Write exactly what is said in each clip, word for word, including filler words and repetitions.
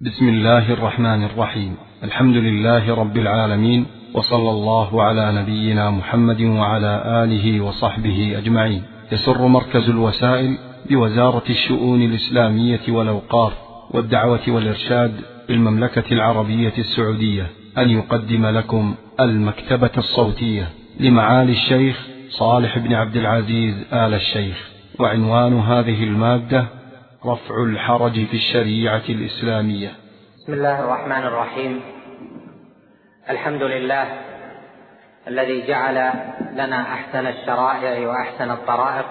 بسم الله الرحمن الرحيم. الحمد لله رب العالمين، وصلى الله على نبينا محمد وعلى آله وصحبه أجمعين. يسر مركز الوسائل بوزارة الشؤون الإسلامية والأوقاف والدعوة والإرشاد بالمملكة العربية السعودية أن يقدم لكم المكتبة الصوتية لمعالي الشيخ صالح بن عبد العزيز آل الشيخ، وعنوان هذه المادة رفع الحرج في الشريعة الإسلامية. بسم الله الرحمن الرحيم. الحمد لله الذي جعل لنا أحسن الشرائع وأحسن الطرائق،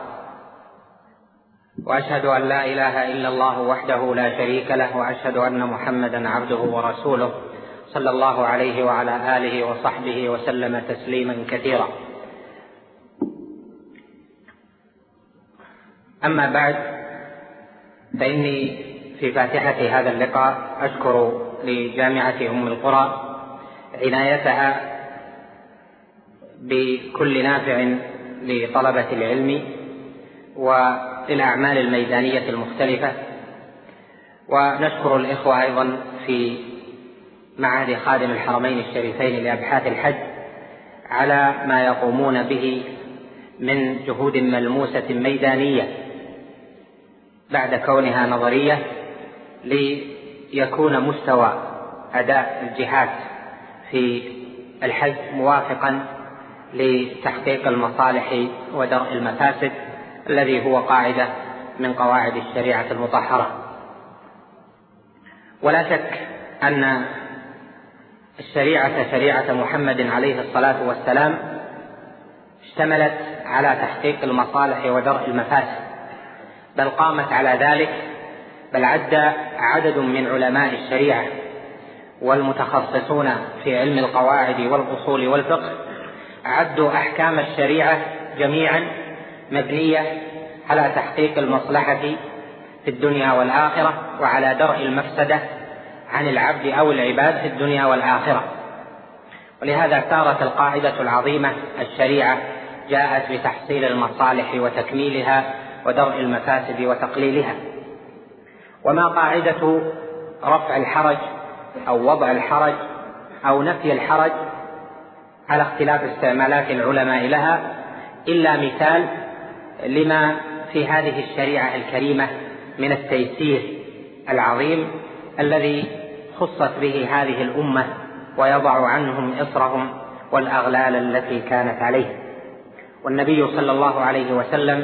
وأشهد أن لا إله إلا الله وحده لا شريك له، وأشهد أن محمدا عبده ورسوله صلى الله عليه وعلى آله وصحبه وسلم تسليما كثيرا. أما بعد، فإني في فاتحة هذا اللقاء أشكر لجامعة أم القرى عنايتها بكل نافع لطلبة العلم والأعمال الميدانية المختلفة، ونشكر الإخوة أيضا في معهد خادم الحرمين الشريفين لأبحاث الحج على ما يقومون به من جهود ملموسة ميدانية بعد كونها نظرية، ليكون مستوى أداء الجهات في الحج موافقا لتحقيق المصالح ودرء المفاسد الذي هو قاعدة من قواعد الشريعة المطهرة. ولا شك أن الشريعة شريعة محمد عليه الصلاة والسلام اشتملت على تحقيق المصالح ودرء المفاسد، بل قامت على ذلك، بل عد عدد من علماء الشريعة والمتخصصون في علم القواعد والأصول والفقه عدوا أحكام الشريعة جميعا مبنية على تحقيق المصلحة في الدنيا والآخرة، وعلى درء المفسدة عن العبد أو العباد في الدنيا والآخرة. ولهذا صارت القاعدة العظيمة الشريعة جاءت بتحصيل المصالح وتكميلها ودرء المفاسد وتقليلها. وما قاعدة رفع الحرج أو وضع الحرج أو نفي الحرج على اختلاف استعمالات العلماء لها إلا مثال لما في هذه الشريعة الكريمة من التيسير العظيم الذي خصت به هذه الأمة، ويضع عنهم إصرهم والأغلال التي كانت عليه. والنبي صلى الله عليه وسلم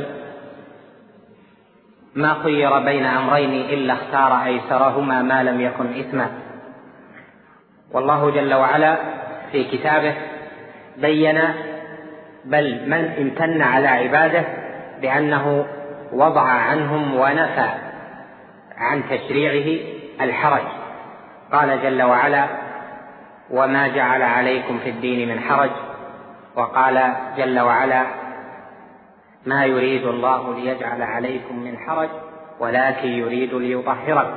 ما خير بين أمرين إلا اختار أيسرهما ما لم يكن إثما. والله جل وعلا في كتابه بين بل من امتن على عباده بأنه وضع عنهم ونفى عن تشريعه الحرج. قال جل وعلا: وما جعل عليكم في الدين من حرج. وقال جل وعلا: ما يريد الله ليجعل عليكم من حرج ولكن يريد ليطهركم.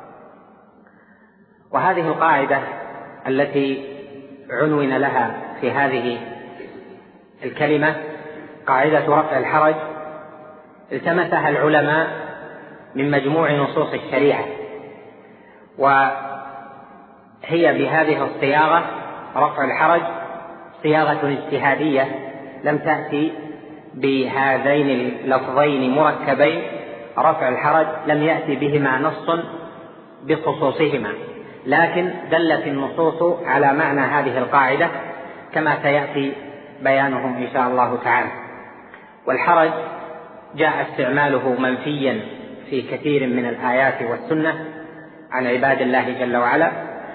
وهذه القاعدة التي عنون لها في هذه الكلمة قاعدة رفع الحرج التمسها العلماء من مجموع نصوص الشريعة، وهي بهذه الصياغة رفع الحرج صياغة اجتهادية لم تأتي بهذين اللفظين مركبين. رفع الحرج لم يأتي بهما نص بخصوصهما، لكن دلت النصوص على معنى هذه القاعدة كما سيأتي بيانه إن شاء الله تعالى. والحرج جاء استعماله منفيا في كثير من الآيات والسنة عن عباد الله جل وعلا،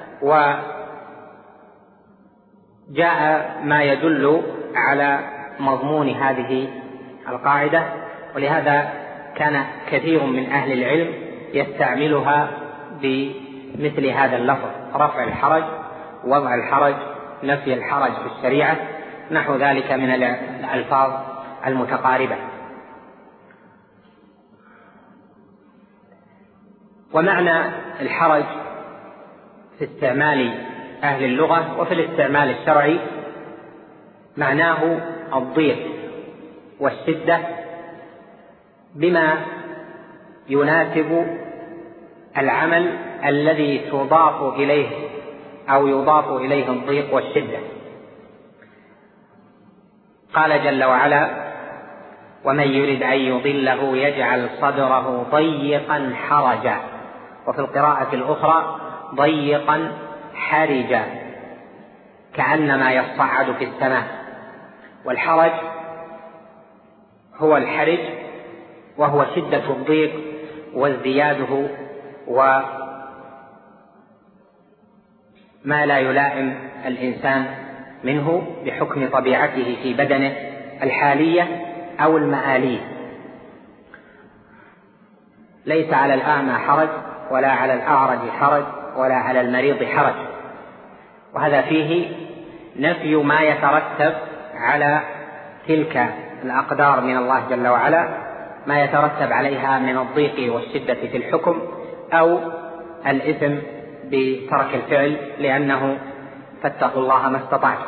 وجاء ما يدل على مضمون هذه القاعدة. ولهذا كان كثير من أهل العلم يستعملها بمثل هذا اللفظ: رفع الحرج، وضع الحرج، نفي الحرج في الشريعة، نحو ذلك من الألفاظ المتقاربة. ومعنى الحرج في استعمال أهل اللغة وفي الاستعمال الشرعي معناه الضيق والشدة بما يناسب العمل الذي تضاف إليه أو يضاف إليه الضيق والشدة. قال جل وعلا: ومن يرد أن يضله يجعل صدره ضيقا حرجا، وفي القراءة الأخرى ضيقا حرجا، كأنما يصعد في السماء. والحرج هو الحرج، وهو شدة الضيق وازدياده وما لا يلائم الإنسان منه بحكم طبيعته في بدنه الحالية أو المآلية. ليس على الأعمى حرج، ولا على الأعرج حرج، ولا على المريض حرج. وهذا فيه نفي ما يترتب على تلك الأقدار من الله جل وعلا، ما يترتب عليها من الضيق والشدة في الحكم أو الإثم بترك الفعل، لأنه فاتقوا الله ما استطعتم.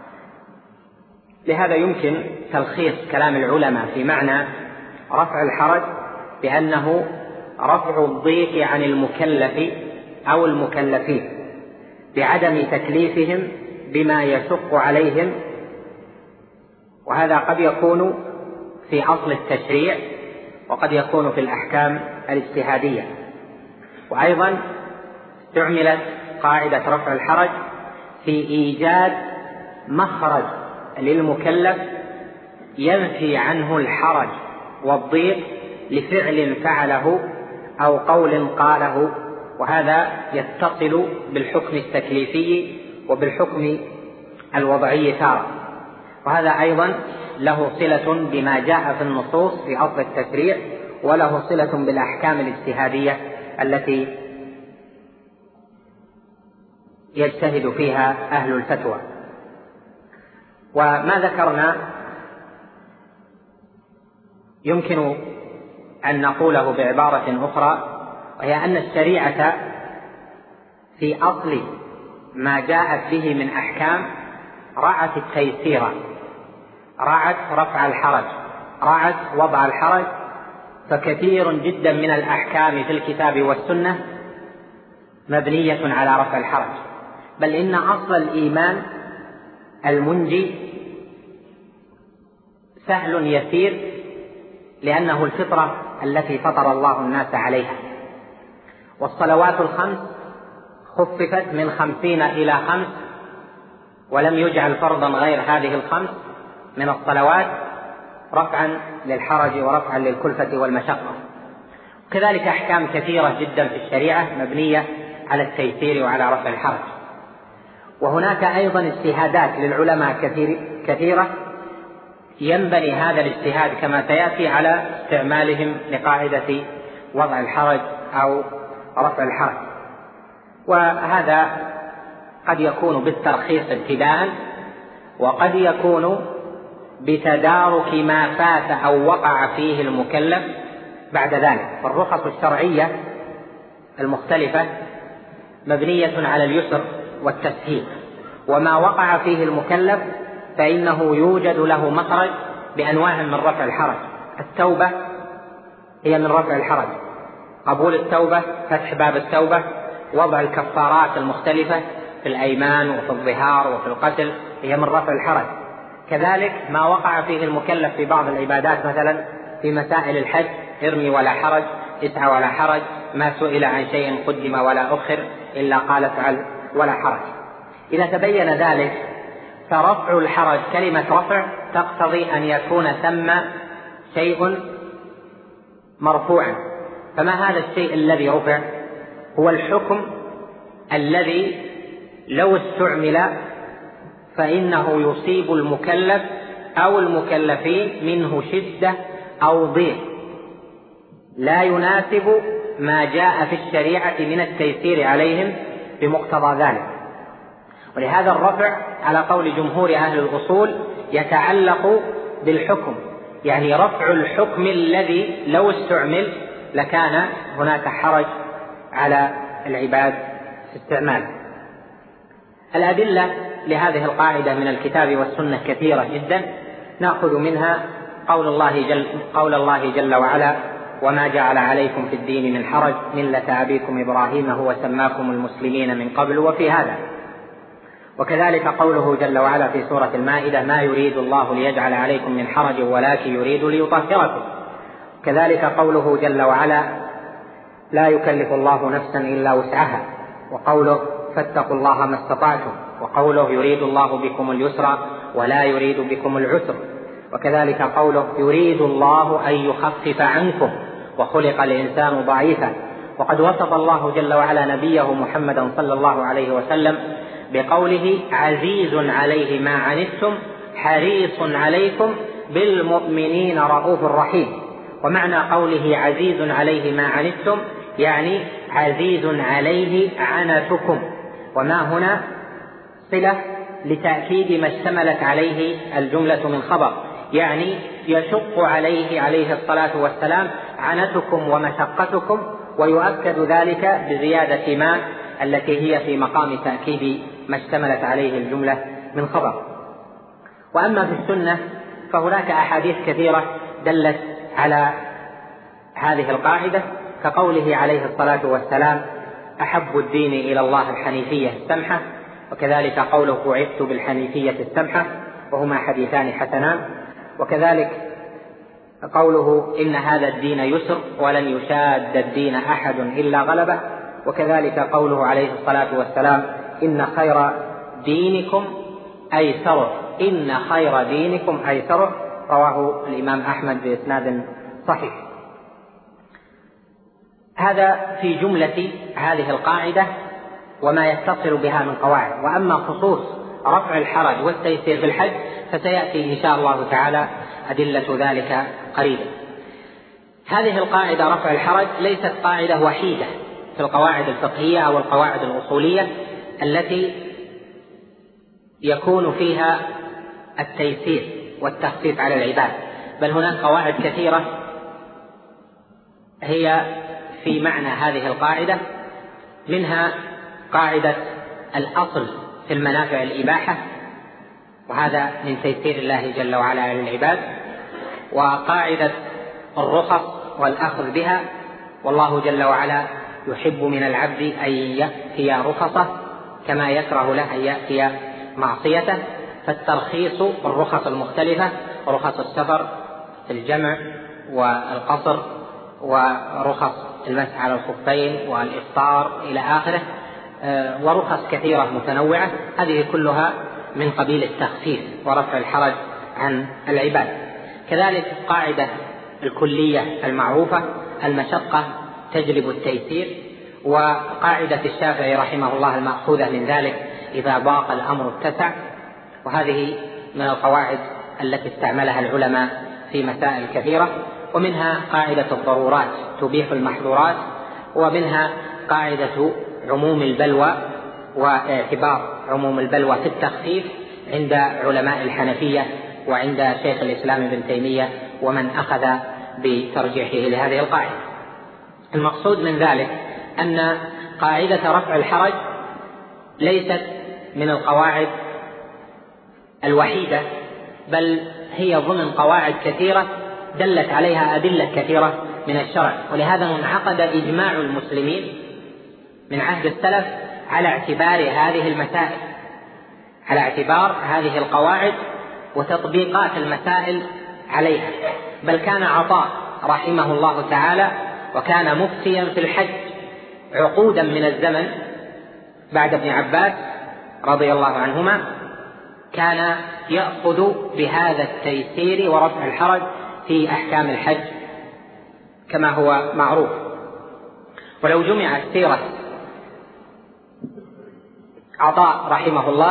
لهذا يمكن تلخيص كلام العلماء في معنى رفع الحرج بأنه رفع الضيق عن المكلف أو المكلفين بعدم تكليفهم بما يشق عليهم، وهذا قد يكون في أصل التشريع وقد يكون في الأحكام الاجتهادية. وأيضا استعملت قاعدة رفع الحرج في إيجاد مخرج للمكلف ينفي عنه الحرج والضيق لفعل فعله أو قول قاله، وهذا يتصل بالحكم التكليفي وبالحكم الوضعي تارة. وهذا أيضا له صلة بما جاء في النصوص في أصل التشريع، وله صلة بالأحكام الاجتهادية التي يجتهد فيها أهل الفتوى. وما ذكرنا يمكن أن نقوله بعبارة أخرى، وهي أن الشريعة في أصل ما جاءت به من أحكام رعت التيسير، رعت رفع الحرج، رعت وضع الحرج. فكثير جدا من الأحكام في الكتاب والسنة مبنية على رفع الحرج، بل إن أصل الإيمان المنجي سهل يسير، لأنه الفطرة التي فطر الله الناس عليها. والصلوات الخمس خففت من خمسين إلى خمس، ولم يجعل فرضا غير هذه الخمس من الصلوات رفعا للحرج ورفعا للكلفة والمشقة. كذلك أحكام كثيرة جدا في الشريعة مبنية على التيسير وعلى رفع الحرج. وهناك أيضا اجتهادات للعلماء كثير كثيرة ينبني هذا الاجتهاد كما سيأتي على استعمالهم لقاعدة وضع الحرج أو رفع الحرج. وهذا قد يكون بالترخيص ابتداء، وقد يكون بتدارك ما فات أو وقع فيه المكلف بعد ذلك. فالرخص الشرعية المختلفة مبنية على اليسر والتسهيل، وما وقع فيه المكلف فإنه يوجد له مخرج بأنواع من رفع الحرج. التوبة هي من رفع الحرج، قبول التوبة، فتح باب التوبة، وضع الكفارات المختلفة في الأيمان وفي الظهار وفي القتل هي من رفع الحرج. كذلك ما وقع فيه المكلف في بعض العبادات، مثلا في مسائل الحج، ارمي ولا حرج، اسعى ولا حرج، ما سئل عن شيء قدم ولا أخر إلا قال افعل ولا حرج. إذا تبين ذلك فرفع الحرج، كلمة رفع تقتضي أن يكون ثم شيء مرفوعا. فما هذا الشيء الذي رفع؟ هو الحكم الذي لو استعمل فإنه يصيب المكلف أو المكلفين منه شدة أو ضيق لا يناسب ما جاء في الشريعة من التيسير عليهم بمقتضى ذلك. ولهذا الرفع على قول جمهور أهل الأصول يتعلق بالحكم، يعني رفع الحكم الذي لو استعمل لكان هناك حرج على العباد في استعماله. الأدلة لهذه القاعدة من الكتاب والسنة كثيرة جدا، نأخذ منها قول الله جل, قول الله جل وعلا: وما جعل عليكم في الدين من حرج ملة أبيكم إبراهيم هو سماكم المسلمين من قبل وفي هذا. وكذلك قوله جل وعلا في سورة المائدة ما يريد الله ليجعل عليكم من حرج ولكن يريد ليطهركم. كذلك قوله جل وعلا لا يكلف الله نفسا إلا وسعها، وقوله فاتقوا الله ما استطعتم، وقوله يريد الله بكم اليسر ولا يريد بكم العسر. وكذلك قوله يريد الله أن يخفف عنكم وخلق الإنسان ضعيفا. وقد وصف الله جل وعلا نبيه محمدا صلى الله عليه وسلم بقوله عزيز عليه ما عنتم حريص عليكم بالمؤمنين رؤوف رحيم. ومعنى قوله عزيز عليه ما عنتم يعني عزيز عليه عنتكم، وما هنا صلة لتأكيد ما اشتملت عليه الجملة من خبر، يعني يشق عليه عليه الصلاة والسلام عنتكم ومشقتكم، ويؤكد ذلك بزيادة ما التي هي في مقام تأكيد ما اشتملت عليه الجملة من خبر. وأما في السنة فهناك أحاديث كثيرة دلت على هذه القاعدة، كقوله عليه الصلاة والسلام أحب الدين إلى الله الحنيفية السمحة، وكذلك قوله بعثت بالحنيفية السمحة، وهما حديثان حسنان. وكذلك قوله إن هذا الدين يسر ولن يشاد الدين أحد إلا غلبه. وكذلك قوله عليه الصلاة والسلام إن خير دينكم أيسره، إن خير دينكم أيسره، رواه الإمام أحمد بإسناد صحيح. هذا في جملة هذه القاعدة وما يتصل بها من قواعد. وأما خصوص رفع الحرج والتيسير في الحج فسيأتي إن شاء الله تعالى أدلة ذلك قريبا. هذه القاعدة رفع الحرج ليست قاعدة وحيدة في القواعد الفقهية أو القواعد الأصولية التي يكون فيها التيسير والتخفيف على العباد، بل هناك قواعد كثيرة هي في معنى هذه القاعدة. منها قاعدة الأصل في المنافع الإباحة، وهذا من تيسير الله جل وعلا على العباد. وقاعدة الرخص والأخذ بها، والله جل وعلا يحب من العبد أن يأتي رخصه كما يكره له أن يأتي معصيته. فالترخيص الرخص المختلفة، رخص السفر في الجمع والقصر، ورخص المسح على الخفين والإفطار إلى آخره، ورخص كثيرة متنوعة، هذه كلها من قبيل التخفيف ورفع الحرج عن العباد. كذلك قاعدة الكلية المعروفة المشقة تجلب التيسير، وقاعدة الشافعي رحمه الله المأخوذة من ذلك إذا ضاق الأمر اتسع. وهذه من القواعد التي استعملها العلماء في مسائل كثيرة. ومنها قاعدة الضرورات تبيح المحظورات، ومنها قاعدة عموم البلوى واعتبار عموم البلوى في التخفيف عند علماء الحنفية وعند شيخ الإسلام ابن تيمية ومن أخذ بترجيحه لهذه القاعدة. المقصود من ذلك أن قاعدة رفع الحرج ليست من القواعد الوحيدة، بل هي ضمن قواعد كثيرة دلت عليها أدلة كثيرة من الشرع. ولهذا انعقد إجماع المسلمين من عهد السلف على اعتبار هذه المسائل، على اعتبار هذه القواعد وتطبيقات المسائل عليها. بل كان عطاء رحمه الله تعالى وكان مفتيا في الحج عقودا من الزمن بعد ابن عباس رضي الله عنهما، كان يأخذ بهذا التيسير ورفع الحرج في أحكام الحج كما هو معروف. ولو جمعت سيرة عطاء رحمه الله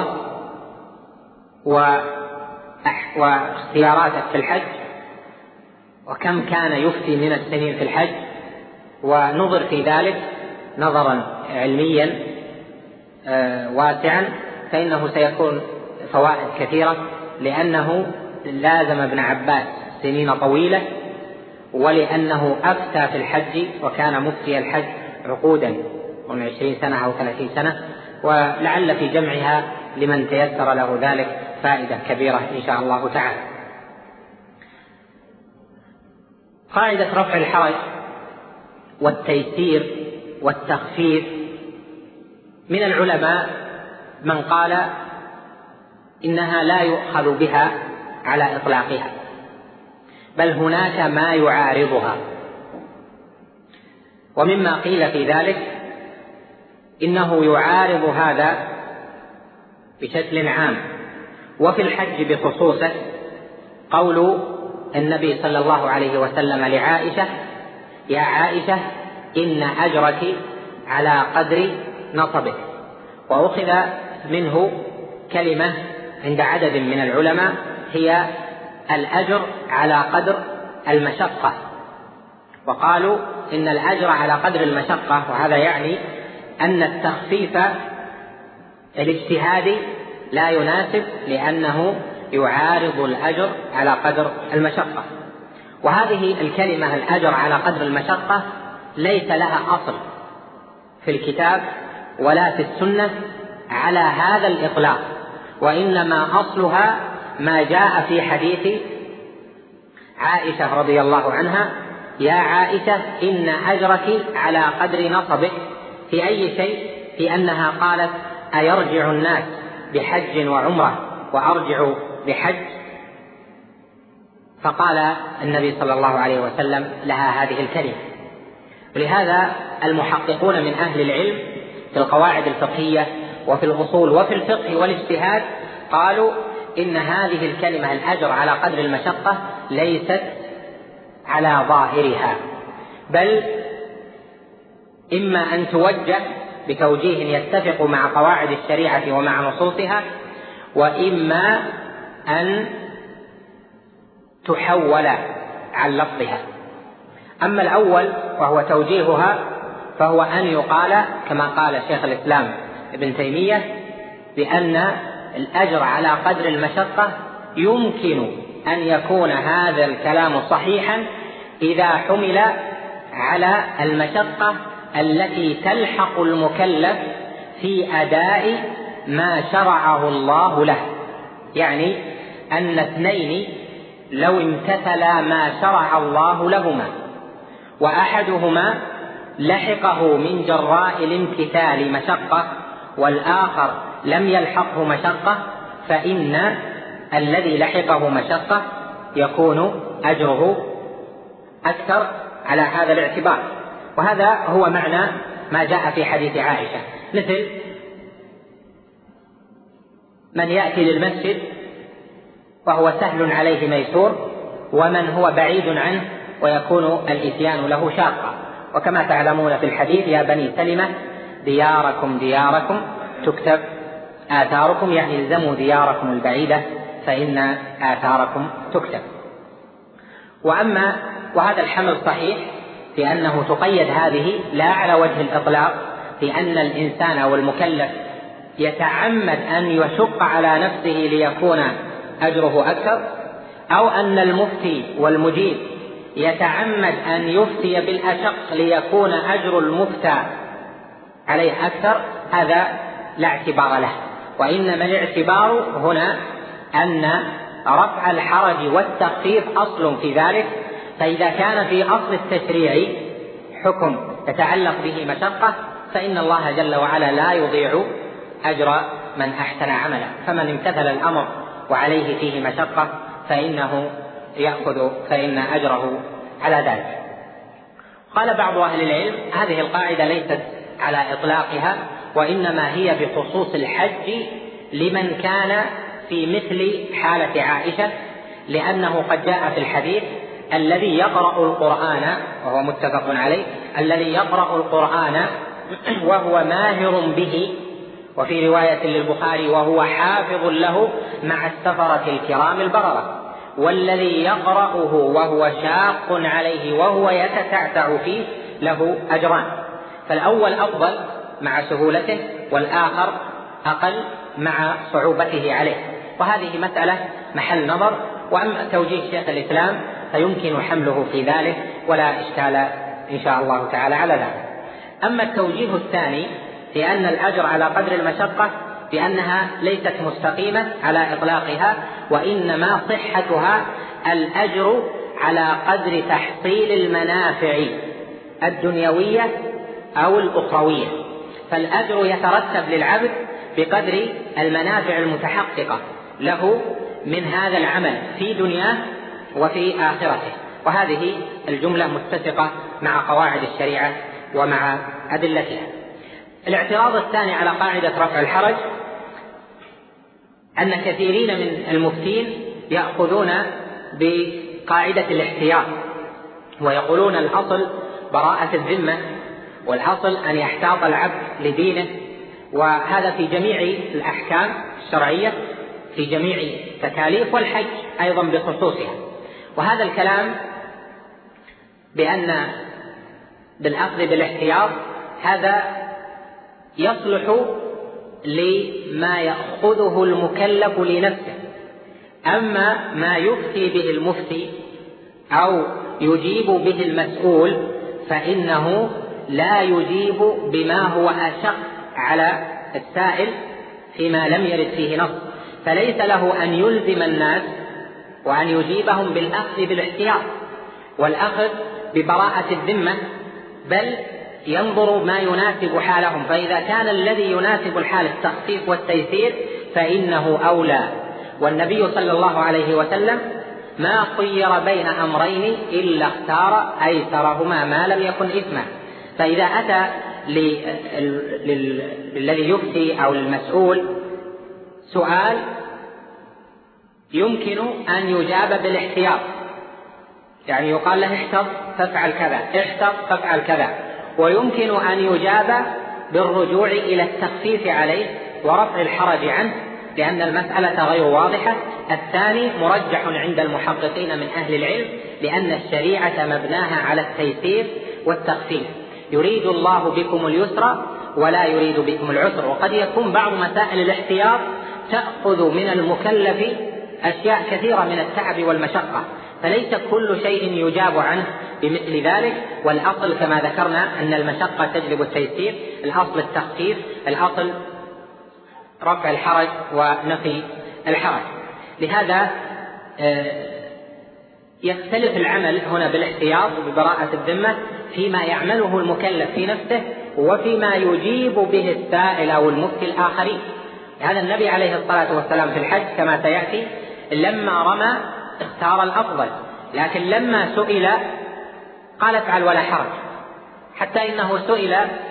واختياراته في الحج وكم كان يفتي من السنين في الحج، ونظر في ذلك نظرا علميا واسعا، فإنه سيكون فوائد كثيرة، لأنه لازم ابن عباس سنين طويلة، ولأنه أفتى في الحج وكان مفتي الحج عقودا من عشرين سنة أو ثلاثين سنة، ولعل في جمعها لمن تيسر له ذلك فائدة كبيرة إن شاء الله تعالى. قاعدة رفع الحرج والتيسير والتخفيف. من العلماء من قال إنها لا يؤخذ بها على إطلاقها، بل هناك ما يعارضها. ومما قيل في ذلك إنه يعارض هذا بشكل عام، وفي الحج بخصوصه قول النبي صلى الله عليه وسلم لعائشة: يا عائشة إن أجرك على قدر نصبك. وأخذ منه كلمة عند عدد من العلماء هي الأجر على قدر المشقة، وقالوا إن الأجر على قدر المشقة، وهذا يعني أن التخفيف الاجتهادي لا يناسب لأنه يعارض الأجر على قدر المشقة. وهذه الكلمة الأجر على قدر المشقة ليس لها أصل في الكتاب ولا في السنة على هذا الإطلاق، وإنما أصلها ما جاء في حديث عائشة رضي الله عنها: يا عائشة إن أجرك على قدر نصبك. في أي شيء؟ في أنها قالت: أيرجع الناس بحج وعمرة وأرجع بحج؟ فقال النبي صلى الله عليه وسلم لها هذه الكلمة. ولهذا المحققون من أهل العلم في القواعد الفقهية وفي الأصول وفي الفقه والاجتهاد قالوا إن هذه الكلمة الأجر على قدر المشقة ليست على ظاهرها، بل إما أن توجه بتوجيه يتفق مع قواعد الشريعة ومع نصوصها، وإما أن تحول عن لفظها. أما الأول وهو توجيهها فهو أن يقال كما قال شيخ الإسلام ابن تيمية بأن الأجر على قدر المشقة يمكن أن يكون هذا الكلام صحيحا إذا حمل على المشقة التي تلحق المكلف في أداء ما شرعه الله له. يعني أن اثنين لو امتثلا ما شرع الله لهما وأحدهما لحقه من جراء الامتثال مشقة والآخر لم يلحقه مشقة، فإن الذي لحقه مشقة يكون أجره أكثر على هذا الاعتبار. وهذا هو معنى ما جاء في حديث عائشة، مثل من يأتي للمسجد وهو سهل عليه ميسور، ومن هو بعيد عنه ويكون الإتيان له شاقا. وكما تعلمون في الحديث: يا بني سلمة دياركم دياركم تكتب آثاركم، يعني الزموا دياركم البعيدة فإن آثاركم تكتب. وأما وهذا الحمل صحيح في أنه تقيد هذه لا على وجه الإطلاق، في أن الإنسان أو المكلف يتعمد أن يشق على نفسه ليكون أجره أكثر، أو أن المفتي والمجيب يتعمد أن يفتي بالأشق ليكون أجر المفتى عليه أكثر. هذا لا اعتبار له، وإنما الاعتبار هنا أن رفع الحرج والتخفيف أصل في ذلك. فإذا كان في أصل التشريع حكم يتعلق به مشقة، فإن الله جل وعلا لا يضيع أجر من أحسن عملا، فمن امتثل الأمر وعليه فيه مشقة فإنه يأخذ فإن أجره على ذلك. قال بعض أهل العلم: هذه القاعدة ليست على إطلاقها، وإنما هي بخصوص الحج لمن كان في مثل حالة عائشة، لأنه قد جاء في الحديث: الذي يقرأ القرآن، وهو متفق عليه، الذي يقرأ القرآن وهو ماهر به، وفي رواية للبخاري: وهو حافظ له مع السفرة الكرام البررة، والذي يقرأه وهو شاق عليه وهو يتتعتع فيه له أجران. فالأول أفضل مع سهولته، والآخر أقل مع صعوبته عليه. وهذه مسألة محل نظر. وأما توجيه شيخ الإسلام فيمكن حمله في ذلك ولا إشكال إن شاء الله تعالى على ذلك. أما التوجيه الثاني في أن الأجر على قدر المشقة بأنها ليست مستقيمة على إطلاقها، وإنما صحتها الأجر على قدر تحصيل المنافع الدنيوية أو الأخروية، فالأجر يترتب للعبد بقدر المنافع المتحققة له من هذا العمل في دنياه وفي آخرته. وهذه الجملة متفقة مع قواعد الشريعة ومع أدلتها. الاعتراض الثاني على قاعدة رفع الحرج أن كثيرين من المفتين يأخذون بقاعدة الاحتياط ويقولون الأصل براءة الذمة، والأصل أن يحتاط العبد لدينه، وهذا في جميع الأحكام الشرعية، في جميع تكاليف والحج أيضا بخصوصها. وهذا الكلام بأن بالأخذ بالاحتياط هذا يصلح لما يأخذه المكلف لنفسه، أما ما يفتي به المفتي أو يجيب به المسؤول فإنه لا يجيب بما هو أشق على السائل فيما لم يرد فيه نص، فليس له أن يلزم الناس وأن يجيبهم بالأخذ بالاحتياط والأخذ ببراءة الذمة، بل ينظر ما يناسب حالهم، فإذا كان الذي يناسب الحال التخفيف والتيسير فإنه أولى. والنبي صلى الله عليه وسلم ما خير بين أمرين إلا اختار أيسرهما ما لم يكن إثما. فإذا أتى للذي يفتي أو المسؤول سؤال يمكن أن يجاب بالاحتياط، يعني يقال له احتط فافعل كذا، احتط فافعل كذا، ويمكن أن يجاب بالرجوع إلى التخفيف عليه ورفع الحرج عنه لأن المسألة غير واضحة. الثاني مرجح عند المحققين من أهل العلم لأن الشريعة مبناها على التيسير والتخفيف، يريد الله بكم اليسر ولا يريد بكم العسر. وقد يكون بعض مسائل الاحتياط تأخذ من المكلف أشياء كثيرة من التعب والمشقة، فليس كل شيء يجاب عنه بمثل ذلك. والأصل كما ذكرنا أن المشقة تجلب التيسير، الأصل التخفيف، الأصل رفع الحرج ونفي الحرج. لهذا يختلف العمل هنا بالاحتياط وببراءة الذمة فيما يعمله المكلف في نفسه وفيما يجيب به السائل أو المفتي الآخرين. هذا النبي عليه الصلاة والسلام في الحج كما سيأتي لما رمى اختار الأفضل، لكن لما سئل قال افعل ولا حرج، حتى إنه سئل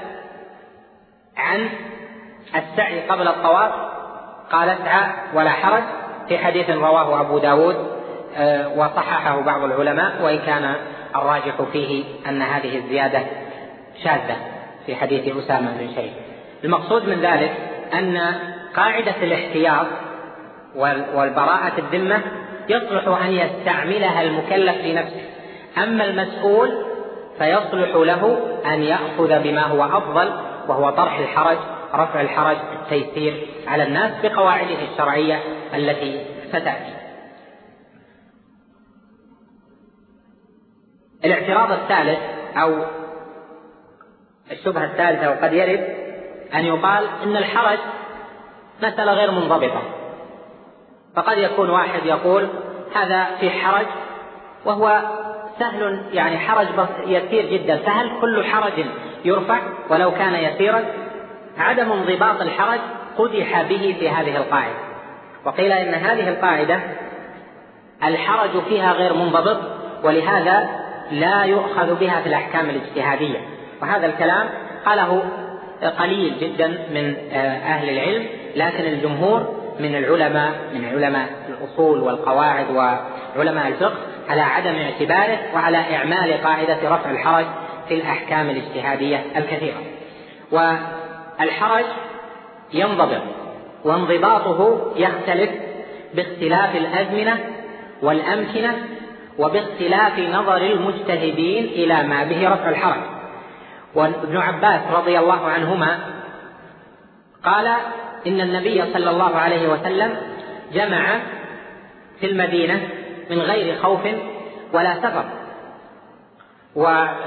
عن السعي قبل الطواف قال اسعى ولا حرج، في حديث رواه أبو داود وصححه بعض العلماء، وإن كان الراجح فيه أن هذه الزيادة شاذة في حديث أسامة بن شيخ. المقصود من ذلك أن قاعدة الاحتياط والبراءة الذمة يصلح أن يستعملها المكلف لنفسه، أما المسؤول فيصلح له أن يأخذ بما هو أفضل وهو طرح الحرج، رفع الحرج، التيسير على الناس بقواعده الشرعية التي ستأتي. الاعتراض الثالث أو الشبهة الثالثة وقد يرد أن يقال إن الحرج مسألة غير منضبطة، فقد يكون واحد يقول هذا في حرج وهو سهل، يعني حرج يسير جدا، فهل كل حرج يرفع ولو كان يسيرا؟ عدم انضباط الحرج قدح به في هذه القاعدة، وقيل إن هذه القاعدة الحرج فيها غير منضبط ولهذا لا يؤخذ بها في الأحكام الاجتهادية. وهذا الكلام قاله قليل جدا من أهل العلم، لكن الجمهور من العلماء من علماء الأصول والقواعد وعلماء الفقه على عدم اعتباره وعلى إعمال قاعدة رفع الحرج في الأحكام الاجتهادية الكثيرة. والحرج ينضبط وانضباطه يختلف باختلاف الأزمنة والأمكنة وباختلاف نظر المجتهدين إلى ما به رفع الحرج. وابن عباس رضي الله عنهما قال إن النبي صلى الله عليه وسلم جمع في المدينة من غير خوف ولا سفر، وفي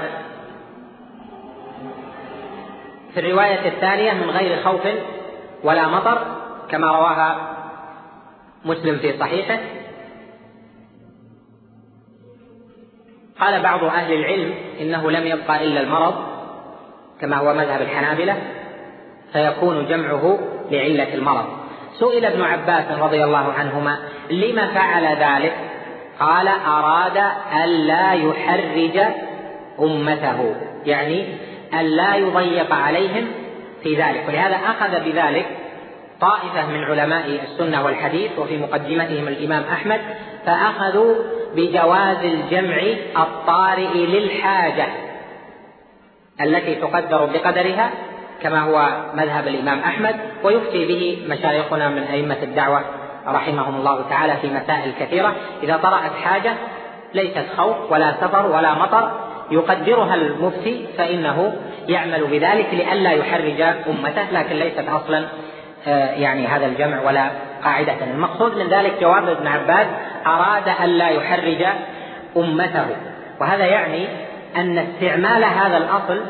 الرواية الثانية من غير خوف ولا مطر كما رواها مسلم في صحيحه. قال بعض أهل العلم إنه لم يبقى إلا المرض كما هو مذهب الحنابلة، فيكون جمعه لعلة المرض. سئل ابن عباس رضي الله عنهما لما فعل ذلك؟ قال أراد ألا يحرج أمته، يعني ألا يضيق عليهم في ذلك، ولهذا أخذ بذلك طائفة من علماء السنة والحديث وفي مقدمتهم الإمام أحمد، فأخذوا بجواز الجمع الطارئ للحاجة التي تقدر بقدرها كما هو مذهب الإمام أحمد، ويفتي به مشايخنا من أئمة الدعوة رحمهم الله تعالى في مسائل كثيرة. إذا طرأت حاجة ليست خوف ولا سفر ولا مطر يقدرها المفتي فإنه يعمل بذلك لئلا يحرج أمته، لكن ليست أصلا يعني هذا الجمع ولا قاعدة. المقصود من ذلك جواب ابن عباس أراد ألا يحرج أمته، وهذا يعني أن استعمال هذا الأصل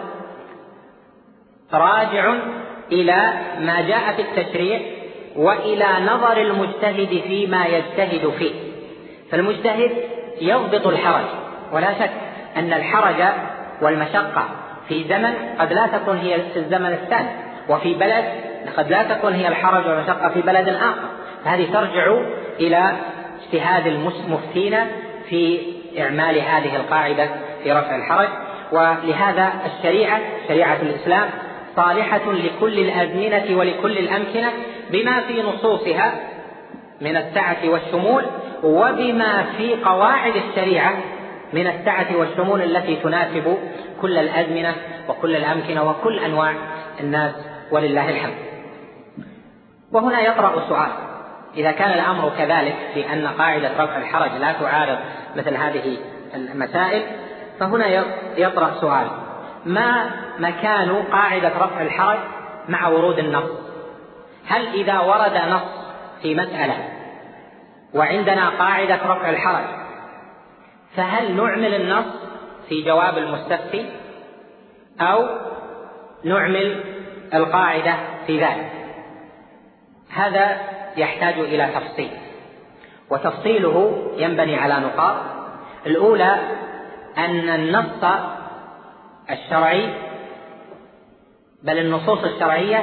راجع إلى ما جاء في التشريع وإلى نظر المجتهد فيما يجتهد فيه. فالمجتهد يضبط الحرج، ولا شك أن الحرج والمشقة في زمن قد لا تكون هي في الزمن الثاني، وفي بلد قد لا تكون هي الحرج والمشقة في بلد آخر، فهذه ترجع إلى اجتهاد المفتين في إعمال هذه القاعدة في رفع الحرج. ولهذا الشريعة شريعة الإسلام صالحة لكل الأزمنة ولكل الأمكنة بما في نصوصها من السعة والشمول، وبما في قواعد الشريعة من السعة والشمول التي تناسب كل الأزمنة وكل الأمكنة وكل أنواع الناس ولله الحمد. وهنا يطرأ سؤال: إذا كان الأمر كذلك في أن قاعدة رفع الحرج لا تعارض مثل هذه المسائل، فهنا يطرأ سؤال: ما مكان قاعدة رفع الحرج مع ورود النص؟ هل إذا ورد نص في مسألة وعندنا قاعدة رفع الحرج فهل نعمل النص في جواب المستفتي أو نعمل القاعدة في ذلك؟ هذا يحتاج إلى تفصيل، وتفصيله ينبني على نقاط. الأولى أن النص الشرعي بل النصوص الشرعية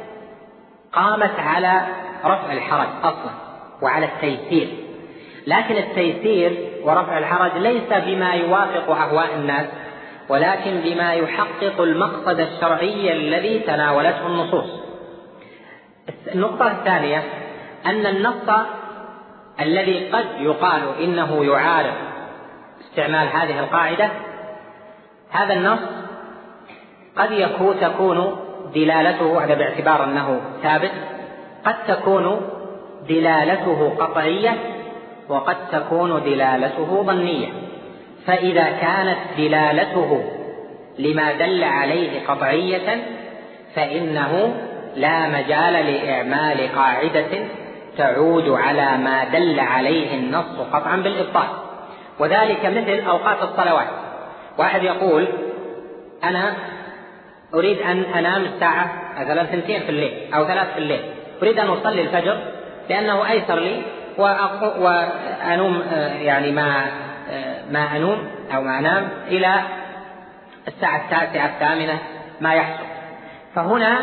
قامت على رفع الحرج أصلا وعلى التيسير، لكن التيسير ورفع الحرج ليس بما يوافق أهواء الناس، ولكن بما يحقق المقصد الشرعي الذي تناولته النصوص. النقطة الثانية أن النص الذي قد يقال إنه يعارض استعمال هذه القاعدة، هذا النص قد يكون تكون دلالته، هذا باعتبار أنه ثابت، قد تكون دلالته قطعية وقد تكون دلالته ظنية. فإذا كانت دلالته لما دل عليه قطعية فإنه لا مجال لإعمال قاعدة تعود على ما دل عليه النص قطعا بالإبطال. وذلك مثل أوقات الصلوات. واحد يقول: أنا أريد أن أنام الساعة مثلا ثنتين في الليل أو ثلاث في الليل، أريد أن أصلي الفجر لأنه أيسر لي وأنوم يعني ما ما أنوم أو ما أنام إلى الساعة التاسعة الثامنة ما يحصل. فهنا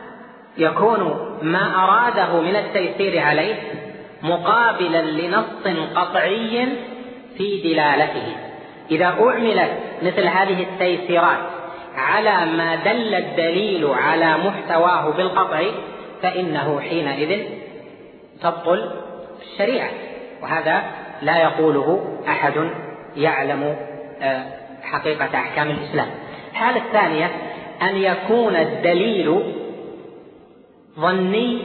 يكون ما أراده من التيسير عليه مقابلا لنص قطعي في دلالته. إذا أعملت مثل هذه التيسيرات على ما دل الدليل على محتواه بالقطع فإنه حينئذ تبطل الشريعة، وهذا لا يقوله أحد يعلم حقيقة أحكام الإسلام. الحالة الثانية أن يكون الدليل ظني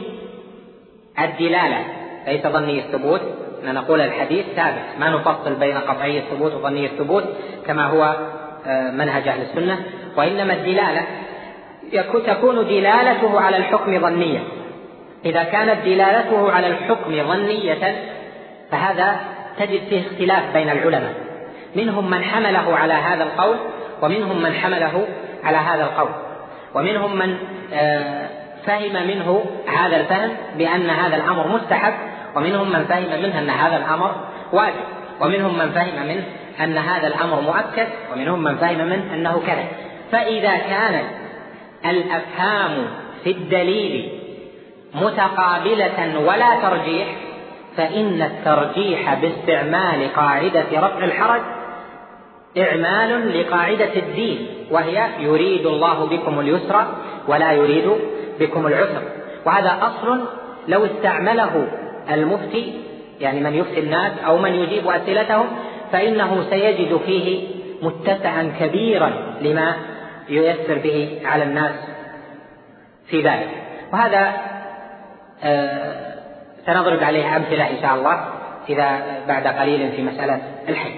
الدلالة ليس ظني الثبوت، أن نقول الحديث ثابت، ما نفصل بين قطعي الثبوت وظني الثبوت كما هو منهج أهل السنة، وإنما الدلالة تكون دلالته على الحكم ظنية. إذا كانت دلالته على الحكم ظنية فهذا تجد فيه اختلاف بين العلماء، منهم من حمله على هذا القول ومنهم من حمله على هذا القول، ومنهم من فهم منه هذا الفهم بأن هذا الأمر مستحب، ومنهم من فهم منه أن هذا الأمر واجب، ومنهم من فهم منه أن هذا الأمر مؤكد، ومنهم من فهم منه أنه كذا. فإذا كانت الأفهام في الدليل متقابلة ولا ترجيح، فإن الترجيح باستعمال قاعدة رفع الحرج إعمال لقاعدة الدين، وهي يريد الله بكم اليسر ولا يريد بكم العسر. وهذا أصل لو استعمله المفتي، يعني من يفتي الناس أو من يجيب أسئلتهم، فإنه سيجد فيه متسعا كبيرا لما ييسر به على الناس في ذلك. وهذا آه سنضرب عليه أمثلة إن شاء الله إذا بعد قليل في مسألة الحج.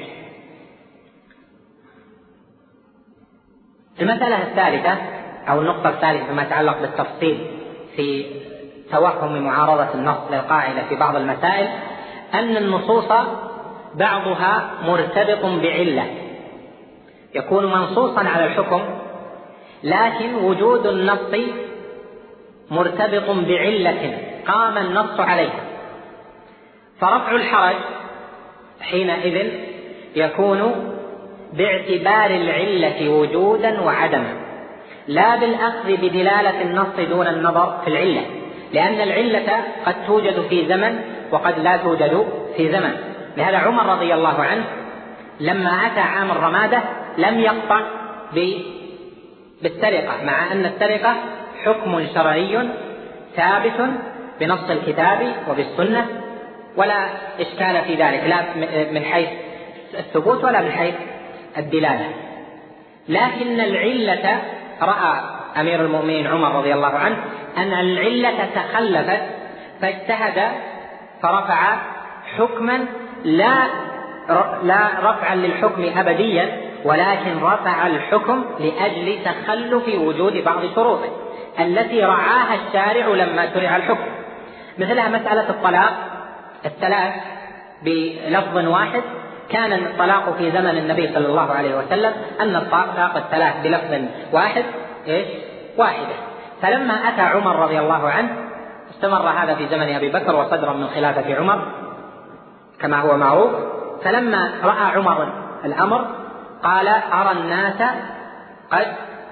المسألة الثالثة أو النقطة الثالثة فيما يتعلق بالتفصيل في توهم معارضة النص للقاعدة في بعض المسائل، أن النصوص بعضها مرتبط بعلة، يكون منصوصا على الحكم، لكن وجود النص مرتبط بعلة قام النص عليها. فرفع الحرج حينئذ يكون باعتبار العلة وجودا وعدما، لا بالأخذ بدلالة النص دون النظر في العلة، لأن العلة قد توجد في زمن وقد لا توجد في زمن. لهذا عمر رضي الله عنه لما أتى عام الرمادة لم يقطع بالسرقة، مع أن السرقة حكم شرعي ثابت بنص الكتاب وبالسنة ولا إشكال في ذلك، لا من حيث الثبوت ولا من حيث الدلالة. لكن العلة رأى أمير المؤمنين عمر رضي الله عنه أن العلة تخلفت، فاجتهد فرفع حكما لا لا رفعا للحكم أبديا، ولكن رفع الحكم لأجل تخلف وجود بعض شروطه التي رعاها الشارع لما شرع الحكم. مثلها مسألة الطلاق الثلاث بلفظ واحد، كان الطلاق في زمن النبي صلى الله عليه وسلم أن الطلاق الثلاث بلفظ واحد إيش واحدة. فلما أتى عمر رضي الله عنه استمر هذا في زمن أبي بكر وصدرا من خلافة عمر كما هو معروف. فلما رأى عمر الأمر قال أرى الناس قد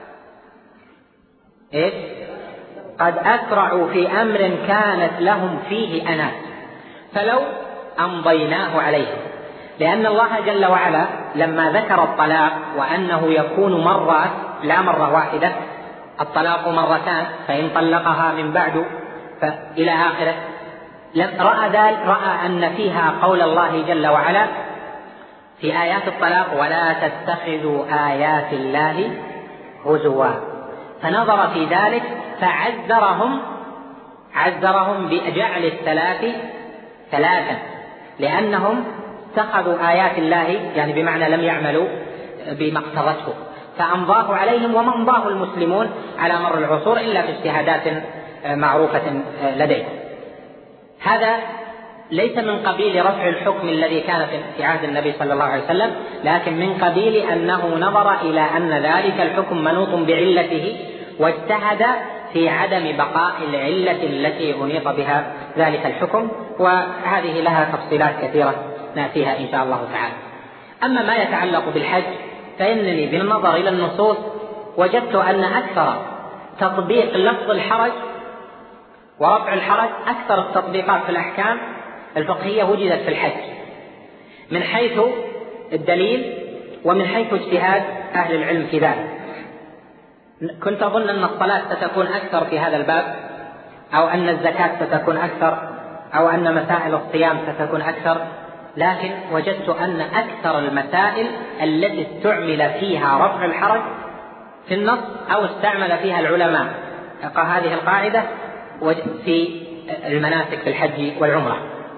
إيش قد أسرعوا في أمر كانت لهم فيه أنات فلو أمضيناه عليهم، لأن الله جل وعلا لما ذكر الطلاق وأنه يكون مرات لا مرة واحدة، الطلاق مرتان فإن طلقها من بعد فإلى آخره، رأى ذلك رأى أن فيها قول الله جل وعلا في آيات الطلاق ولا تتخذوا آيات الله هزوا، فنظر في ذلك فعذرهم عذرهم بجعل الثلاث ثلاثا، لأنهم اتخذوا آيات الله يعني بمعنى لم يعملوا بما اقتضته، فأمضاه عليهم وما أمضاه المسلمون على مر العصور إلا في اجتهادات معروفة لديهم. هذا ليس من قبيل رفع الحكم الذي كان في عهد النبي صلى الله عليه وسلم، لكن من قبيل أنه نظر إلى أن ذلك الحكم منوط بعلته واجتهد في عدم بقاء العلة التي أنيط بها ذلك الحكم، وهذه لها تفصيلات كثيرة نأتيها إن شاء الله تعالى. أما ما يتعلق بالحج فإنني بالنظر إلى النصوص وجدت أن أكثر تطبيق لفظ الحرج ورفع الحرج أكثر التطبيقات في الأحكام الفقهية وجدت في الحج من حيث الدليل ومن حيث اجتهاد أهل العلم في ذلك. كنت أظن أن الصلاة ستكون أكثر في هذا الباب، أو أن الزكاة ستكون أكثر، أو أن مسائل الصيام ستكون أكثر، لكن وجدت أن أكثر المسائل التي استعمل فيها رفع الحرج في النص أو استعمل فيها العلماء هذه القاعدة في المناسك في الحج والعمرة.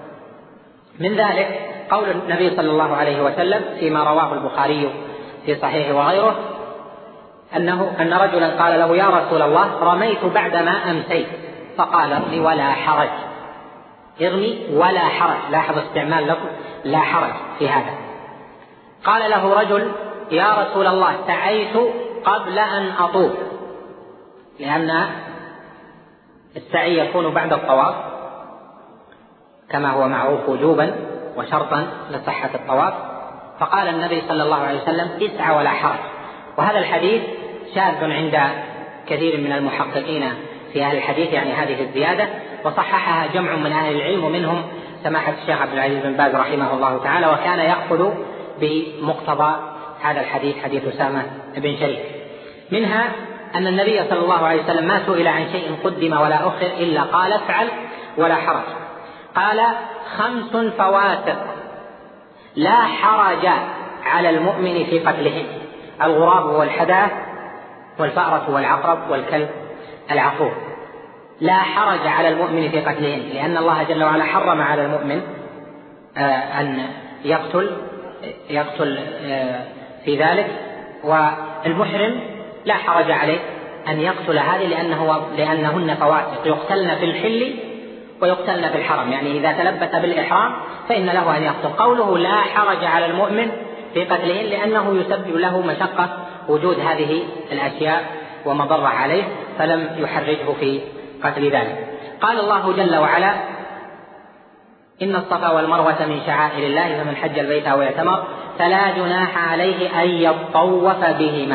من ذلك قول النبي صلى الله عليه وسلم فيما رواه البخاري في صحيحه وغيره أنه أن رجلا قال له يا رسول الله رميت بعدما أمسيت، فقال ارمي ولا حرج، ارمي ولا حرج، لاحظ استعمال لفظ لا حرج في هذا. قال له رجل يا رسول الله سعيت قبل أن أطوف، لأن السعي يكون بعد الطواف كما هو معروف وجوبا وشرطا لصحة الطواف، فقال النبي صلى الله عليه وسلم اسعى ولا حرج. وهذا الحديث شاذ عند كثير من المحققين في أهل الحديث، يعني هذه الزيادة، وصححها جمع من أهل العلم ومنهم سماحة الشيخ عبد العزيز بن باز رحمه الله تعالى، وكان يأخذ بمقتضى هذا الحديث، حديث أسامة بن شريك. منها أن النبي صلى الله عليه وسلم ما سئل عن شيء قدم ولا أخر إلا قال افعل ولا حرج. قال خمس فواسق لا حرج على المؤمن في قتلهن: الغراب والحداة والفأرة والعقرب والكلب العقور. لا حرج على المؤمن في قتلهن، لأن الله جل وعلا حرم على المؤمن أن يقتل يقتل في ذلك، والمحرم لا حرج عليه أن يقتل هذه لأنه لأنهن فواسق يقتلن في الحل ويقتلن في الحرم، يعني إذا تلبس بالإحرام فإن له أن يقتل. قوله لا حرج على المؤمن في قتلهن لأنه يسبب له مشقة وجود هذه الأشياء ومضرة عليه، فلم يحرجه في قتل ذلك. قال الله جل وعلا: إن الصفا والمروة من شعائر الله فمن حج البيت أو اعتمر فلا جناح عليه أن يطوف بهما.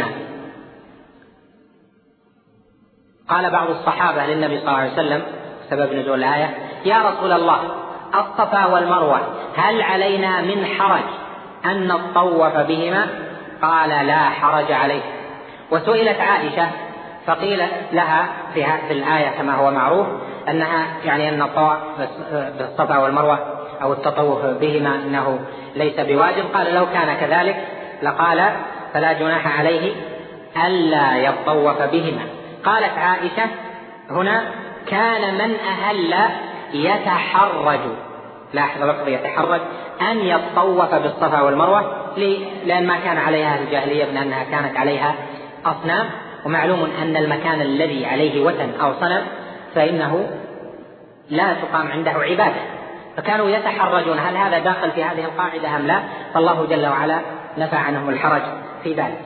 قال بعض الصحابة للنبي صلى الله عليه وسلم سبب نزول الآية: يا رسول الله، الصفا والمروة هل علينا من حرج أن نطوف بهما؟ قال: لا حرج عليه. وسئلت عائشة فقيل لها في هذه الآية كما هو معروف أنها يعني أن الطواف بالصفا والمروة أو التطوف بهما إنه ليس بواجب. قال: لو كان كذلك لقال فلا جناح عليه ألا يطوف بهما. قالت عائشة هنا: كان من أهل يتحرج، لاحظ لفظ يتحرج، أن يطوف بالصفا والمروة، لأن ما كان عليها الجاهلية بأنها كانت عليها أصنام، ومعلوم أن المكان الذي عليه وثن أو صنم فإنه لا تقام عنده عبادة، فكانوا يتحرجون هل هذا داخل في هذه القاعدة أم لا؟ فالله جل وعلا نفى عنهم الحرج في ذلك.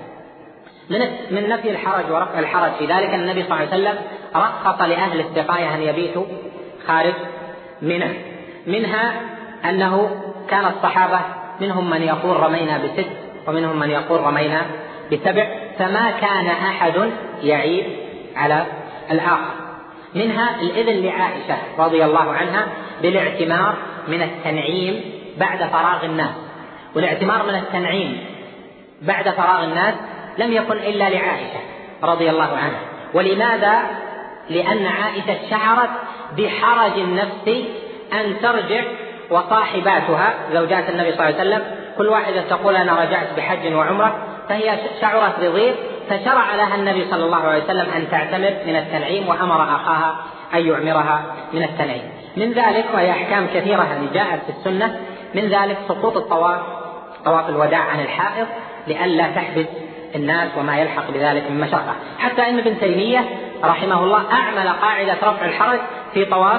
من نفي الحرج ورفع الحرج في ذلك النبي صلى الله عليه وسلم رخص لأهل السقاية أن يبيتوا خارج منى. منها أنه كان الصحابة منهم من يقول رمينا بست ومنهم من يقول رمينا بسبع، فما كان أحد يعيب على الآخر. منها الإذن لعائشة رضي الله عنها بالاعتمار من التنعيم بعد فراغ الناس، والاعتمار من التنعيم بعد فراغ الناس لم يكن إلا لعائشة رضي الله عنها. ولماذا؟ لأن عائشة شعرت بحرج النفس أن ترجع وصاحباتها زوجات النبي صلى الله عليه وسلم كل واحدة تقول أنا رجعت بحج وعمرة، فهي شعرت بضيق، فشرع لها النبي صلى الله عليه وسلم أن تعتمر من التنعيم وأمر أخاها أن يعمرها من التنعيم. من ذلك وهي أحكام كثيرة يعني جاءت في السنة، من ذلك سقوط الطواف طواف الوداع عن الحائض لئلا تحبس الناس وما يلحق بذلك من مشقة. حتى إن ابن تيمية رحمه الله أعمل قاعدة رفع الحرج في طواف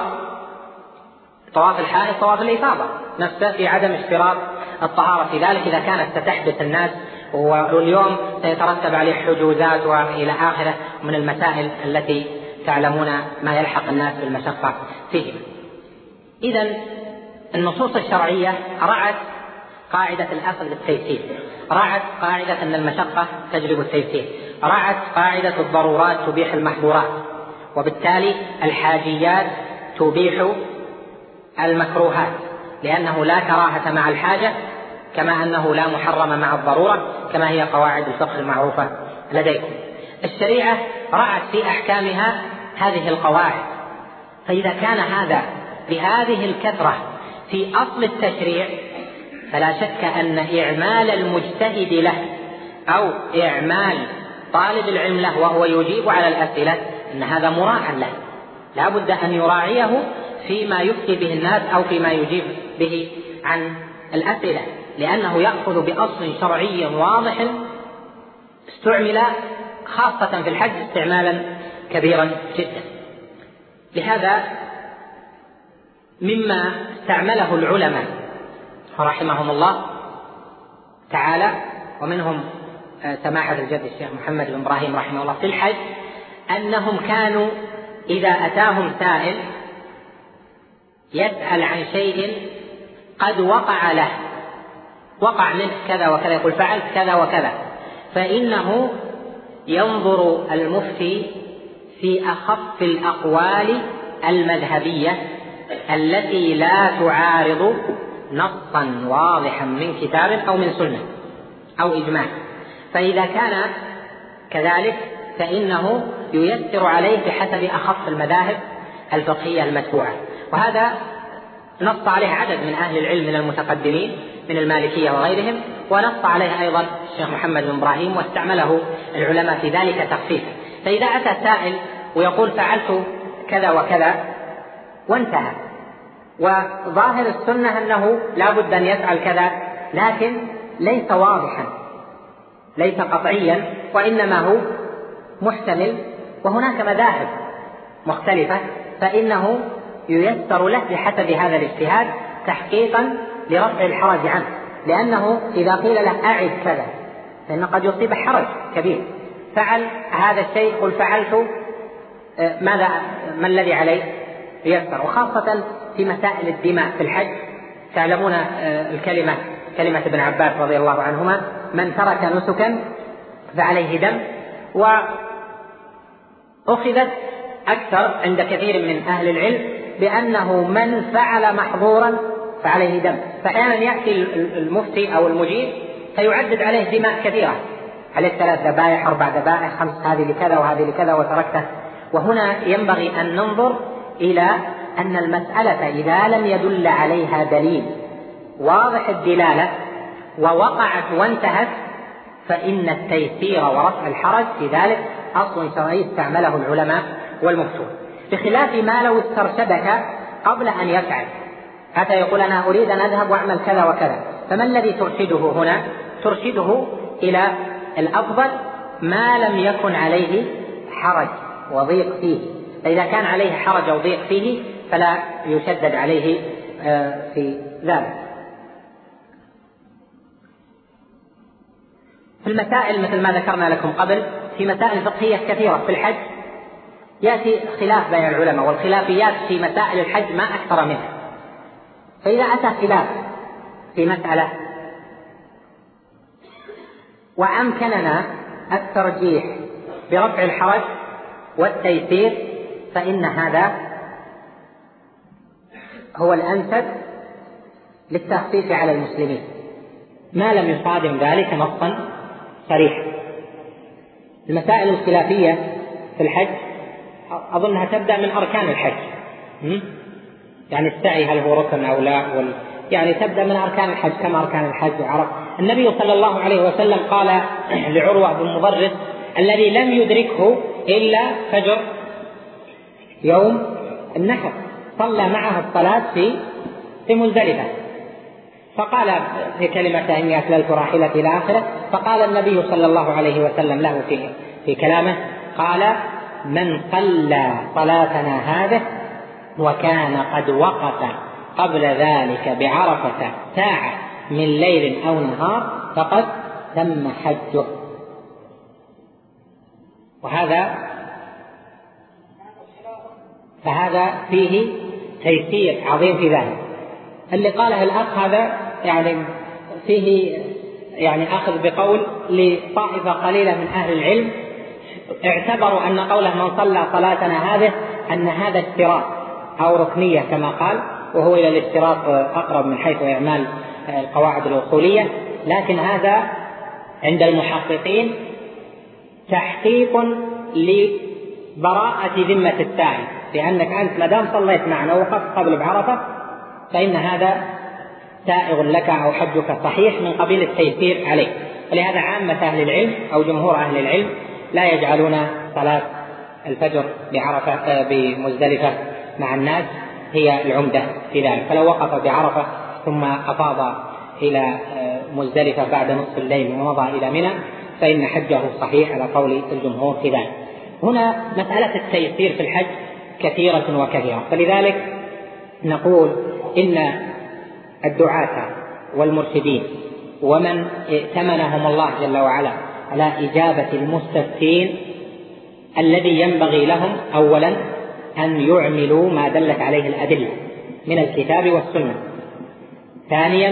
طواف الحائض طواف الإفاضة نفسه في عدم اشتراط الطهارة في ذلك إذا كانت ستحبس الناس، واليوم سيترتب عليه حجوزات وإلى آخره من المسائل التي تعلمون ما يلحق الناس بالمشقة فيه. إذن النصوص الشرعية رعت قاعدة الأصل للتيسير، رعت قاعدة أن المشقة تجلب التيسير، رعت قاعدة الضرورات تبيح المحظورات، وبالتالي الحاجيات تبيح المكروهات، لأنه لا كراهة مع الحاجة كما أنه لا محرم مع الضرورة، كما هي قواعد الفقه المعروفة لديكم. الشريعة رعت في أحكامها هذه القواعد، فإذا كان هذا بهذه الكثرة في أصل التشريع فلا شك أن إعمال المجتهد له أو إعمال طالب العلم له وهو يجيب على الأسئلة أن هذا مراعى له، لا بد أن يراعيه فيما يفتي به الناس أو فيما يجيب به عن الأسئلة، لأنه يأخذ بأصل شرعي واضح استعمل خاصة في الحج استعمالا كبيرا جدا. لهذا مما استعمله العلماء رحمهم الله تعالى ومنهم سماحة الجد الشيخ محمد بن إبراهيم رحمه الله في الحج، أنهم كانوا إذا أتاهم سائل يسأل عن شيء قد وقع له وقع منه كذا وكذا، يقول فعلت كذا وكذا، فإنه ينظر المفتي في أخف الأقوال المذهبية التي لا تعارض نصا واضحا من كتاب أو من سنة أو إجماع، فإذا كان كذلك فإنه ييسر عليه بحسب أخف المذاهب الفقهية المتبوعة. وهذا نص عليه عدد من أهل العلم من المتقدمين من المالكية وغيرهم، ونص عليه أيضا الشيخ محمد بن إبراهيم، واستعمله العلماء في ذلك تخفيفا. فإذا أتى سائل ويقول فعلت كذا وكذا وانتهى، وظاهر السنة أنه لا بد أن يفعل كذا، لكن ليس واضحا ليس قطعيا، وإنما هو محتمل وهناك مذاهب مختلفة، فإنه ييسر له بحسب هذا الاجتهاد تحقيقا لرفع الحرج عنه، لأنه إذا قيل له أعد كذا فإن قد يصيب حرج كبير، فعل هذا الشيء قل فعلت ماذا ما الذي عليه ييسر. وخاصة في مسائل الدماء في الحج، تعلمون الكلمة كلمة ابن عباس رضي الله عنهما: من ترك نسكا فعليه دم. وأخذت أكثر عند كثير من أهل العلم بأنه من فعل محظورا فعليه دم، فأحيانا يأتي المفتي أو المجيب فيعدد عليه دماء كثيرة، عليه ثلاث ذبائح أربع ذبائح خمس، هذه لكذا وهذه لكذا وتركته. وهنا ينبغي أن ننظر إلى أن المسألة إذا لم يدل عليها دليل واضح الدلالة ووقعت وانتهت، فإن التيسير ورفع الحرج في ذلك أصل شرعي استعمله العلماء والمفتون، بخلاف ما لو استرشدك قبل أن يفعل، حتى يقول أنا أريد أن أذهب وأعمل كذا وكذا، فما الذي ترشده هنا؟ ترشده إلى الأفضل ما لم يكن عليه حرج وضيق فيه، فإذا كان عليه حرج وضيق فيه فلا يشدد عليه في ذلك. في المسائل مثل ما ذكرنا لكم قبل، في مسائل فقهية كثيرة في الحج يأتي خلاف بين العلماء، والخلافيات في مسائل الحج ما أكثر منها، فإذا أتى خلاف في مسألة وأمكننا الترجيح برفع الحرج والتيسير، فإن هذا هو الأنسب للتخفيف على المسلمين ما لم يصادم ذلك نصا صريحا. المسائل الخلافية في الحج أظنها تبدأ من أركان الحج، يعني السعي هل هو ركن أو لا، وال... يعني تبدأ من أركان الحج كما أركان الحج وعرف. النبي صلى الله عليه وسلم قال لعروة بن مضرس الذي لم يدركه إلا فجر يوم النحر، صلى معه الصلاة في في مزدلفة، فقال في كلمة إني أكللت راحلتي إلى آخره، فقال النبي صلى الله عليه وسلم له في في كلامه قال: من صلى صلاتنا هذه وكان قد وقف قبل ذلك بعرفة ساعة من ليل أو نهار فقد تم حجه. وهذا فهذا فيه تيسير عظيم في ذلك. اللي قاله الأخ هذا يعني فيه يعني أخذ بقول لطائفة قليلة من أهل العلم، اعتبروا أن قوله من صلى صلاتنا هذه أن هذا اشتراط أو ركنية كما قال، وهو إلى الاشتراط أقرب من حيث إعمال القواعد الأصولية، لكن هذا عند المحققين تحقيق لبراءة ذمة الساعي، لأنك أنت مدام صليت معنا ووقفت قبل بعرفة فإن هذا سائغ لك أو حجك صحيح من قبيل التيسير عليه. ولهذا عامة أهل العلم أو جمهور أهل العلم لا يجعلون صلاة الفجر بعرفة بمزدلفة مع الناس هي العمدة في ذلك، فلو وقف بعرفة ثم أفاض إلى مزدلفة بعد نصف الليل ومضى إلى منى فإن حجه صحيح على قول الجمهور في ذلك. هنا مسألة التيسير في الحج كثيرة وكثيرة، فلذلك نقول إن الدعاة والمرشدين ومن ائتمنهم الله جل وعلا على إجابة المستفتين الذي ينبغي لهم أولا أن يعملوا ما دلت عليه الأدلة من الكتاب والسنة، ثانيا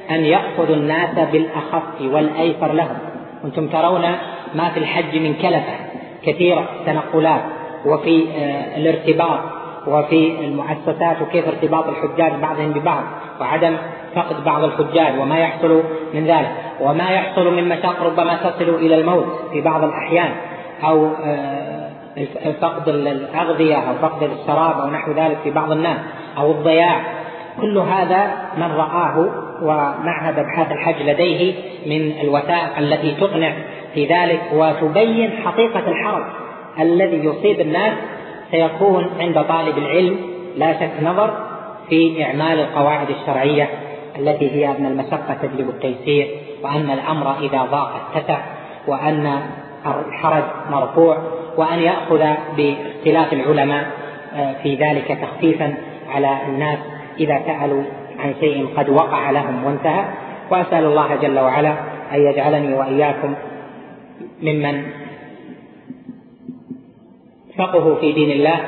أن يأخذوا الناس بالأخف والأيسر لهم. أنتم ترون ما في الحج من كلفة كثيرة، تنقلات، وفي الارتباط، وفي المؤسسات، وكيف ارتباط الحجاج بعضهم ببعض، وعدم فقد بعض الحجاج وما يحصل من ذلك، وما يحصل من مشاق ربما تصل إلى الموت في بعض الأحيان، أو فقد الأغذية أو فقد الشراب أو نحو ذلك في بعض الناس، أو الضياع. كل هذا من رآه ومعهد أبحاث الحج لديه من الوثائق التي تقنع في ذلك وتبين حقيقة الحرج الذي يصيب الناس سيكون عند طالب العلم لا شك نظر في إعمال القواعد الشرعية التي هي أن المشقة تجلب التيسير، وأن الأمر إذا ضاق اتسع، وأن الحرج مرفوع، وأن يأخذ باختلاف العلماء في ذلك تخفيفا على الناس إذا سألوا عن شيء قد وقع لهم وانتهى. وأسأل الله جل وعلا أن يجعلني وإياكم ممن فقهوا في دين الله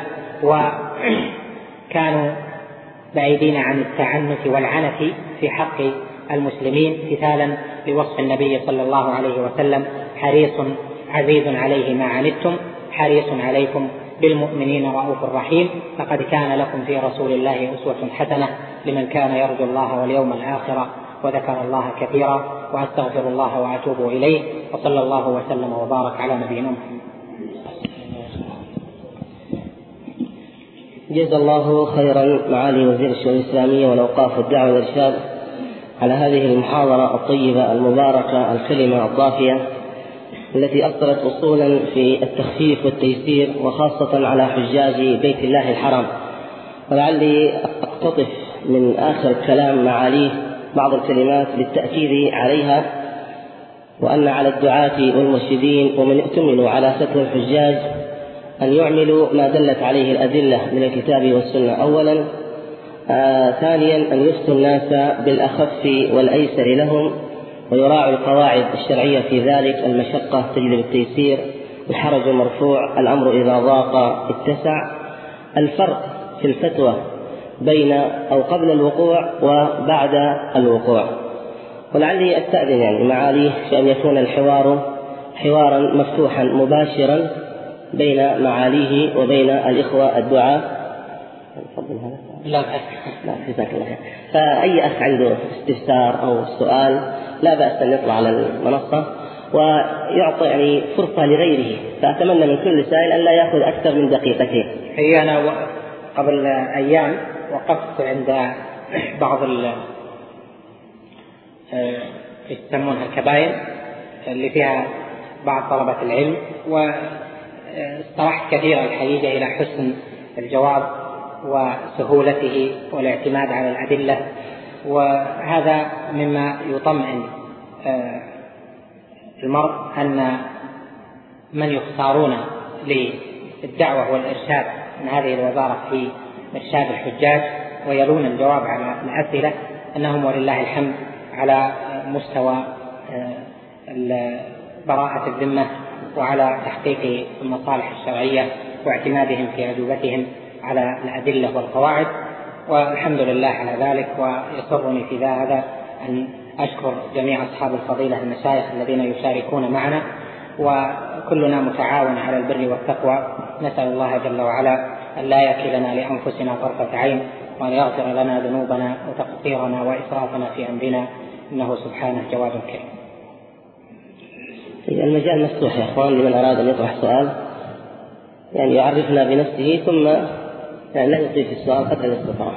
وكانوا بعيدين عن التعنت والعنف في حق المسلمين، مثالا لوصف النبي صلى الله عليه وسلم: حريص عزيز عليه ما عنتم حريص عليكم بالمؤمنين رؤوف رحيم. لقد كان لكم في رسول الله أسوة حسنة لمن كان يرجو الله واليوم الآخر وذكر الله كثيرا. وأستغفر الله وأتوب إليه، وصلى الله وسلم وبارك على نبينا محمد. جزا الله خيرا معالي وزير الشؤون الإسلامية والأوقاف والدعوة والإرشاد على هذه المحاضرة الطيبة المباركة الكلمة الضافية التي أثرت أصولا في التخفيف والتيسير، وخاصة على حجاج بيت الله الحرام. ولعلي أقتطف من آخر كلام معاليه بعض الكلمات للتأكيد عليها، وأن على الدعاة والمرشدين ومن ائتمنوا على فتوى الحجاج أن يعملوا ما دلت عليه الأدلة من الكتاب والسنة أولا. آه ثانيا أن يفتوا الناس بالأخف والأيسر لهم، ويراعوا القواعد الشرعية في ذلك: المشقة تجلب التيسير، الحرج مرفوع، الأمر إذا ضاق اتسع. الفرق في الفتوى بين أو قبل الوقوع وبعد الوقوع. ولعلي أستأذن يعني معاليه في أن يكون الحوار حوارا مفتوحا مباشرا بين معاليه وبين الإخوة الدعاء. لا لا جزاك الله خير. فأي أخ عنده استفسار أو سؤال لا بأس أن يطلع على المنصة ويعطي يعني فرصة لغيره. فأتمنى من كل سائل أن لا يأخذ أكثر من دقيقتين. هي أنا قبل أيام وقفت عند بعض يسمونها الكبائر اللي فيها بعض طلبة العلم، واسترحت كثيرا الحقيقة إلى حسن الجواب وسهولته والاعتماد على الأدلة. وهذا مما يطمئن المرء أن من يختارون للدعوة والإرشاد من هذه الوزارة في إرشاد الحجاج ويلون الجواب على الأسئلة أنهم ولله الحمد على مستوى براءة الذمة وعلى تحقيق المصالح الشرعية واعتمادهم في أجوبتهم على الأدلة والقواعد، والحمد لله على ذلك. ويسرني في هذا أن أشكر جميع أصحاب الفضيلة المشايخ الذين يشاركون معنا، وكلنا متعاون على البر والتقوى. نسأل الله جل وعلا أن لا يكلنا لأنفسنا طرفة عين، وأن يغفر لنا ذنوبنا وتقصيرنا وإسرافنا في أمرنا، إنه سبحانه جواد كريم. المجال مفتوح يا أخوان لمن أراد أن يطرح سؤال، يعني يعرفنا بنفسه ثم يعني لا يطيل في السؤال قدر الاستطاعة.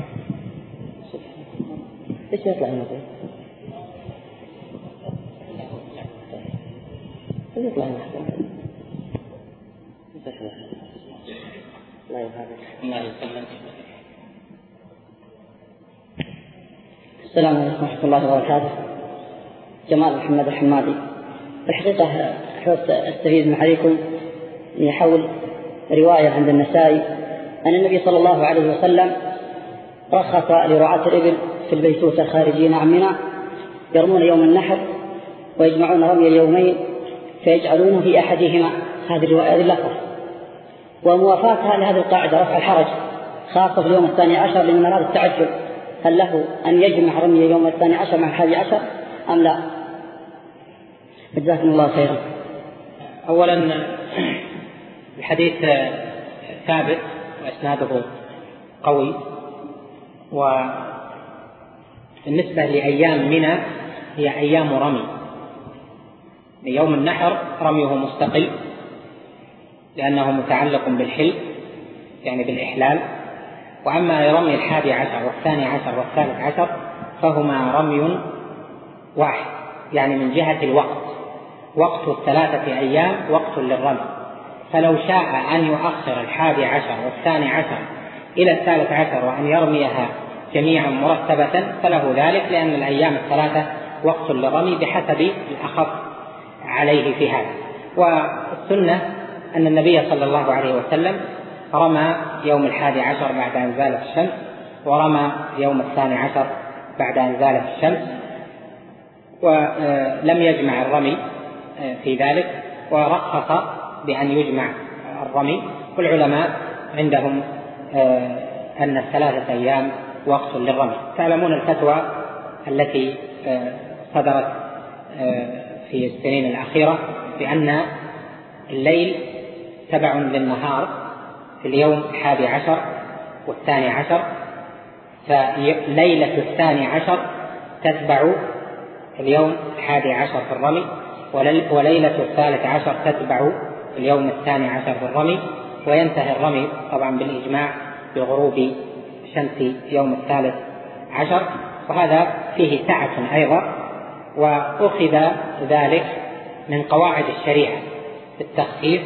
ليش ما يطلع هنا؟ يطلع هنا. لا يهابط. السلام عليكم ورحمة الله وبركاته. جمال محمد الحمادي. الحقيقة حرصت أستفيد من عليكم من حول رواية عند النسائي أن النبي صلى الله عليه وسلم رخص لرعاة الإبل في البيتوتة الخارجين عن منى يرمون يوم النحر ويجمعون رمي اليومين فيجعلونه في أحدهما. هذه الرواية اللفظ، وموافاتها لهذه القاعدة رفع الحرج خاصة في اليوم الثاني عشر لمن أراد التعجل هل له أن يجمع رمي يوم الثاني عشر مع الحادي عشر أم لا؟ جزاكم الله خيرا. أولا الحديث ثابت وإسناده قوي. وبالنسبة لأيام منى هي أيام رمي. يوم النحر رميه مستقل لأنه متعلق بالحل يعني بالإحلال. وأما رمي الحادي عشر والثاني عشر والثالث عشر فهما رمي واحد، يعني من جهة الوقت وقت الثلاثة أيام وقت للرمي. فلو شاء أن يؤخر الحادي عشر والثاني عشر إلى الثالث عشر وأن يرميها جميعا مرتبة فله ذلك، لأن الأيام الثلاثة وقت للرمي بحسب الأخف عليه في هذا. والسنة أن النبي صلى الله عليه وسلم رمى يوم الحادي عشر بعد أن زالت الشمس، ورمى يوم الثاني عشر بعد أن زالت الشمس، ولم يجمع الرمي في ذلك، ورخص بأن يجمع الرمي. والعلماء عندهم أن الثلاثة أيام وقت للرمي. تعلمون الفتوى التي صدرت في السنين الأخيرة بأن الليل تبع للنهار في اليوم الحادي عشر والثاني عشر، فليلة الثاني عشر تتبع اليوم الحادي عشر في الرمي، وليلة الثالث عشر تتبع اليوم الثاني عشر في الرمي، وينتهي الرمي طبعا بالإجماع بغروب شمس يوم الثالث عشر. وهذا فيه سعة أيضا، وأخذ ذلك من قواعد الشريعة بالتخفيف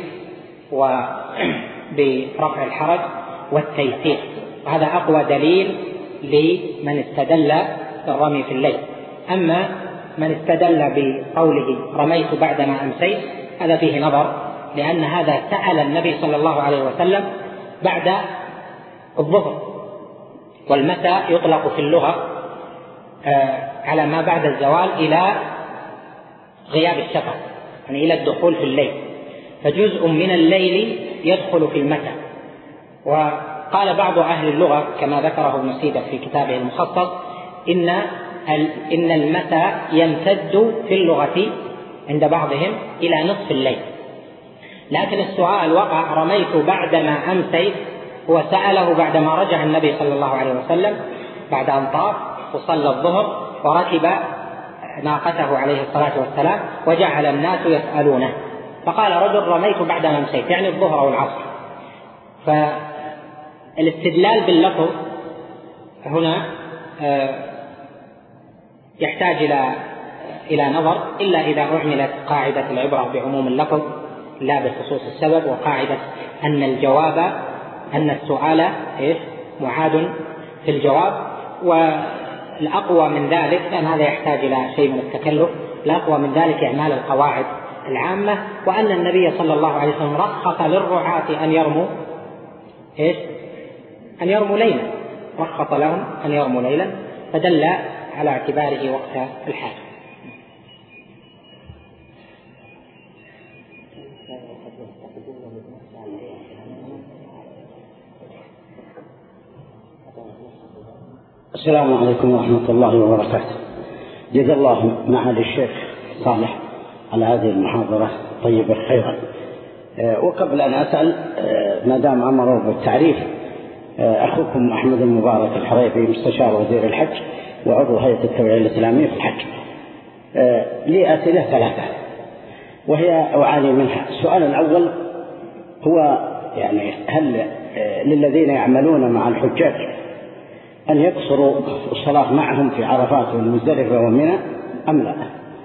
وبرفع الحرج والتيسير. وهذا أقوى دليل لمن استدل بالرمي في الليل. أما من استدل بقوله رميت بعدما أمسيت هذا فيه نظر، لأن هذا سأل النبي صلى الله عليه وسلم بعد الظهر، والمساء يطلق في اللغة على ما بعد الزوال إلى غياب الشفق، يعني إلى الدخول في الليل، فجزء من الليل يدخل في المساء. وقال بعض أهل اللغة كما ذكره ابن سيدة في كتابه المخصص إن إن المساء يمتد في اللغة عند بعضهم إلى نصف الليل. لكن السؤال وقع رميت بعدما أمسيت، هو سأله بعدما رجع النبي صلى الله عليه وسلم بعد أن طاف وصلى الظهر وركب ناقته عليه الصلاة والسلام، وجعل الناس يسألونه، فقال رجل رميت بعدما أمسيت، يعني الظهر أو العصر. فالاستدلال باللفظ هنا يحتاج إلى إلى نظر، إلا إذا أعملت قاعدة العبرة بعموم اللفظ لا بخصوص السبب، وقاعدة أن الجواب أن السؤال إيش معاد في الجواب. والأقوى من ذلك، لأن هذا يحتاج إلى شيء من التكلف، الأقوى من ذلك إعمال القواعد العامة، وأن النبي صلى الله عليه وسلم رخص للرعاة أن يرموا إيش أن يرموا ليلا، رخص لهم أن يرموا ليلا، فدل على اعتباره وقت الحاجة. السلام عليكم ورحمة الله وبركاته. جزا الله معالي الشيخ صالح على هذه المحاضرة طيبة خيرا. وقبل أن أسأل، ما دام أمروا بالتعريف، أخوكم أحمد المبارك الحريفي مستشار وزير الحج وعضو هيئة التوعية الإسلامية في الحج. لي أسئلة ثلاثة وهي أعاني منها. السؤال الأول هو يعني هل للذين يعملون مع الحجاج أن يقصروا الصلاة معهم في عرفات والمزدلفة ومنى أم لا؟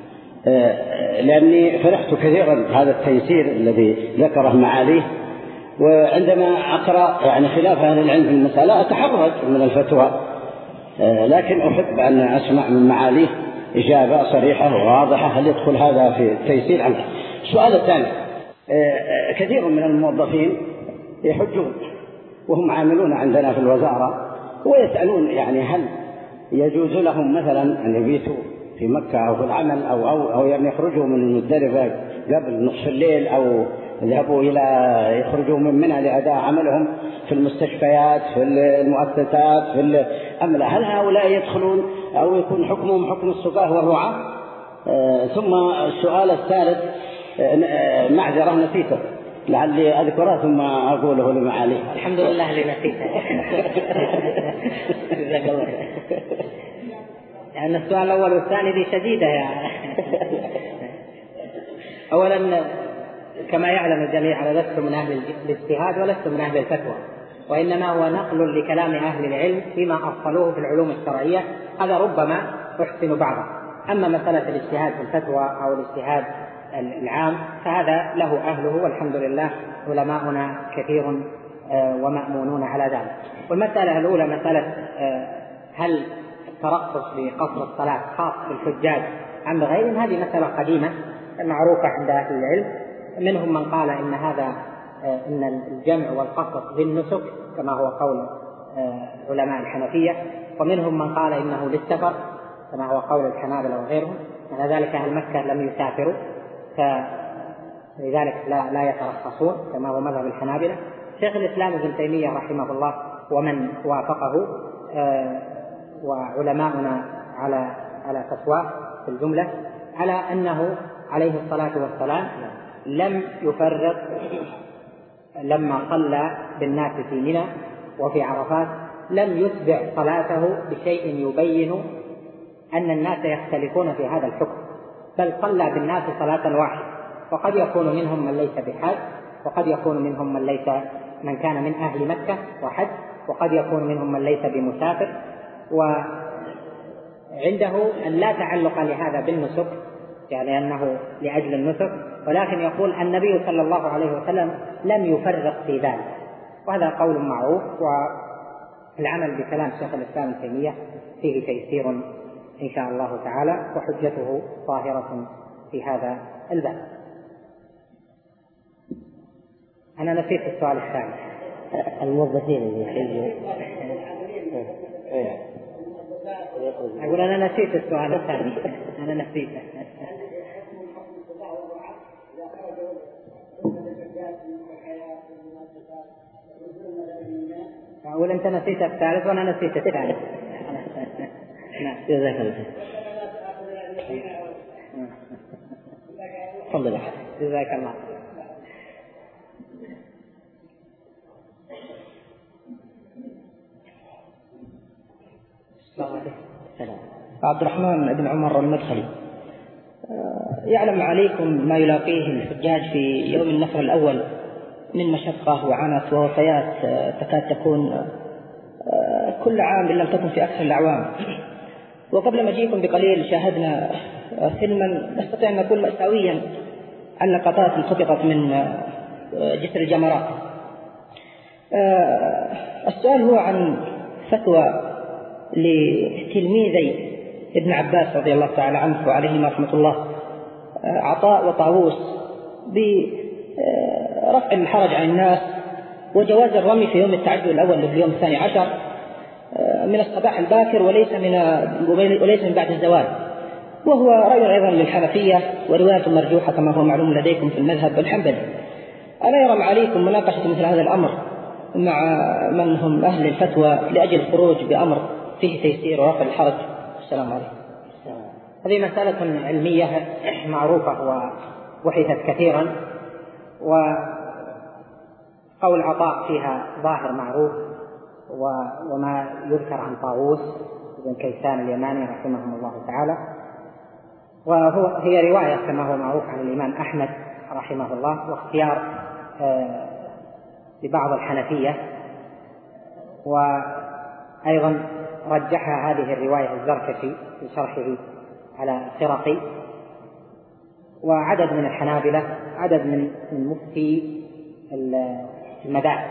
لأني فرحت كثيرا بهذا التيسير الذي ذكره معاليه، وعندما أقرأ يعني خلاف أهل العلم في المسألة أتحرج من الفتوى، لكن أحب أن أسمع من معاليه إجابة صريحة وواضحة هل يدخل هذا في التيسير أم لا. السؤال الثاني، كثير من الموظفين يحجون وهم عاملون عندنا في الوزارة، ويسألون يعني هل يجوز لهم مثلا أن يبيتوا في مكة أو في العمل أو أو أو يعني يخرجوا من المزدلفة قبل نصف الليل، أو يذهبوا إلى يخرجوا من منى لأداء عملهم في المستشفيات، في المؤسسات، في أم لا؟ هل هؤلاء يدخلون أو يكون حكمهم حكم السفاه والرعاة؟ ثم السؤال الثالث معذرة نسيته لعلي أذكره ثم أقوله لمعالي. الحمد لله اللي نسيته. جزاك الله خير. يعني السؤال الأول والثاني دي شديدة يعني. أولا كما يعلم الجميع أنا لست من أهل الاجتهاد ولست من أهل الفتوى، وإنما هو نقل لكلام أهل العلم فيما أصلوه في العلوم الشرعية، هذا ربما أحسن بعضه. أما مسألة الاجتهاد في الفتوى أو الاجتهاد العام فهذا له أهله، والحمد لله علماؤنا كثير ومأمونون على ذلك. والمسألة الأولى مسألة هل الترخص بقصر الصلاة خاص بالحجاج أم بغيرهم، هذه مسألة قديمة معروفة عند أهل العلم. منهم من قال إن هذا إن الجمع والقصر بالنسك كما هو قول علماء الحنفية، ومنهم من قال إنه للسفر كما هو قول الحنابلة وغيرهم. على ذلك أهل مكة لم يسافروا فلذلك لا, لا يترخصون كما هو مذهب الحنابلة. شيخ الإسلام ابن تيمية رحمه الله ومن وافقه وعلماؤنا على على فتواه في الجملة على أنه عليه الصلاة والسلام لم يفرق لما صلى بالناس في منى وفي عرفات، لم يتبع صلاته بشيء يبين أن الناس يختلفون في هذا الحكم، بل صلى بالناس صلاة واحدة. وقد يكون منهم من ليس بحاج، وقد يكون منهم من ليس من كان من أهل مكة وحج، وقد يكون منهم من ليس بمسافر. وعنده أن لا تعلق لهذا بالنسك يعني أنه لأجل النسك، ولكن يقول النبي صلى الله عليه وسلم لم يفرق في ذلك، وهذا قول معروف. والعمل بكلام شيخ الإسلام ابن تيمية فيه تيسير إن شاء الله تعالى، وحجته ظاهرة في هذا الباب. أنا نسيت السؤال الثاني. الموظفين أقول أنا نسيت السؤال الثاني أنا نسيته. أقول أنت نسيت الثالث وأنا نسيت الثالث. نعم جزاك الله تفضل. جزاك الله. عبد الرحمن بن عمر المدخلي، يعلم عليكم ما يلاقيه الحجاج في يوم النفر الأول من مشقة وعنت ووفيات تكاد تكون كل عام إن لم تكن في أكثر الأعوام. وقبل مجيئكم بقليل شاهدنا فيلما نستطيع أن نقول مأساويا عن لقطات انقطعت من جسر الجمرات. السؤال هو عن فتوى لتلميذي ابن عباس رضي الله تعالى عنه وعليهما رحمة الله، عطاء وطاووس، برفع الحرج عن الناس وجواز الرمي في يوم التعجل الأول لليوم الثاني عشر من الصباح الباكر وليس من وليس من بعد الزوال، وهو رأي أيضا للحنفية ورواية مرجوحة كما هو معلوم لديكم في المذهب الحنبلي. ألا يرى عليكم مناقشة مثل هذا الأمر مع من هم أهل الفتوى لأجل الخروج بأمر فيه تيسير ورفع الحرج؟ السلام عليكم. هذه مسألة علمية معروفة وبحثت كثيرا، وقول عطاء فيها ظاهر معروف، وما يذكر عن طاووس بن كيسان اليماني رحمه الله تعالى، وهو هي رواية كما هو معروف عن الإمام أحمد رحمه الله، واختيار لبعض الحنفية، وأيضا رجحها هذه الرواية الزركشي في شرحه على الخرقي، وعدد من الحنابلة، عدد من مفتي المذاهب.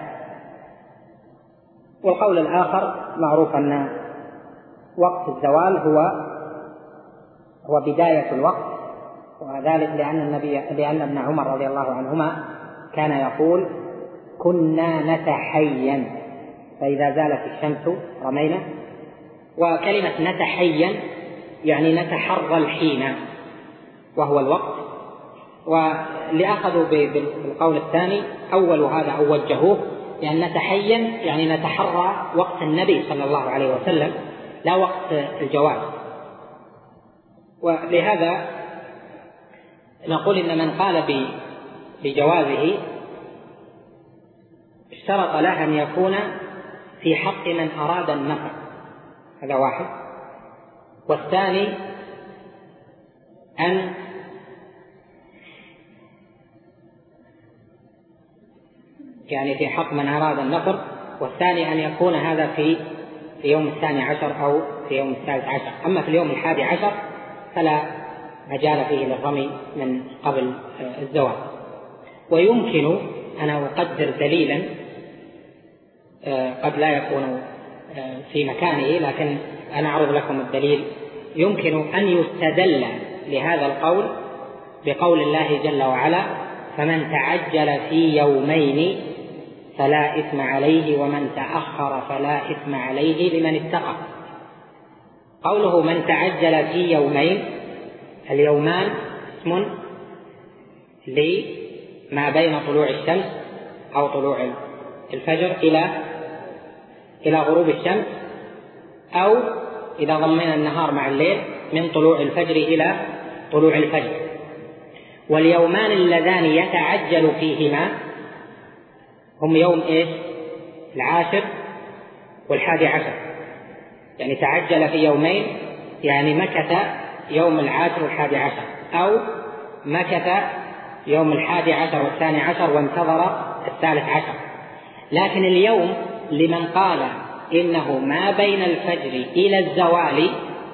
والقول الآخر معروف أن وقت الزوال هو هو بداية الوقت، وذلك لأن النبي لأن ابن عمر رضي الله عنهما كان يقول كنا نتحين فإذا زالت الشمس رمينا. وكلمة نتحين يعني نتحرى الحين وهو الوقت. واللي أخذوا بالقول الثاني أول هذا أو وجهوه يعني نتحين يعني نتحرى وقت النبي صلى الله عليه وسلم لا وقت الجواز. ولهذا نقول إن من قال بجوازه اشترط له أن يكون في حق من أراد النفع، هذا واحد. والثاني أن يعني في حق من أراد النفر، والثاني أن يكون هذا في في يوم الثاني عشر أو في يوم الثالث عشر. أما في اليوم الحادي عشر فلا مجال فيه للرمي من قبل الزواج. ويمكن أن أقدر دليلا قد لا يكون في مكانه، لكن أنا أعرض لكم الدليل. يمكن أن يستدل لهذا القول بقول الله جل وعلا: فمن تعجل في يومين فلا إثم عليه ومن تأخر فلا إثم عليه لمن اتقى. قوله من تعجل في يومين، اليومان اسم لما بين طلوع الشمس أو طلوع الفجر إلى إلى غروب الشمس، أو إذا ضمنا النهار مع الليل من طلوع الفجر إلى طلوع الفجر. واليومان اللذان يتعجل فيهما هم يوم إيش؟ العاشر والحادي عشر. يعني تعجل في يومين يعني مكث يوم العاشر والحادي عشر، أو مكث يوم الحادي عشر والثاني عشر وانتظر الثالث عشر. لكن اليوم لمن قال إنه ما بين الفجر إلى الزوال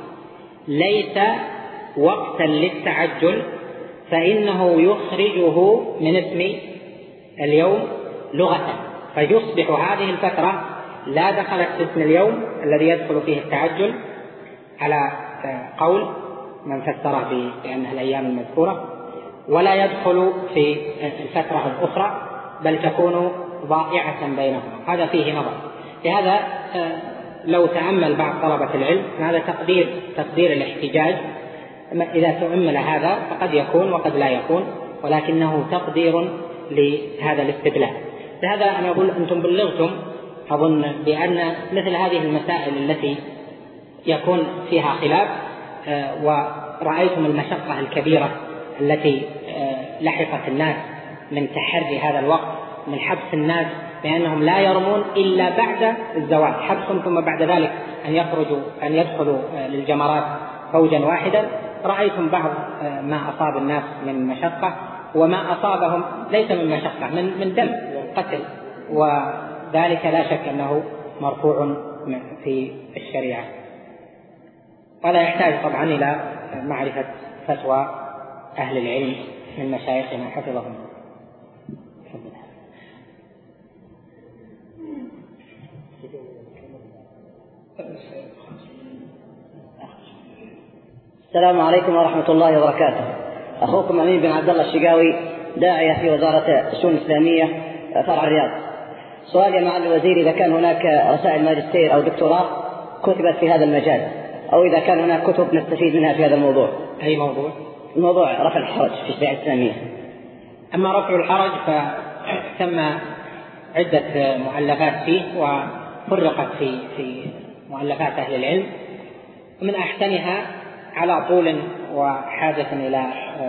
ليس وقتا للتعجل، فإنه يخرجه من اسم اليوم لغة، فيصبح هذه الفترة لا دخلت في اسم اليوم الذي يدخل فيه التعجل على قول من فسره بأنها الأيام المذكورة، ولا يدخل في الفترة الأخرى، بل تكون ضائعة بينهما. هذا فيه نظر. لهذا لو تأمل بعض طلبة العلم هذا تقدير تقدير الاحتجاج، إذا تؤمل هذا فقد يكون وقد لا يكون، ولكنه تقدير لهذا الاستدلال. لهذا أنا أقول أنتم بلغتم أظن بأن مثل هذه المسائل التي يكون فيها خلاف ورأيتم المشقة الكبيرة التي لحقت الناس من تحري هذا الوقت، من حبس الناس بأنهم لا يرمون إلا بعد الزوال، حبسهم ثم بعد ذلك أن يخرجوا أن يدخلوا للجمرات فوجا واحدا. رأيتم بعض ما أصاب الناس من مشقة، وما أصابهم ليس من مشقة، من من دم وقتل، وذلك لا شك أنه مرفوع في الشريعة. ولا يحتاج طبعا إلى معرفة فتوى أهل العلم من مشايخنا حفظهم. السلام عليكم ورحمة الله وبركاته. أخوكم أمين بن عبد الله الشقاوي، داعية في وزارة الشؤون الإسلامية فرع الرياض. سؤال يا معالي الوزير: إذا كان هناك رسائل ماجستير أو دكتوراه كتبت في هذا المجال، أو إذا كان هناك كتب نستفيد منها في هذا الموضوع. أي موضوع؟ موضوع رفع الحرج في الشريعة الإسلامية. أما رفع الحرج فتم عدة مؤلفات فيه وفرقت في في مؤلفات أهل العلم، ومن أحسنها على طول وحاجة إلى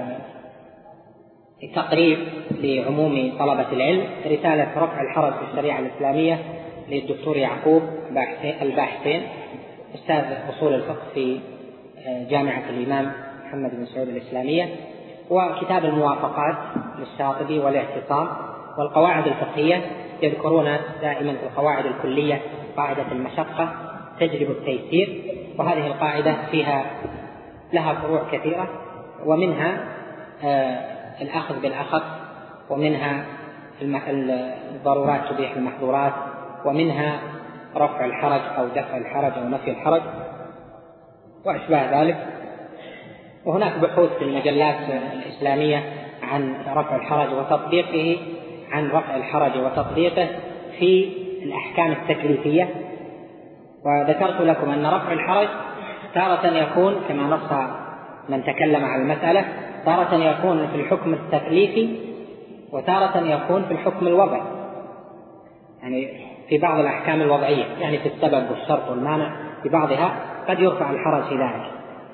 تقريب لعموم طلبة العلم رسالة رفع الحرج في الشريعة الإسلامية للدكتور يعقوب الباحثين، أستاذ أصول الفقه في جامعة الإمام محمد بن سعود الإسلامية، وكتاب الموافقات للشاطبي والاعتصام، والقواعد الفقهية. يذكرون دائما في القواعد الكلية قاعدة المشقة تجلب التيسير، وهذه القاعدة فيها لها فروع كثيرة، ومنها آه الأخذ بالأخذ، ومنها الضرورات تبيح المحظورات، ومنها رفع الحرج أو دفع الحرج أو نفي الحرج وأشباه ذلك. وهناك بحوث في المجلات الإسلامية عن رفع الحرج وتطبيقه، عن رفع الحرج وتطبيقه في الأحكام التكليفية. وذكرت لكم أن رفع الحرج تارة يكون كما نص من تكلم عن المسألة، تارة يكون في الحكم التكليفي، وتارة يكون في الحكم الوضعي. يعني في بعض الأحكام الوضعية، يعني في السبب والشرط والمانع في بعضها قد يرفع الحرج في ذلك.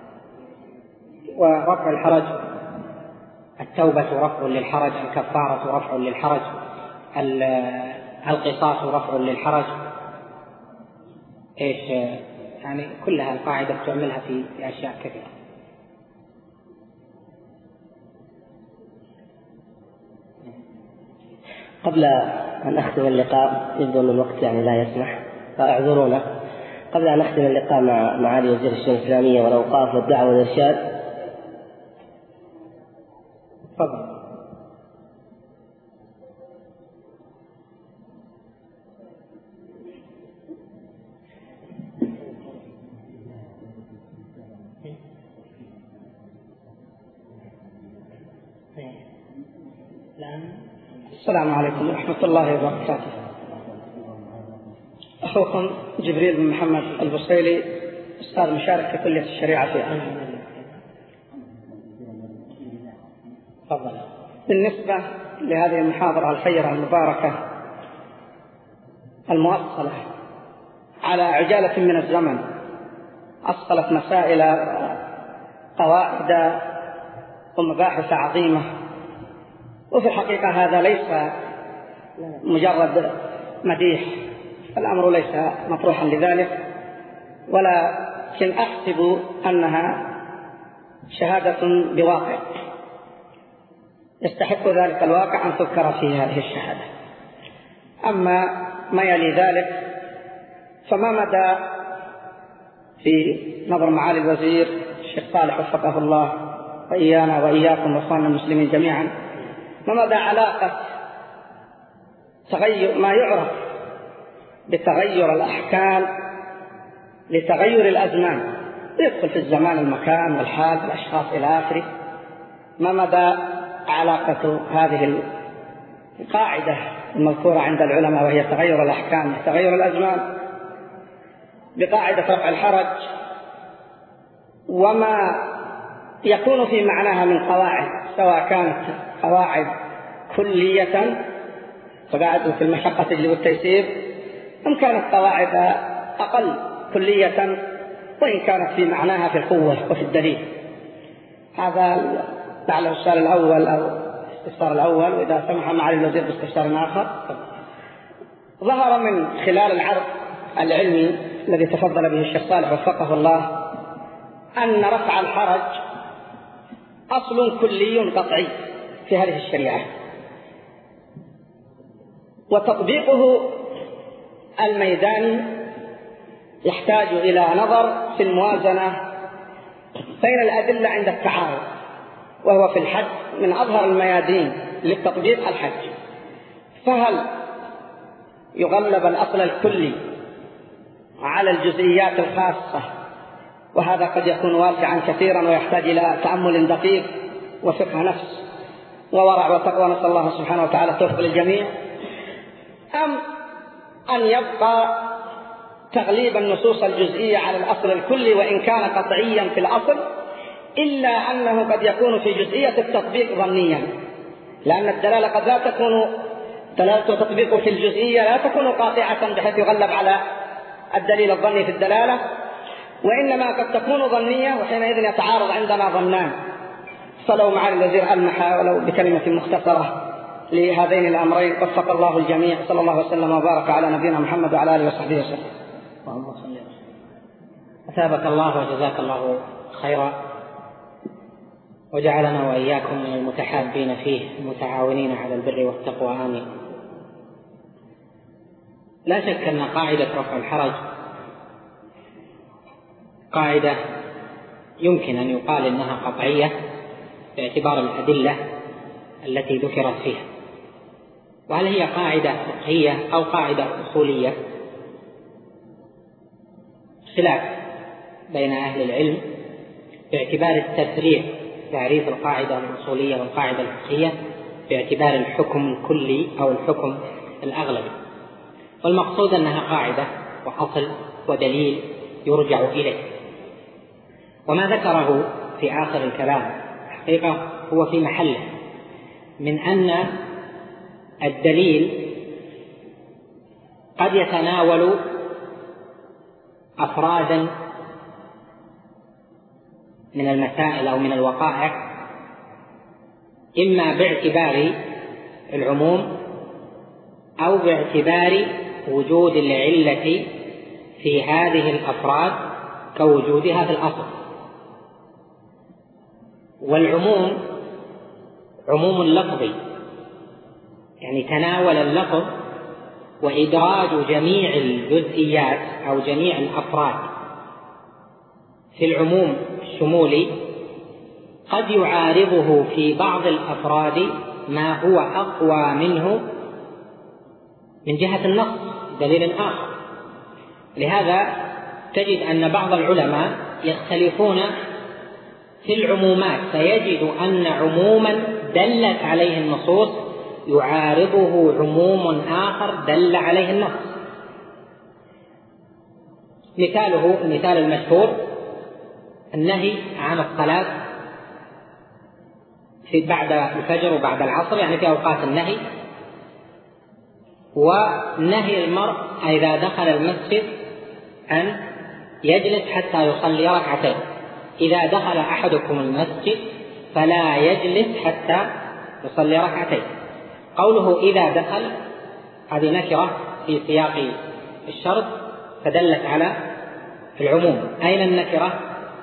ورفع الحرج التوبة رفع للحرج، الكفارة رفع للحرج، القصاص رفع للحرج، إيش يعني كلها القاعدة تعملها في أشياء كثيرة. قبل أن أختم اللقاء، يبدو أن الوقت يعني لا يسمح فاعذرونا، قبل أن أختم اللقاء مع معالي وزير الشؤون الإسلامية والأوقاف والدعوة والإرشاد. تفضل. السلام عليكم ورحمة الله وبركاته. أخوكم جبريل بن محمد البصيلي، أستاذ مشارك في كلية الشريعة في أمريكا. تفضل. بالنسبة لهذه المحاضرة الخيرة المباركة المؤصلة على عجالة من الزمن، أصلت مسائل قواعد ومباحث عظيمة، وفي الحقيقة هذا ليس مجرد مديح، الأمر ليس مطروحا لذلك، ولكن أحسب أنها شهادة بواقع يستحق ذلك الواقع أن تذكر في هذه الشهادة. أما ما يلي ذلك فما مدى في نظر معالي الوزير الشيخ صالح وفقه الله وإيانا وإياكم وإخواننا المسلمين جميعا، ما مدى علاقة تغير ما يعرف بتغير الأحكام لتغير الأزمان، يدخل في الزمان المكان والحال والأشخاص إلى آخره، ما مدى علاقة هذه القاعدة المذكورة عند العلماء وهي تغير الأحكام لتغير الأزمان بقاعدة رفع الحرج، وما يكون في معناها من قواعد، سواء كانت قواعد كلية قواعد في المشقة تجلب التيسير، أم كانت قواعد أقل كلية وإن كانت في معناها في القوة وفي الدليل. هذا لعله السؤال الأول أو الاستفسار الأول، وإذا سمح معالي الوزير باستفسار آخر. ظهر من خلال العرض العلمي الذي تفضل به الشيخ صالح وفقه الله أن رفع الحرج أصل كلي قطعي في هذه الشريعة، وتطبيقه الميداني يحتاج إلى نظر في الموازنة بين الأدلة عند التعارض، وهو في الحج من أظهر الميادين للتطبيق الحج. فهل يغلب الأصل الكلي على الجزئيات الخاصة، وهذا قد يكون واسعا كثيرا ويحتاج إلى تأمل دقيق وفقه نفس وورع وتقوى، نسأل الله سبحانه وتعالى التوفيق للجميع، أم أن يبقى تغليب النصوص الجزئية على الأصل الكلي وإن كان قطعيا في الأصل، إلا أنه قد يكون في جزئية التطبيق ظنيا، لأن الدلالة قد لا تكون دلالة وتطبيق في الجزئية لا تكون قاطعة بحيث يغلب على الدليل الظني في الدلالة، وإنما قد تكون ظنية، وحينئذ يتعارض عندنا ظنان. فلو معالي الوزير ألمح ولو بكلمة مختصرة لهذين الأمرين وفق الله الجميع. صلى الله وسلم وبارك على نبينا محمد وعلى آله وصحبه وسلم. اللهم صل وسلم. أثابك الله وجزاك الله خيرا، وجعلنا وإياكم من المتحابين فيه المتعاونين على البر والتقوى، آمين. لا شك أن قاعدة رفع الحرج قاعدة يمكن أن يقال إنها قطعية باعتبار الأدلة التي ذكرت فيها. وهل هي قاعدة فقهية أو قاعدة أصولية؟ خلاف بين أهل العلم باعتبار التفريع، تعريف القاعدة الأصولية والقاعدة الفقهية باعتبار الحكم الكلي أو الحكم الأغلبي. والمقصود أنها قاعدة وأصل ودليل يرجع إليه. وما ذكره في آخر الكلام حقيقة هو في محله، من أن الدليل قد يتناول أفرادا من المسائل أو من الوقائع، إما باعتبار العموم أو باعتبار وجود العلة في هذه الأفراد كوجودها في الأصل. والعموم عموم لفظي، يعني تناول اللفظ وإدراج جميع الجزئيات أو جميع الأفراد في العموم الشمولي قد يعارضه في بعض الأفراد ما هو أقوى منه من جهة النص دليل آخر. لهذا تجد أن بعض العلماء يختلفون في العمومات، فيجد أن عموما دلت عليه النصوص يعارضه عموم آخر دل عليه النص. مثاله المثال المشهور النهي عن الصلاة في بعد الفجر وبعد العصر، يعني في أوقات النهي، ونهي المرء إذا دخل المسجد أن يجلس حتى يصلي ركعتين. إذا دخل أحدكم المسجد فلا يجلس حتى يصلي ركعتين. قوله إذا دخل هذه نكرة في سياق الشرط فدلت على العموم. أين النكرة؟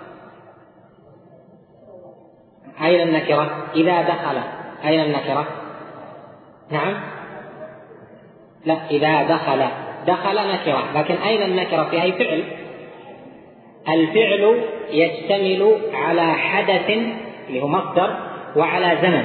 أين النكرة؟ إذا دخل أين النكرة؟ نعم، لا، إذا دخل دخل نكرة، لكن أين النكرة؟ في أي فعل؟ الفعل يشتمل على حدث اللي هو مصدر وعلى زمن،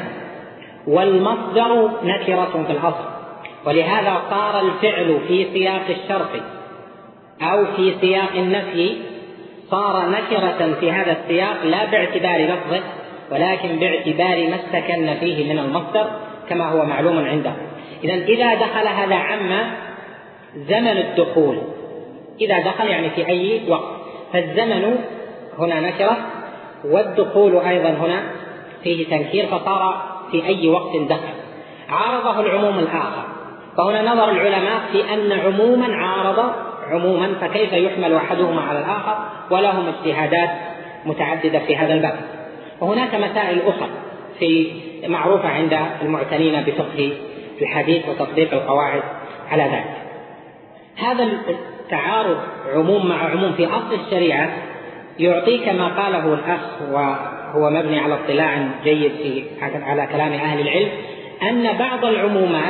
والمصدر نكرة في الأصل، ولهذا صار الفعل في سياق الشرط أو في سياق النفي صار نكرة في هذا السياق لا باعتبار لفظه ولكن باعتبار ما استكن فيه من المصدر كما هو معلوم عنده. إذن إذا دخل هذا عم زمن الدخول، إذا دخل يعني في أي وقت، فالزمن هنا نكرة والدخول أيضا هنا فيه تنكير، فصار في أي وقت دخل. عارضه العموم الآخر، فهنا نظر العلماء في أن عموما عارض عموما، فكيف يحمل أحدهما على الآخر، ولهم اجتهادات متعددة في هذا الباب. وهناك مسائل أخرى في معروفة عند المعتنين بفقه الحديث وتطبيق القواعد على ذلك. هذا التعارض عموم مع عموم في أصل الشريعة يعطيك ما قاله الأخ وهو مبني على اطلاع جيد في على كلام أهل العلم، أن بعض العمومات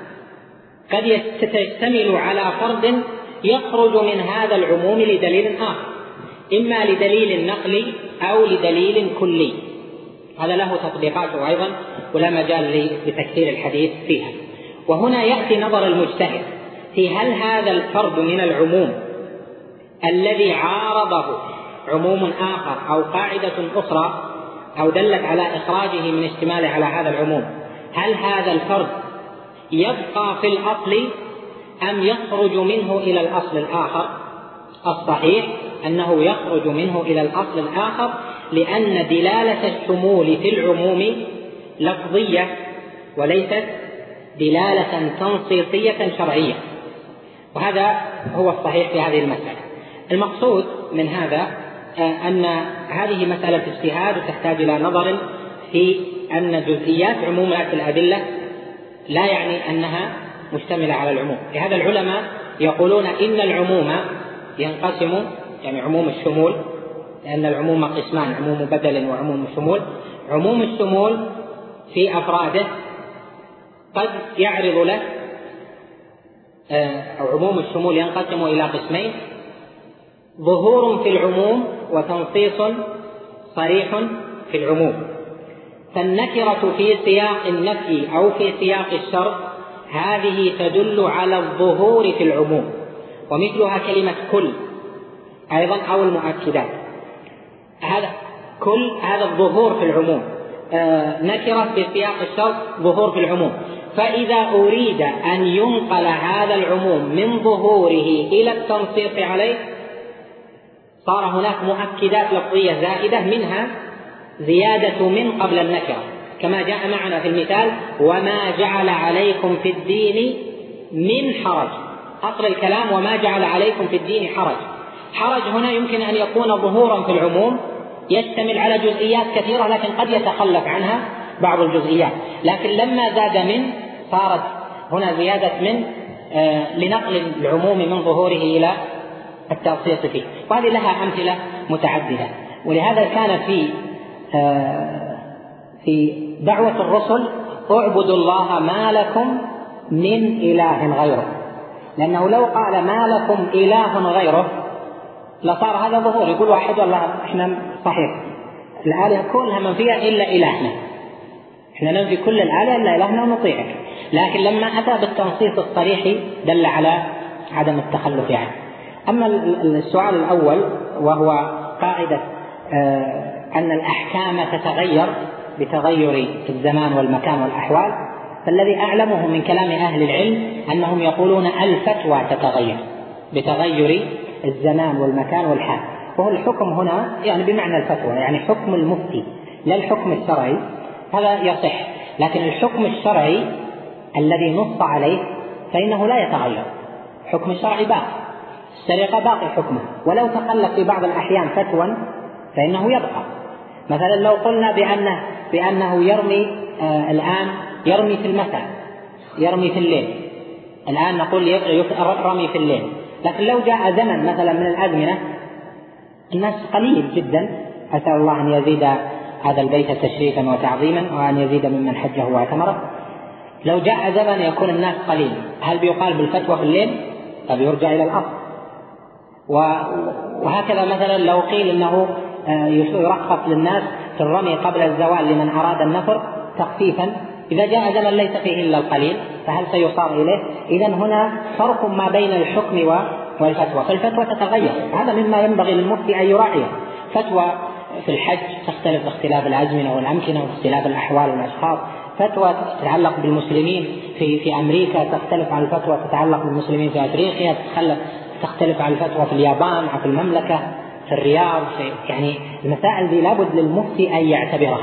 قد تشتمل على فرد يخرج من هذا العموم لدليل آخر، إما لدليل نقلي أو لدليل كلي، هذا له تطبيقاته أيضا ولا مجال لتكثير الحديث فيها. وهنا يأتي نظر المجتهد في هل هذا الفرد من العموم الذي عارضه عموم آخر أو قاعدة أخرى أو دلت على إخراجه من اشتماله على هذا العموم، هل هذا الفرد يبقى في الأصل أم يخرج منه إلى الأصل الآخر؟ الصحيح أنه يخرج منه إلى الأصل الآخر، لأن دلالة الشمول في العموم لفظية وليست دلالة تنصيصية شرعية، وهذا هو الصحيح في هذه المسألة. المقصود من هذا أن هذه مسألة اجتهاد وتحتاج إلى نظر في أن جزئيات عمومات الأدلة لا يعني أنها مشتملة على العموم. لهذا العلماء يقولون إن العموم ينقسم، يعني عموم الشمول، لأن العموم قسمان، عموم بدل وعموم الشمول. عموم الشمول في أفراده قد يعرض له، أو عموم الشمول ينقسم إلى قسمين: ظهور في العموم وتنصيص صريح في العموم. فالنكرة في سياق النفي أو في سياق الشرط هذه تدل على الظهور في العموم، ومثلها كلمة كل أيضا أو المؤكدات، هذا كل هذا الظهور في العموم. آه نكرة في سياق الشرط ظهور في العموم. فإذا أريد أن ينقل هذا العموم من ظهوره إلى التنصيص عليه صار هناك مؤكدات لفظية زائدة، منها زيادة من قبل النكرة كما جاء معنا في المثال: وما جعل عليكم في الدين من حرج. أصل الكلام وما جعل عليكم في الدين حرج. حرج هنا يمكن أن يكون ظهورا في العموم يشتمل على جزئيات كثيرة، لكن قد يتخلف عنها بعض الجزئيات. لكن لما زاد من صارت هنا زيادة من آه لنقل العموم من ظهوره إلى التخصيص فيه، وهذه لها أمثلة متعددة. ولهذا كان في آه في دعوة الرسل اعبدوا الله ما لكم من إله غيره، لأنه لو قال ما لكم إله غيره لصار هذا ظهور، يقول واحد والله احنا صحيح الآلهة كلها منفية إلا إلهنا، احنا ننفي كل الآلهة إلا إلهنا ونطيعك. لكن لما أتى بالتنصيص الصريح دل على عدم التخلف عنه. أما السؤال الأول وهو قاعدة أن الأحكام تتغير بتغير الزمان والمكان والأحوال، فالذي أعلمه من كلام أهل العلم أنهم يقولون الفتوى تتغير بتغير الزمان والمكان والحال، وهو الحكم هنا يعني بمعنى الفتوى، يعني حكم المفتي لا الحكم الشرعي، هذا يصح. لكن الحكم الشرعي الذي نص عليه فإنه لا يتغير، حكم الشرعي باقي، السرقة باقي حكمه، ولو تخلف في بعض الأحيان فتوى فإنه يبقى. مثلا لو قلنا بأنه, بأنه يرمي آه الآن يرمي في المساء، يرمي في الليل، الآن نقول يرمي في الليل، لكن لو جاء زمن مثلا من الأزمنة الناس قليل جدا، أسأل الله أن يزيد هذا البيت تشريفا وتعظيما وأن يزيد ممن حجه واعتمره، لو جاء زمن يكون الناس قليل، هل بيقال بالفتوى في الليل؟ طب يرجع إلى الأصل. وهكذا مثلا لو قيل إنه يرخص للناس في الرمي قبل الزوال لمن أراد النفر تخفيفا، إذا جاء زمن ليس فيه إلا القليل فهل سيصار إليه؟ إذن هنا فرق ما بين الحكم والفتوى، فالفتوى تتغير، هذا مما ينبغي للمفتي أن يراعيه. فتوى في الحج تختلف باختلاف الأزمنة والأمكنة واختلاف الأحوال والأشخاص، فتوى تتعلق بالمسلمين في في أمريكا تختلف عن الفتوى تتعلق بالمسلمين في أفريقيا، تختلف عن الفتوى في اليابان أو في المملكة في الرياض، في يعني المسائل دي لابد للمفتي أن يعتبرها.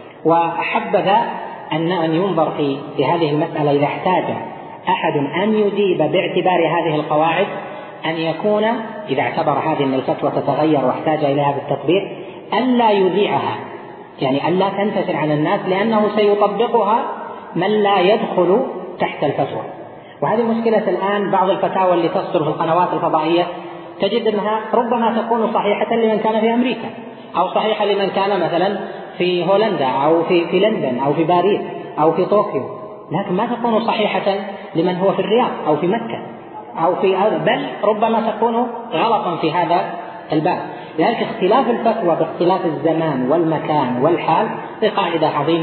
وأحبذ أن أن ينظر في في هذه المسألة إذا احتاج أحد أن يجيب باعتبار هذه القواعد أن يكون إذا اعتبر هذه أن الفتوى تتغير واحتاج إليها بالتطبيق ألا يذيعها، يعني ألا تنتشر عن الناس، لأنه سيطبقها من لا يدخل تحت الفتوى. وهذه مشكلة الآن، بعض الفتاوى اللي تصدر في القنوات الفضائية تجد أنها ربما تكون صحيحة لمن كان في أمريكا، أو صحيحة لمن كان مثلا في هولندا أو في, في لندن أو في باريس أو في طوكيو، لكن ما تكون صحيحة لمن هو في الرياض أو في مكة أو في بل ربما تكون غلطا في هذا الباب. لذلك اختلاف الفتوى باختلاف الزمان والمكان والحال قاعدة عظيمة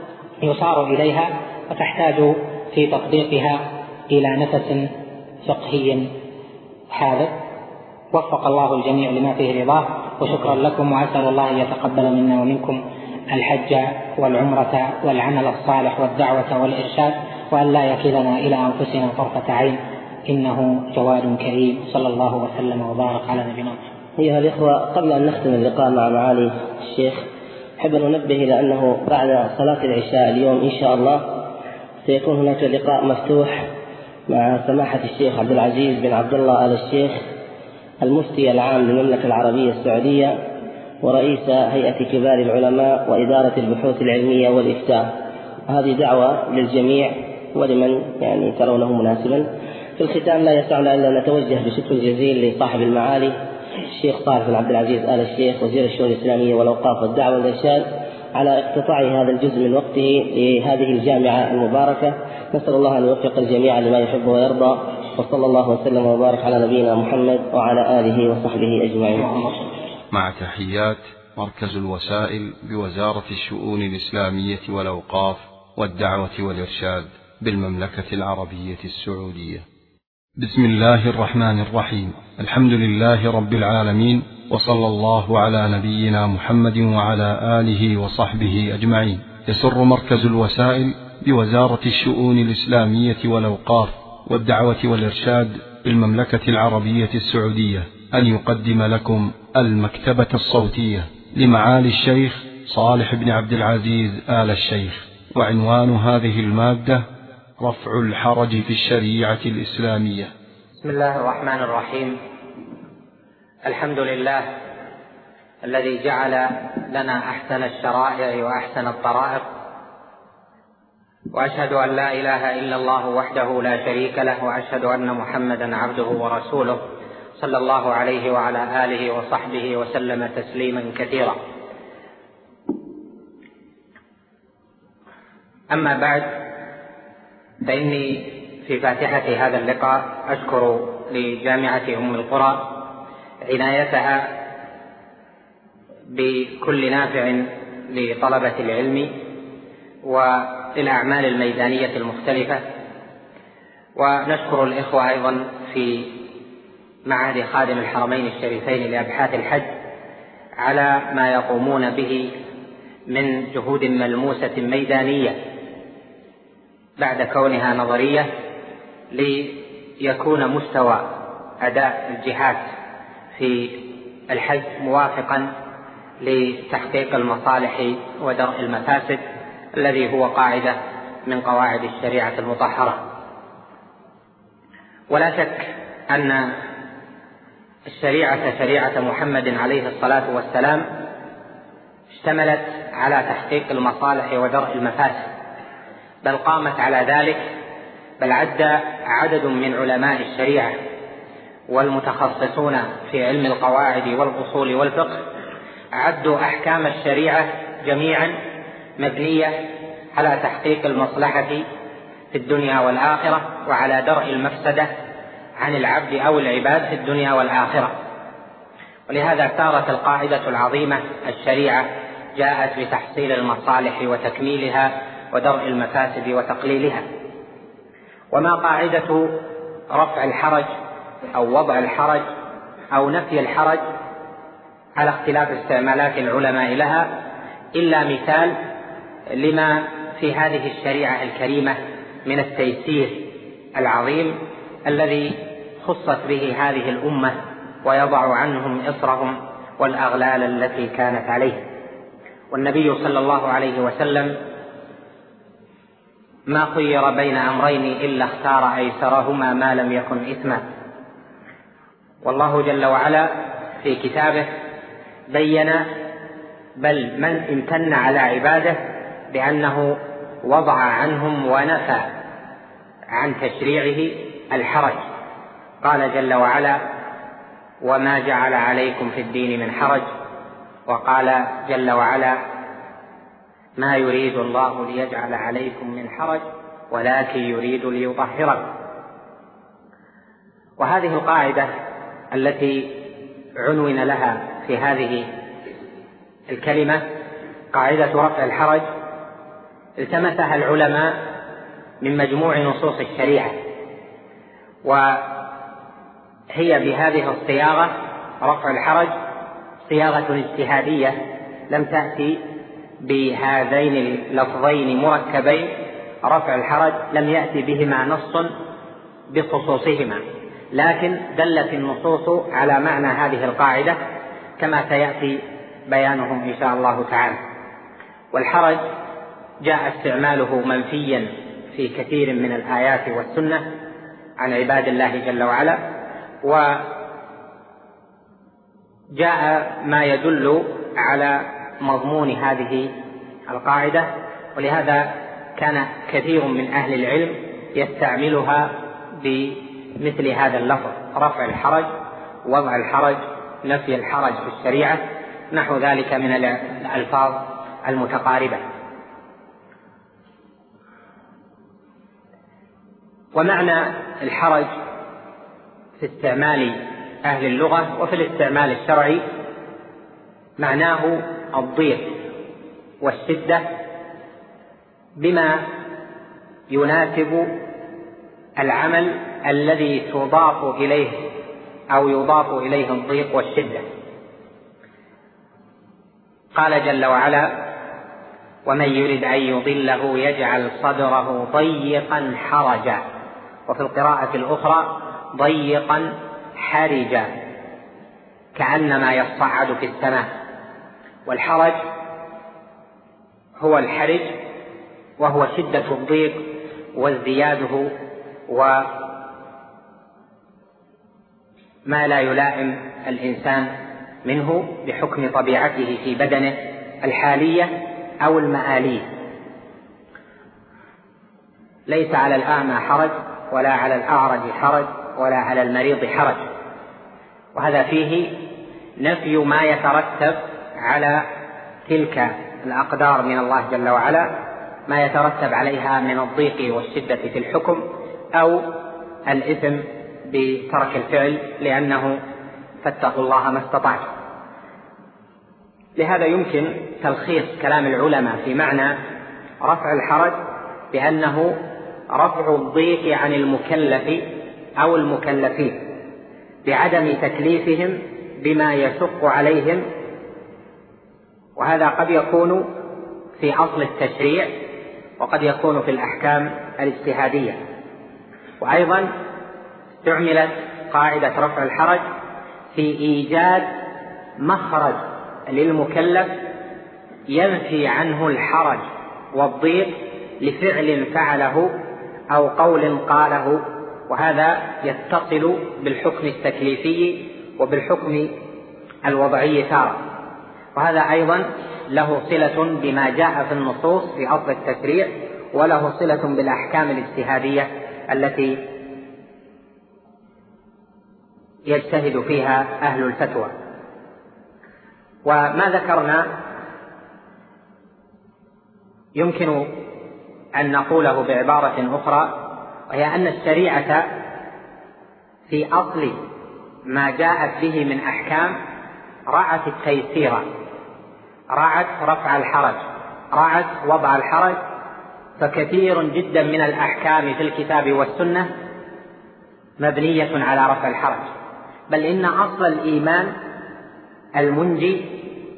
يصار إليها وتحتاج في تطبيقها إلى نفس فقهي حاذق. وفق الله الجميع لما فيه رضاه، وشكرا لكم، وأسأل الله أن يتقبل منا ومنكم الحج والعمرة والعمل الصالح والدعوة والإرشاد، وأن لا يكلنا إلى أنفسنا طرفة عين، إنه جواد كريم. صلى الله وسلم وبارك على نبينا محمد. أيها الإخوة، قبل أن نختم اللقاء مع معالي الشيخ أحب أن ننبه إلى أنه بعد صلاة العشاء اليوم إن شاء الله سيكون هناك لقاء مفتوح مع سماحة الشيخ عبد العزيز بن عبد الله آل الشيخ المفتي العام للمملكة العربية السعودية ورئيس هيئة كبار العلماء وإدارة البحوث العلمية والإفتاء. هذه دعوة للجميع ولمن يعني ترونه مناسبا. في الختام لا يسعنا إلا نتوجه بشكر جزيل لصاحب المعالي الشيخ صالح بن عبد العزيز آل الشيخ وزير الشؤون الإسلامية والأوقاف والدعوة والإرشاد على اقتطاع هذا الجزء من وقته لهذه الجامعة المباركة. نسأل الله أن يوفق الجميع لما يحب ويرضى، وصلى الله وسلم وبارك على نبينا محمد وعلى آله وصحبه أجمعين. مع تحيات مركز الوسائل بوزارة الشؤون الإسلامية والأوقاف والدعوة والإرشاد بالمملكة العربية السعودية. بسم الله الرحمن الرحيم. الحمد لله رب العالمين، وصلى الله على نبينا محمد وعلى آله وصحبه أجمعين. يسر مركز الوسائل بوزارة الشؤون الإسلامية والأوقاف والدعوة والإرشاد بالمملكة العربية السعودية أن يقدم لكم المكتبة الصوتية لمعالي الشيخ صالح بن عبد العزيز آل الشيخ. وعنوان هذه المادة: رفع الحرج في الشريعة الإسلامية. بسم الله الرحمن الرحيم. الحمد لله الذي جعل لنا أحسن الشرائع وأحسن الطرائق، وأشهد أن لا إله إلا الله وحده لا شريك له، وأشهد أن محمدا عبده ورسوله صلى الله عليه وعلى آله وصحبه وسلم تسليما كثيرا. أما بعد، فإني في فاتحة هذا اللقاء أشكر لجامعة أم القرى عنايتها بكل نافع لطلبة العلم والأعمال الميدانية المختلفة، ونشكر الإخوة أيضا في معهد خادم الحرمين الشريفين لأبحاث الحج على ما يقومون به من جهود ملموسة ميدانية بعد كونها نظرية، ليكون مستوى أداء الجهات في الحج موافقا لتحقيق المصالح ودرء المفاسد الذي هو قاعدة من قواعد الشريعة المطهرة. ولا شك أن الشريعة شريعة محمد عليه الصلاة والسلام اشتملت على تحقيق المصالح ودرء المفاسد، بل قامت على ذلك، بل عد عدد من علماء الشريعة والمتخصصون في علم القواعد والأصول والفقه عدوا أحكام الشريعة جميعا مبنية على تحقيق المصلحة في الدنيا والآخرة وعلى درء المفسدة عن العبد أو العباد في الدنيا والآخرة. ولهذا صارت القاعدة العظيمة الشريعة جاءت بتحصيل المصالح وتكميلها ودرء المفاسد وتقليلها. وما قاعدة رفع الحرج أو وضع الحرج أو نفي الحرج على اختلاف استعمالات العلماء لها إلا مثال لما في هذه الشريعة الكريمة من التيسير العظيم الذي خصت به هذه الأمة ويضع عنهم إصرهم والأغلال التي كانت عليه. والنبي صلى الله عليه وسلم ما خير بين أمرين إلا اختار أيسرهما ما لم يكن إثما. والله جل وعلا في كتابه بين بل من امتن على عباده بأنه وضع عنهم ونفى عن تشريعه الحرج. قال جل وعلا: وما جعل عليكم في الدين من حرج. وقال جل وعلا: ما يريد الله ليجعل عليكم من حرج ولكن يريد ليطهركم. وهذه القاعدة التي عنون لها في هذه الكلمة قاعدة رفع الحرج التمسها العلماء من مجموع نصوص الشريعة، وهي بهذه الصياغة رفع الحرج صياغة اجتهادية لم تأتي بهذين اللفظين مركبين. رفع الحرج لم يأتي بهما نص بخصوصهما، لكن دلت النصوص على معنى هذه القاعدة كما سيأتي بيانه إن شاء الله تعالى. والحرج جاء استعماله منفيا في كثير من الآيات والسنة عن عباد الله جل وعلا، وجاء ما يدل على مضمون هذه القاعدة. ولهذا كان كثير من أهل العلم يستعملها بمثل هذا اللفظ: رفع الحرج، وضع الحرج، نفي الحرج في الشريعة، نحو ذلك من الألفاظ المتقاربة. ومعنى الحرج في استعمال أهل اللغة وفي الاستعمال الشرعي معناه الضيق والشدة بما يناسب العمل الذي تضاف إليه أو يضاف إليه الضيق والشدة. قال جل وعلا: ومن يرد أن يضله يجعل صدره ضيقا حرجا، وفي القراءة الأخرى ضيقا حرجا كأنما يصعد في السماء. والحرج هو الحرج، وهو شدة الضيق وازدياده ما لا يلائم الإنسان منه بحكم طبيعته في بدنه الحالية أو المآلية. ليس على الأعمى حرج، ولا على الأعرج حرج، ولا على المريض حرج. وهذا فيه نفي ما يترتب على تلك الأقدار من الله جل وعلا، ما يترتب عليها من الضيق والشدة في الحكم أو الإثم بترك الفعل، لأنه فاتقوا الله ما استطعتم. لهذا يمكن تلخيص كلام العلماء في معنى رفع الحرج بأنه رفع الضيق عن المكلف أو المكلفين بعدم تكليفهم بما يشق عليهم، وهذا قد يكون في أصل التشريع وقد يكون في الأحكام الاجتهادية. وأيضا استعملت قاعدة رفع الحرج في إيجاد مخرج للمكلف ينفي عنه الحرج والضيق لفعل فعله أو قول قاله، وهذا يتصل بالحكم التكليفي وبالحكم الوضعي تارة. وهذا أيضا له صلة بما جاء في النصوص في أصل التشريع، وله صلة بالأحكام الاجتهادية التي يجتهد فيها أهل الفتوى. وما ذكرنا يمكن أن نقوله بعبارة أخرى، وهي أن الشريعة في أصل ما جاءت به من أحكام رعت التيسير، رعت رفع الحرج، رعت وضع الحرج. فكثير جدا من الأحكام في الكتاب والسنة مبنية على رفع الحرج، بل إن أصل الإيمان المنجي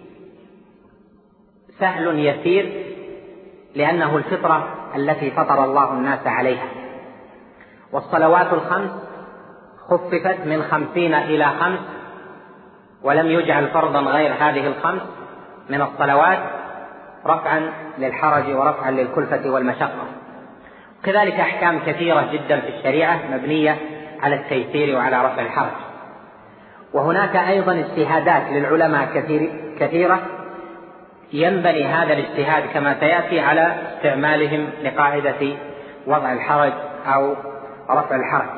سهل يسير، لأنه الفطرة التي فطر الله الناس عليها. والصلوات الخمس خففت من خمسين إلى خمس، ولم يجعل فرضا غير هذه الخمس من الصلوات رفعا للحرج ورفعا للكلفة والمشقة. كذلك أحكام كثيرة جدا في الشريعة مبنية على التيسير وعلى رفع الحرج. وهناك أيضا اجتهادات للعلماء كثير كثيرة ينبني هذا الاجتهاد كما سيأتي على استعمالهم لقاعدة وضع الحرج أو رفع الحرج.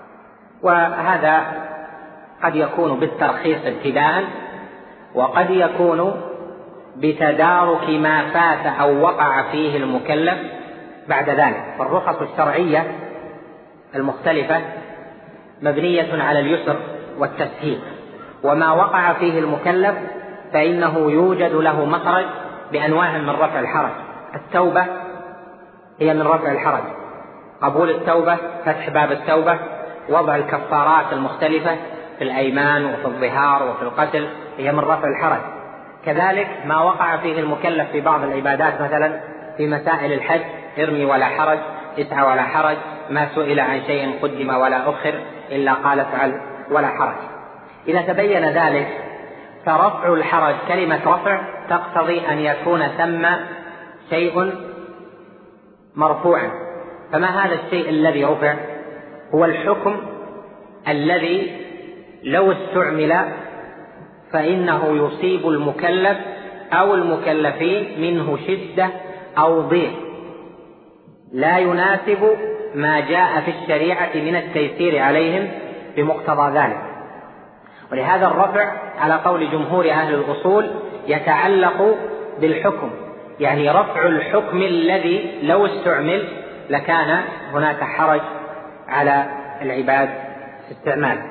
وهذا قد يكون بالترخيص ابتداء، وقد يكون بتدارك ما فات أو وقع فيه المكلف بعد ذلك. فالرخص الشرعية المختلفة مبنية على اليسر والتسهيل، وما وقع فيه المكلف فإنه يوجد له مخرج بأنواع من رفع الحرج. التوبة هي من رفع الحرج، قبول التوبة، فتح باب التوبة، وضع الكفارات المختلفة في الأيمان وفي الظهار وفي القتل هي من رفع الحرج. كذلك ما وقع فيه المكلف في بعض العبادات، مثلا في مسائل الحج ارمي ولا حرج، اسعى ولا حرج، ما سئل عن شيء قدم ولا أخر إلا قال افعل ولا حرج. إذا تبين ذلك فرفع الحرج، كلمة رفع تقتضي أن يكون ثم شيء مرفوعا. فما هذا الشيء الذي رفع؟ هو الحكم الذي لو استعمل فإنه يصيب المكلف أو المكلفين منه شدة أو ضيق لا يناسب ما جاء في الشريعة من التيسير عليهم بمقتضى ذلك. ولهذا الرفع على قول جمهور أهل الأصول يتعلق بالحكم، يعني رفع الحكم الذي لو استعمل لكان هناك حرج على العباد في استعماله.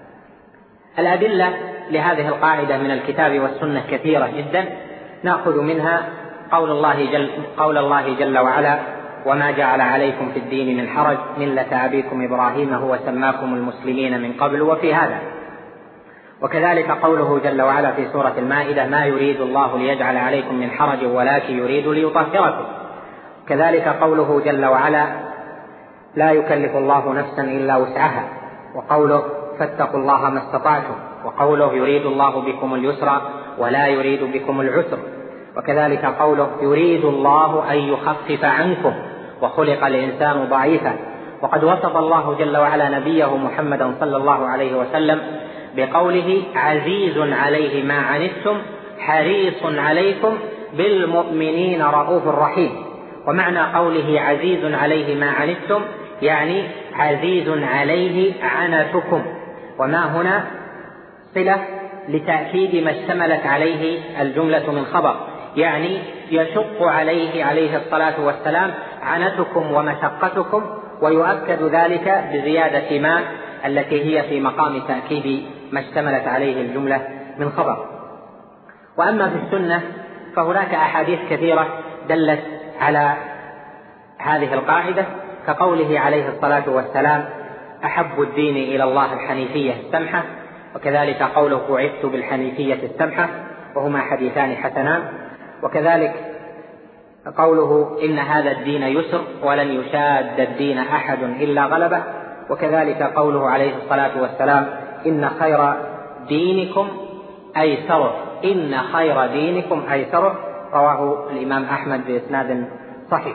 الأدلة لهذه القاعدة من الكتاب والسنة كثيرة جدا، نأخذ منها قول الله جل, قول الله جل وعلا: وما جعل عليكم في الدين من حرج ملة أبيكم إبراهيم هو سماكم المسلمين من قبل وفي هذا. وكذلك قوله جل وعلا في سورة المائدة: ما يريد الله ليجعل عليكم من حرج ولكن يريد ليطهركم. كذلك قوله جل وعلا: لا يكلف الله نفسا إلا وسعها. وقوله: فاتقوا الله ما استطعتم. وقوله: يريد الله بكم اليسر ولا يريد بكم العسر. وكذلك قوله: يريد الله أن يخفف عنكم وخلق الإنسان ضعيفا. وقد وصف الله جل وعلا نبيه محمدا صلى الله عليه وسلم بقوله عزيز عليه ما عنتم حريص عليكم بالمؤمنين رؤوف رحيم. ومعنى قوله عزيز عليه ما عنتم يعني عزيز عليه عنتكم، وما هنا صلة لتأكيد ما اشتملت عليه الجملة من خبر، يعني يشق عليه عليه الصلاة والسلام عنتكم ومشقتكم، ويؤكد ذلك بزيادة ما التي هي في مقام تأكيد ما اشتملت عليه الجملة من خبر. وأما في السنة فهناك أحاديث كثيرة دلت على هذه القاعدة، كقوله عليه الصلاة والسلام أحب الدين إلى الله الحنيفية السمحة، وكذلك قوله بعثت بالحنيفية السمحة، وهما حديثان حسنان. وكذلك قوله إن هذا الدين يسر ولن يشاد الدين أحد إلا غلبه، وكذلك قوله عليه الصلاة والسلام إن خير دينكم أيسره إن خير دينكم أيسره، رواه الإمام أحمد بإسناد صحيح.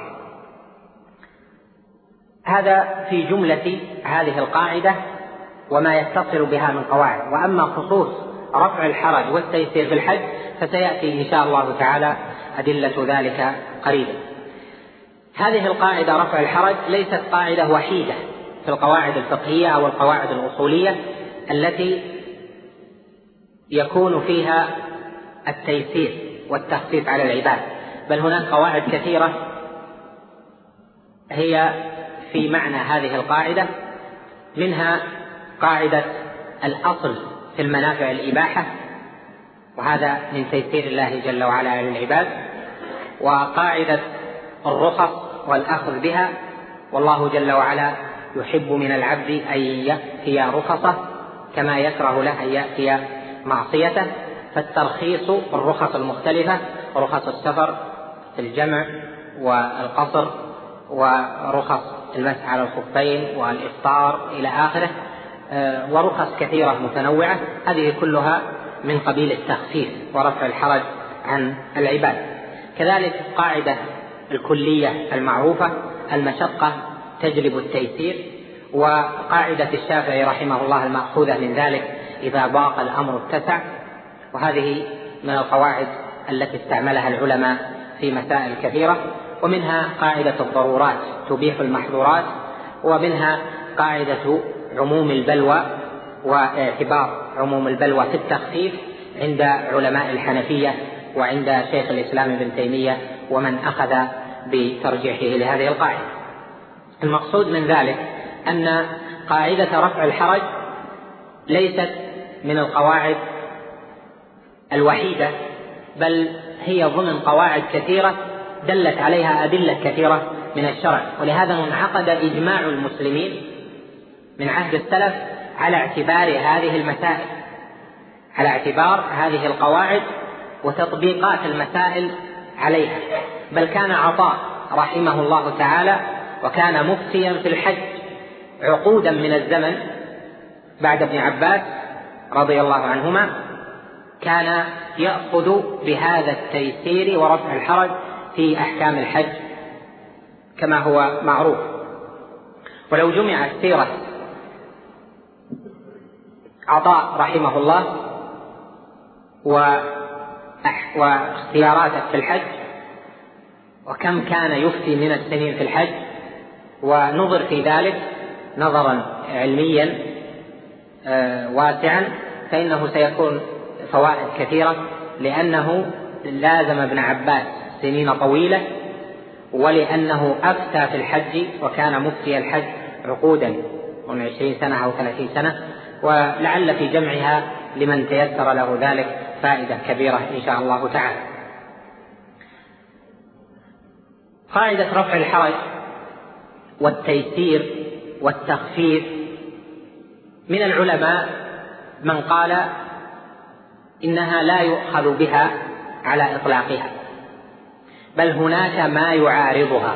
هذا في جملة هذه القاعدة وما يتصل بها من قواعد. وأما خصوص رفع الحرج والتيسير في الحج فسيأتي إن شاء الله تعالى أدلة ذلك قريبا. هذه القاعدة رفع الحرج ليست قاعدة وحيدة في القواعد الفقهية أو القواعد الأصولية التي يكون فيها التيسير والتخفيف على العباد، بل هناك قواعد كثيرة هي في معنى هذه القاعدة، منها قاعدة الأصل في المنافع الإباحة، وهذا من تيسير الله جل وعلا على العباد، وقاعدة الرخص والأخذ بها، والله جل وعلا يحب من العبد أن يأتي رخصه كما يكره له أن يأتي معصيته، فالترخيص الرخص المختلفة، رخص السفر في الجمع والقصر، ورخص المسح على الخفين والإفطار إلى آخره، ورخص كثيرة متنوعة، هذه كلها من قبيل التخفيف ورفع الحرج عن العباد. كذلك قاعدة الكلية المعروفة المشقة تجلب التيسير، وقاعدة الشافعي رحمه الله المأخوذة من ذلك إذا ضاق الأمر اتسع، وهذه من القواعد التي استعملها العلماء في مسائل كثيرة. ومنها قاعدة الضرورات تبيح المحظورات، ومنها قاعدة عموم البلوى واعتبار عموم البلوى في التخفيف عند علماء الحنفية وعند شيخ الإسلام ابن تيمية ومن أخذ بترجيحه لهذه القاعدة. المقصود من ذلك أن قاعدة رفع الحرج ليست من القواعد الوحيدة، بل هي ضمن قواعد كثيرة دلت عليها أدلة كثيرة من الشرع، ولهذا انعقد إجماع المسلمين من عهد السلف على اعتبار هذه المسائل، على اعتبار هذه القواعد وتطبيقات المسائل عليها. بل كان عطاء رحمه الله تعالى وكان مفتيا في الحج عقودا من الزمن بعد ابن عباس رضي الله عنهما، كان يأخذ بهذا التيسير ورفع الحرج في أحكام الحج كما هو معروف. ولو جمعت سيرة عطاء رحمه الله واختياراته في الحج وكم كان يفتي من السنين في الحج، ونظر في ذلك نظرا علميا واسعا، فإنه سيكون فوائد كثيرة، لأنه لازم ابن عباس سنين طويلة، ولأنه أفتى في الحج وكان مفتي الحج عقودا من عشرين سنة أو ثلاثين سنة، ولعل في جمعها لمن تيسر له ذلك فائدة كبيرة إن شاء الله تعالى. قاعدة رفع الحرج والتيسير والتخفيف من العلماء من قال إنها لا يؤخذ بها على إطلاقها، بل هناك ما يعارضها.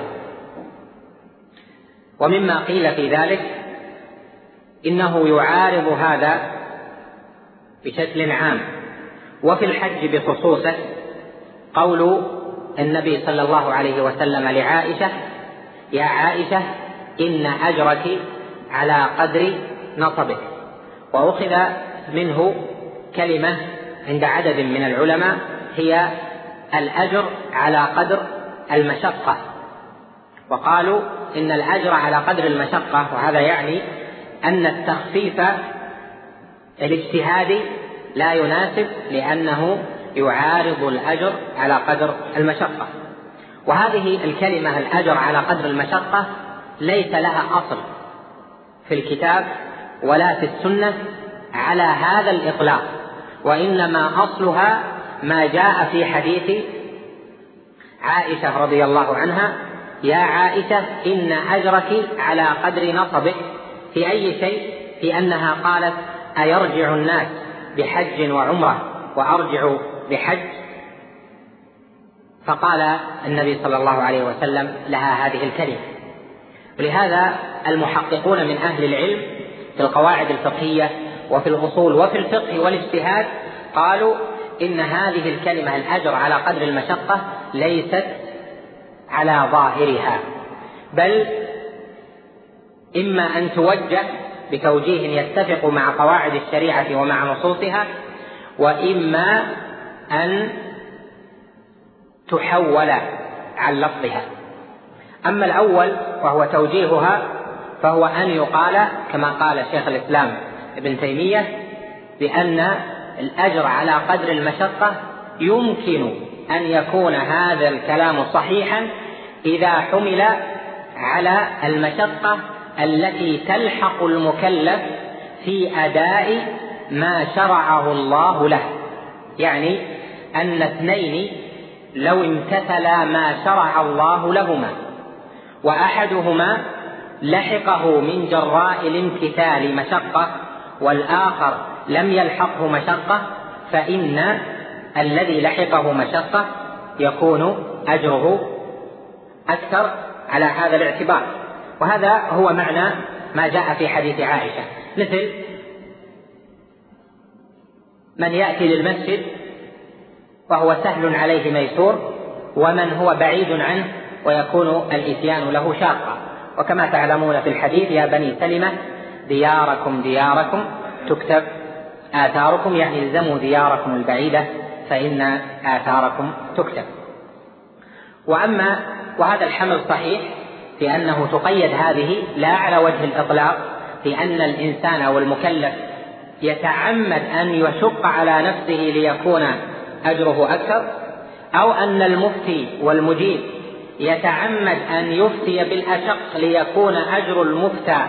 ومما قيل في ذلك إنه يعارض هذا بشكل عام، وفي الحج بخصوصه قول النبي صلى الله عليه وسلم لعائشة: يا عائشة إن أجرك على قدر نصبك. وأخذ منه كلمة عند عدد من العلماء هي الأجر على قدر المشقة، وقالوا إن الأجر على قدر المشقة، وهذا يعني أن التخفيف الاجتهادي لا يناسب لأنه يعارض الأجر على قدر المشقة. وهذه الكلمة الأجر على قدر المشقة ليس لها أصل في الكتاب ولا في السنة على هذا الإطلاق، وإنما أصلها ما جاء في حديث عائشة رضي الله عنها: يا عائشة إن أجرك على قدر نصبك. في أي شيء؟ في أنها قالت: أيرجع الناس بحج وعمرة وأرجع بحج؟ فقال النبي صلى الله عليه وسلم لها هذه الكلمة. ولهذا المحققون من أهل العلم في القواعد الفقهية وفي الأصول وفي الفقه والاجتهاد قالوا إن هذه الكلمة الأجر على قدر المشقة ليست على ظاهرها، بل إما أن توجه بتوجيه يتفق مع قواعد الشريعة ومع نصوصها، وإما أن تحول عن لفظها. أما الأول وهو توجيهها فهو أن يقال كما قال شيخ الإسلام ابن تيمية بأن الأجر على قدر المشقة يمكن أن يكون هذا الكلام صحيحا إذا حمل على المشقة التي تلحق المكلف في أداء ما شرعه الله له. يعني أن اثنين لو امتثلا ما شرع الله لهما وأحدهما لحقه من جراء الامتثال مشقة والآخر لم يلحقه مشقة، فإن الذي لحقه مشقة يكون أجره أكثر على هذا الاعتبار. وهذا هو معنى ما جاء في حديث عائشة، مثل من يأتي للمسجد وهو سهل عليه ميسور، ومن هو بعيد عنه ويكون الإتيان له شاقا. وكما تعلمون في الحديث: يا بني سلمة دياركم دياركم تكتب آثاركم، يعني الزموا دياركم البعيدة فإن آثاركم تكتب. وأما وهذا الحمل صحيح في أنه تقيد هذه لا على وجه الإطلاق، في أن الإنسان أو المكلف يتعمد أن يشق على نفسه ليكون أجره أكثر، أو أن المفتي والمجيب يتعمد أن يفتي بالأشق ليكون أجر المفتى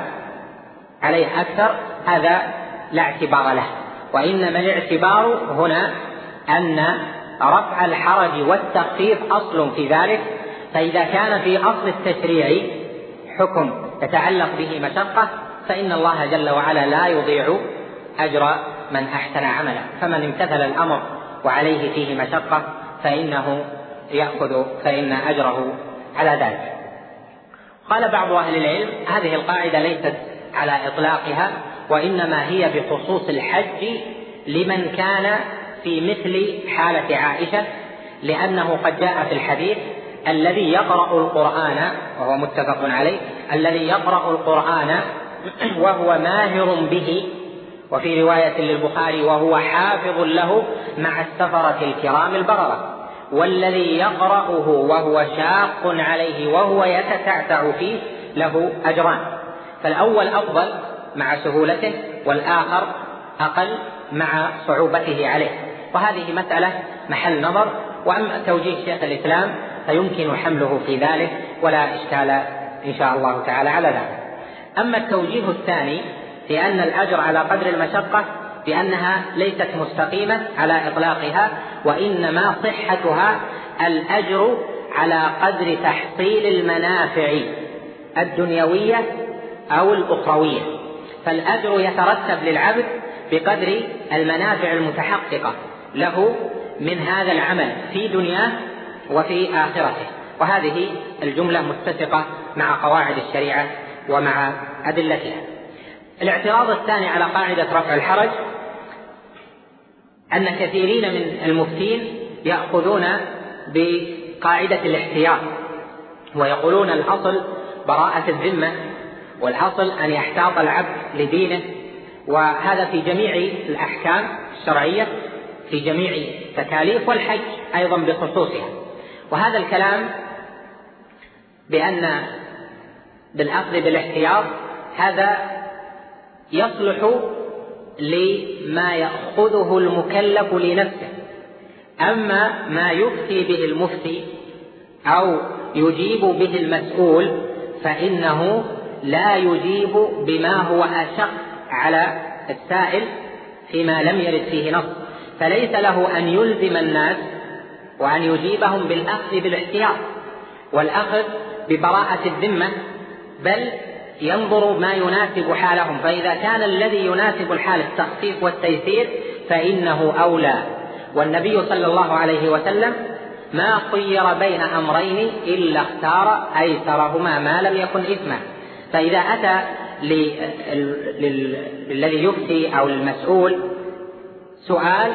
عليه أكثر، هذا لا اعتبار له. وإنما الاعتبار هنا أن رفع الحرج والتخفيف أصل في ذلك، فإذا كان في أصل التشريع حكم يتعلق به مشقة فإن الله جل وعلا لا يضيع أجر من أحسن عملا، فمن امتثل الأمر وعليه فيه مشقة فإنه يأخذ فإن أجره على ذلك. قال بعض أهل العلم: هذه القاعدة ليست على إطلاقها، وإنما هي بخصوص الحج لمن كان في مثل حالة عائشة، لأنه قد جاء في الحديث: الذي يقرأ القرآن، وهو متفق عليه، الذي يقرأ القرآن وهو ماهر به، وفي رواية للبخاري: وهو حافظ له مع السفرة الكرام البررة، والذي يقرأه وهو شاق عليه وهو يتتعتع فيه له أجران. فالأول أفضل مع سهولته، والآخر أقل مع صعوبته عليه، وهذه مسألة محل نظر. وأما توجيه شيخ الإسلام فيمكن حمله في ذلك ولا إشكال إن شاء الله تعالى على ذلك. أما التوجيه الثاني في أن الأجر على قدر المشقة بأنها ليست مستقيمة على إطلاقها، وإنما صحتها الأجر على قدر تحصيل المنافع الدنيوية أو الأخروية، فالأجر يترتب للعبد بقدر المنافع المتحققة له من هذا العمل في دنياه وفي آخرته. وهذه الجملة متفقة مع قواعد الشريعة ومع أدلتها. الاعتراض الثاني على قاعدة رفع الحرج أن كثيرين من المفتين يأخذون بقاعدة الاحتياط، ويقولون الأصل براءة الذمة، والأصل أن يحتاط العبد لدينه، وهذا في جميع الأحكام الشرعية، في جميع التكاليف، والحج أيضا بخصوصها. وهذا الكلام بأن بالأخذ بالاحتياط هذا يصلح لما يأخذه المكلف لنفسه. أما ما يفتي به المفتي أو يجيب به المسؤول فإنه لا يجيب بما هو أشق على السائل فيما لم يرد فيه نص، فليس له أن يلزم الناس وأن يجيبهم بالأخذ بالاحتياط والأخذ ببراءة الذمة، بل ينظر ما يناسب حالهم. فإذا كان الذي يناسب الحال التخفيف والتيسير فإنه أولى. والنبي صلى الله عليه وسلم ما خير بين أمرين إلا اختار أيسرهما ما لم يكن إثما. فإذا أتى للذي يفتي أو المسؤول سؤال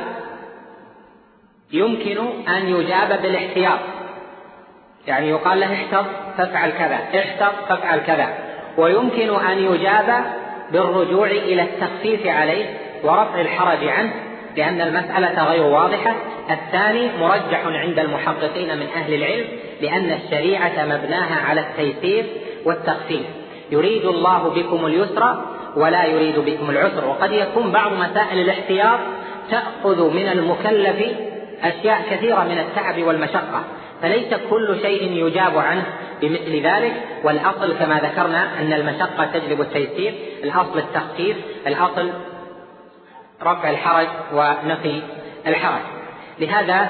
يمكن أن يجاب بالاحتياط، يعني يقال له احتط فافعل كذا، احتط فافعل كذا، ويمكن أن يجاب بالرجوع إلى التخفيف عليه ورفع الحرج عنه لأن المسألة غير واضحة. الثاني مرجح عند المحققين من أهل العلم لأن الشريعة مبناها على التيسير والتخفيف، يريد الله بكم اليسر ولا يريد بكم العسر. وقد يكون بعض مسائل الاحتياط تأخذ من المكلف أشياء كثيرة من التعب والمشقة، فليس كل شيء يجاب عنه بمثل ذلك. والأصل كما ذكرنا أن المشقة تجلب التيسير، الأصل التخفيف، الأصل رفع الحرج ونفي الحرج. لهذا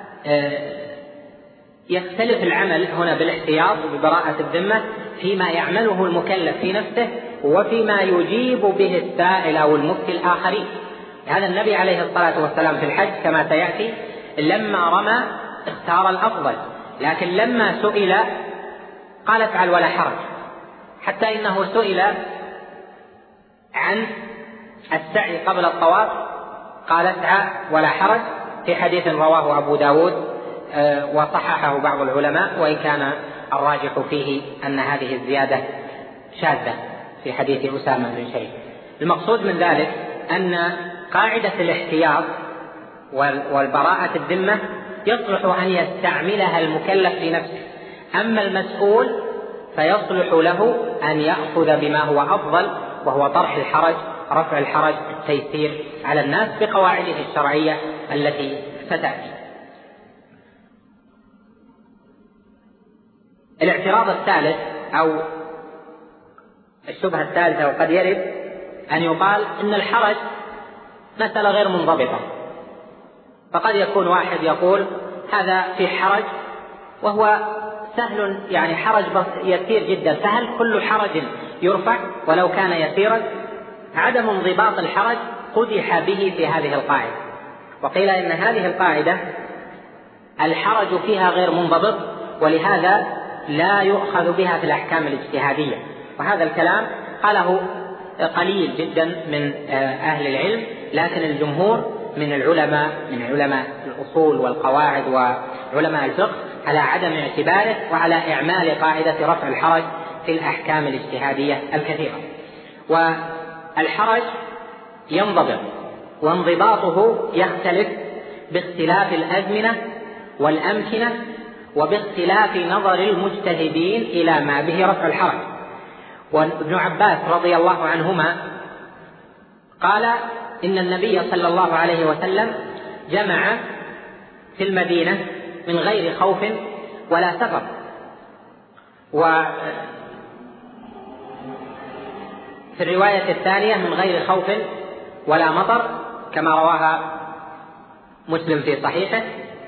يختلف العمل هنا بالاحتياط وببراءة الذمة فيما يعمله المكلف في نفسه وفيما يجيب به السائل أو المفتي الآخرين. هذا النبي عليه الصلاة والسلام في الحج كما سيأتي لما رمى اختار الأفضل، لكن لما سئل قال افعل ولا حرج، حتى إنه سئل عن السعي قبل الطواف قال اسعى ولا حرج، في حديث رواه أبو داود وصححه بعض العلماء، وإن كان الراجح فيه أن هذه الزيادة شاذة في حديث أسامة بن شيخ. المقصود من ذلك أن قاعدة الاحتياط والبراءة الذمة يصلح أن يستعملها المكلف لنفسه، أما المسؤول فيصلح له أن يأخذ بما هو أفضل وهو طرح الحرج، رفع الحرج، التيسير على الناس بقواعده الشرعية التي ستأتي. الاعتراض الثالث أو الشبهة الثالثة وقد يرد أن يقال إن الحرج مسألة غير منضبطة، فقد يكون واحد يقول هذا في حرج وهو سهل، يعني حرج يسير جدا، فهل كل حرج يرفع ولو كان يسيرا؟ عدم انضباط الحرج قدح به في هذه القاعدة، وقيل إن هذه القاعدة الحرج فيها غير منضبط ولهذا لا يؤخذ بها في الأحكام الاجتهادية. وهذا الكلام قاله قليل جدا من أهل العلم، لكن الجمهور من العلماء من علماء الأصول والقواعد وعلماء الفقه على عدم اعتباره وعلى إعمال قاعدة رفع الحرج في الأحكام الاجتهادية الكثيرة. والحرج ينضبط وانضباطه يختلف باختلاف الأزمنة والأمكنة وباختلاف نظر المجتهدين إلى ما به رفع الحرج. وابن عباس رضي الله عنهما قال إن النبي صلى الله عليه وسلم جمع في المدينة من غير خوف ولا سفر، وفي الرواية الثانية من غير خوف ولا مطر كما رواها مسلم في صحيحه.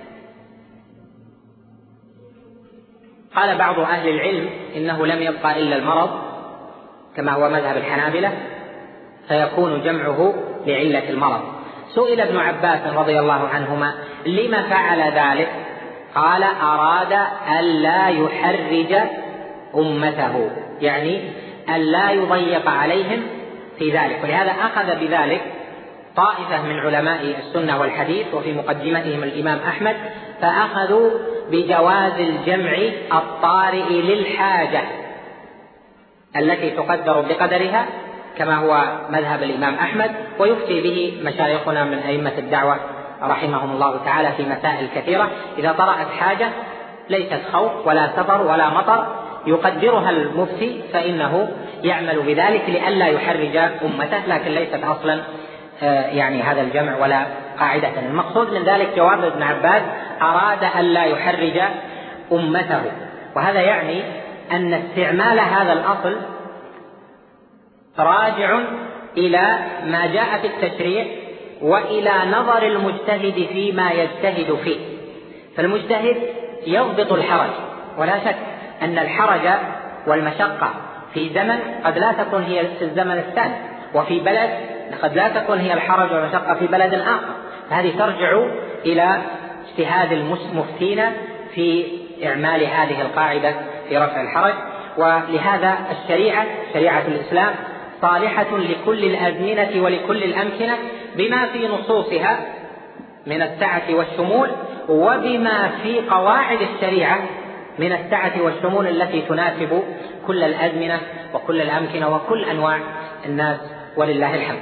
قال بعض أهل العلم إنه لم يبقى إلا المرض كما هو مذهب الحنابلة، فيكون جمعه لعلة المرض. سئل ابن عباس رضي الله عنهما لما فعل ذلك؟ قال أراد ألا يحرج أمته، يعني ألا يضيق عليهم في ذلك. ولهذا أخذ بذلك طائفة من علماء السنة والحديث وفي مقدمتهم الإمام أحمد، فأخذوا بجواز الجمع الطارئ للحاجة التي تقدر بقدرها كما هو مذهب الإمام أحمد، ويفتي به مشايخنا من أئمة الدعوة رحمهم الله تعالى في مسائل كثيرة. إذا طرأت حاجة ليست خوف ولا سفر ولا مطر يقدرها المفتي فإنه يعمل بذلك لئلا يحرج أمته، لكن ليست أصلا يعني هذا الجمع ولا قاعدة. المقصود من ذلك جواب ابن عباس أراد أن لا يحرج أمته، وهذا يعني أن استعمال هذا الأصل راجع إلى ما جاء في التشريع وإلى نظر المجتهد فيما يجتهد فيه. فالمجتهد يضبط الحرج، ولا شك أن الحرج والمشقة في زمن قد لا تكون هي في الزمن الثاني، وفي بلد قد لا تكون هي الحرج والمشقة في بلد آخر، فهذه ترجع إلى اجتهاد المفتين في إعمال هذه القاعدة في رفع الحرج. ولهذا الشريعة شريعة الإسلام صالحة لكل الأزمنة ولكل الأمكنة بما في نصوصها من السعة والشمول، وبما في قواعد الشريعة من السعة والشمول التي تناسب كل الأزمنة وكل الأمكنة وكل أنواع الناس ولله الحمد.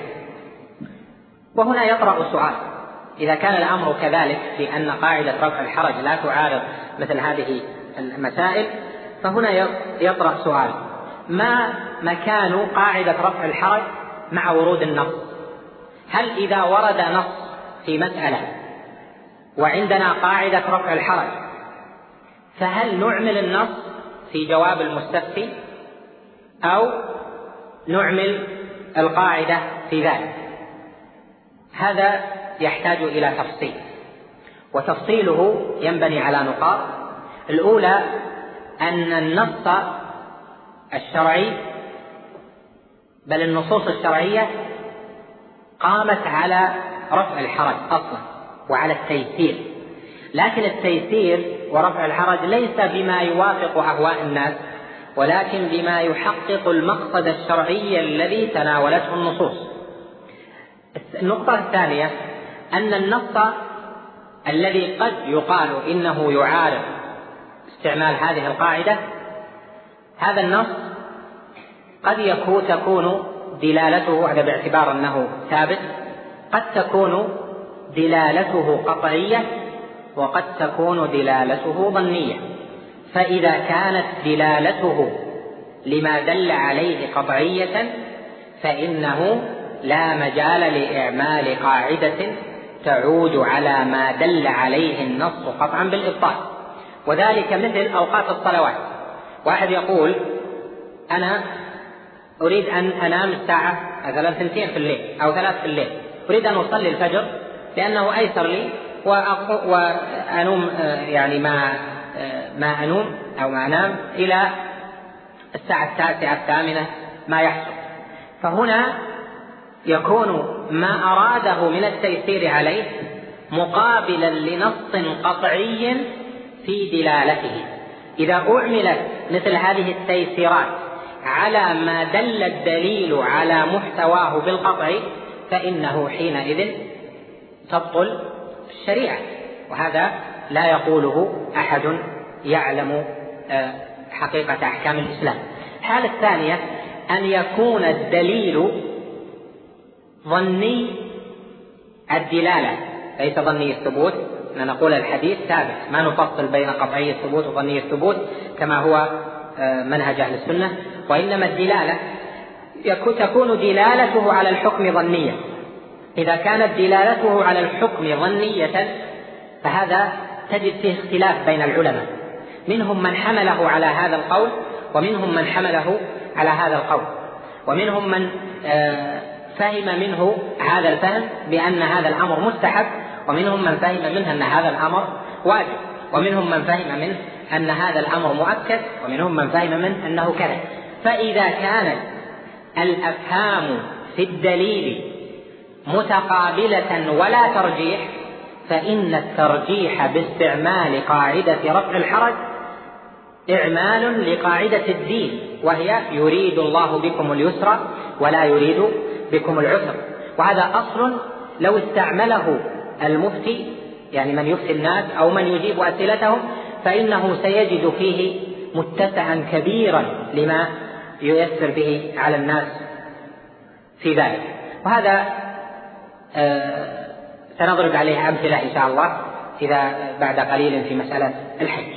وهنا يطرأ سؤال: إذا كان الأمر كذلك في أن قاعدة رفع الحرج لا تعارض مثل هذه المسائل، فهنا يطرأ سؤال: ما مكان قاعدة رفع الحرج مع ورود النص؟ هل إذا ورد نص في مسألة وعندنا قاعدة رفع الحرج فهل نعمل النص في جواب المستفتي أو نعمل القاعدة في ذلك؟ هذا يحتاج إلى تفصيل، وتفصيله ينبني على نقاط. الأولى أن النص الشرعي بل النصوص الشرعية قامت على رفع الحرج أصلا وعلى التيسير، لكن التيسير ورفع الحرج ليس بما يوافق أهواء الناس، ولكن بما يحقق المقصد الشرعي الذي تناولته النصوص. النقطة الثانية أن النص الذي قد يقال إنه يعارض استعمال هذه القاعدة، هذا النص قد يكون تكون دلالته، هذا باعتبار أنه ثابت، قد تكون دلالته قطعية وقد تكون دلالته ظنية. فإذا كانت دلالته لما دل عليه قطعية فإنه لا مجال لإعمال قاعدة تعود على ما دل عليه النص قطعا بالإبطال. وذلك مثل أوقات الصلوات. واحد يقول: أنا أريد أن أنام الساعة مثلا ثنتين في الليل أو ثلاث في الليل، أريد أن أصلي الفجر لأنه أيسر لي وأنوم يعني ما ما أنوم أو ما أنام إلى الساعة التاسعة الثامنة ما يحصل. فهنا يكون ما أراده من التيسير عليه مقابلا لنص قطعي في دلالته. إذا أعملت مثل هذه التيسيرات على ما دل الدليل على محتواه بالقطع فإنه حينئذ تبطل الشريعة، وهذا لا يقوله أحد يعلم حقيقة أحكام الإسلام. الحالة الثانية أن يكون الدليل ظني الدلالة ليس ظني الثبوت، نقول الحديث ثابت، ما نفصل بين قطعي الثبوت وظني الثبوت كما هو منهج أهل السنة، وإنما الدلالة تكون دلالته على الحكم ظنية. إذا كانت دلالته على الحكم ظنية فهذا تجد فيه اختلاف بين العلماء، منهم من حمله على هذا القول ومنهم من حمله على هذا القول، ومنهم من فهم منه هذا الفهم بأن هذا الأمر مستحب، ومنهم من فهم منه أن هذا الأمر واجب، ومنهم من فهم منه أن هذا الأمر مؤكد، ومنهم من فهم منه أنه كذا. فإذا كانت الأفهام في الدليل متقابلة ولا ترجيح فإن الترجيح باستعمال قاعدة رفع الحرج إعمال لقاعدة الدين، وهي يريد الله بكم اليسر ولا يريد بكم العسر. وهذا أصل لو استعمله المفتي، يعني من يفتي الناس أو من يجيب أسئلتهم، فإنه سيجد فيه متسعا كبيرا لما ييسر به على الناس في ذلك. وهذا آه سنضرب عليه أمثلة إن شاء الله إذا بعد قليل في مسألة الحج.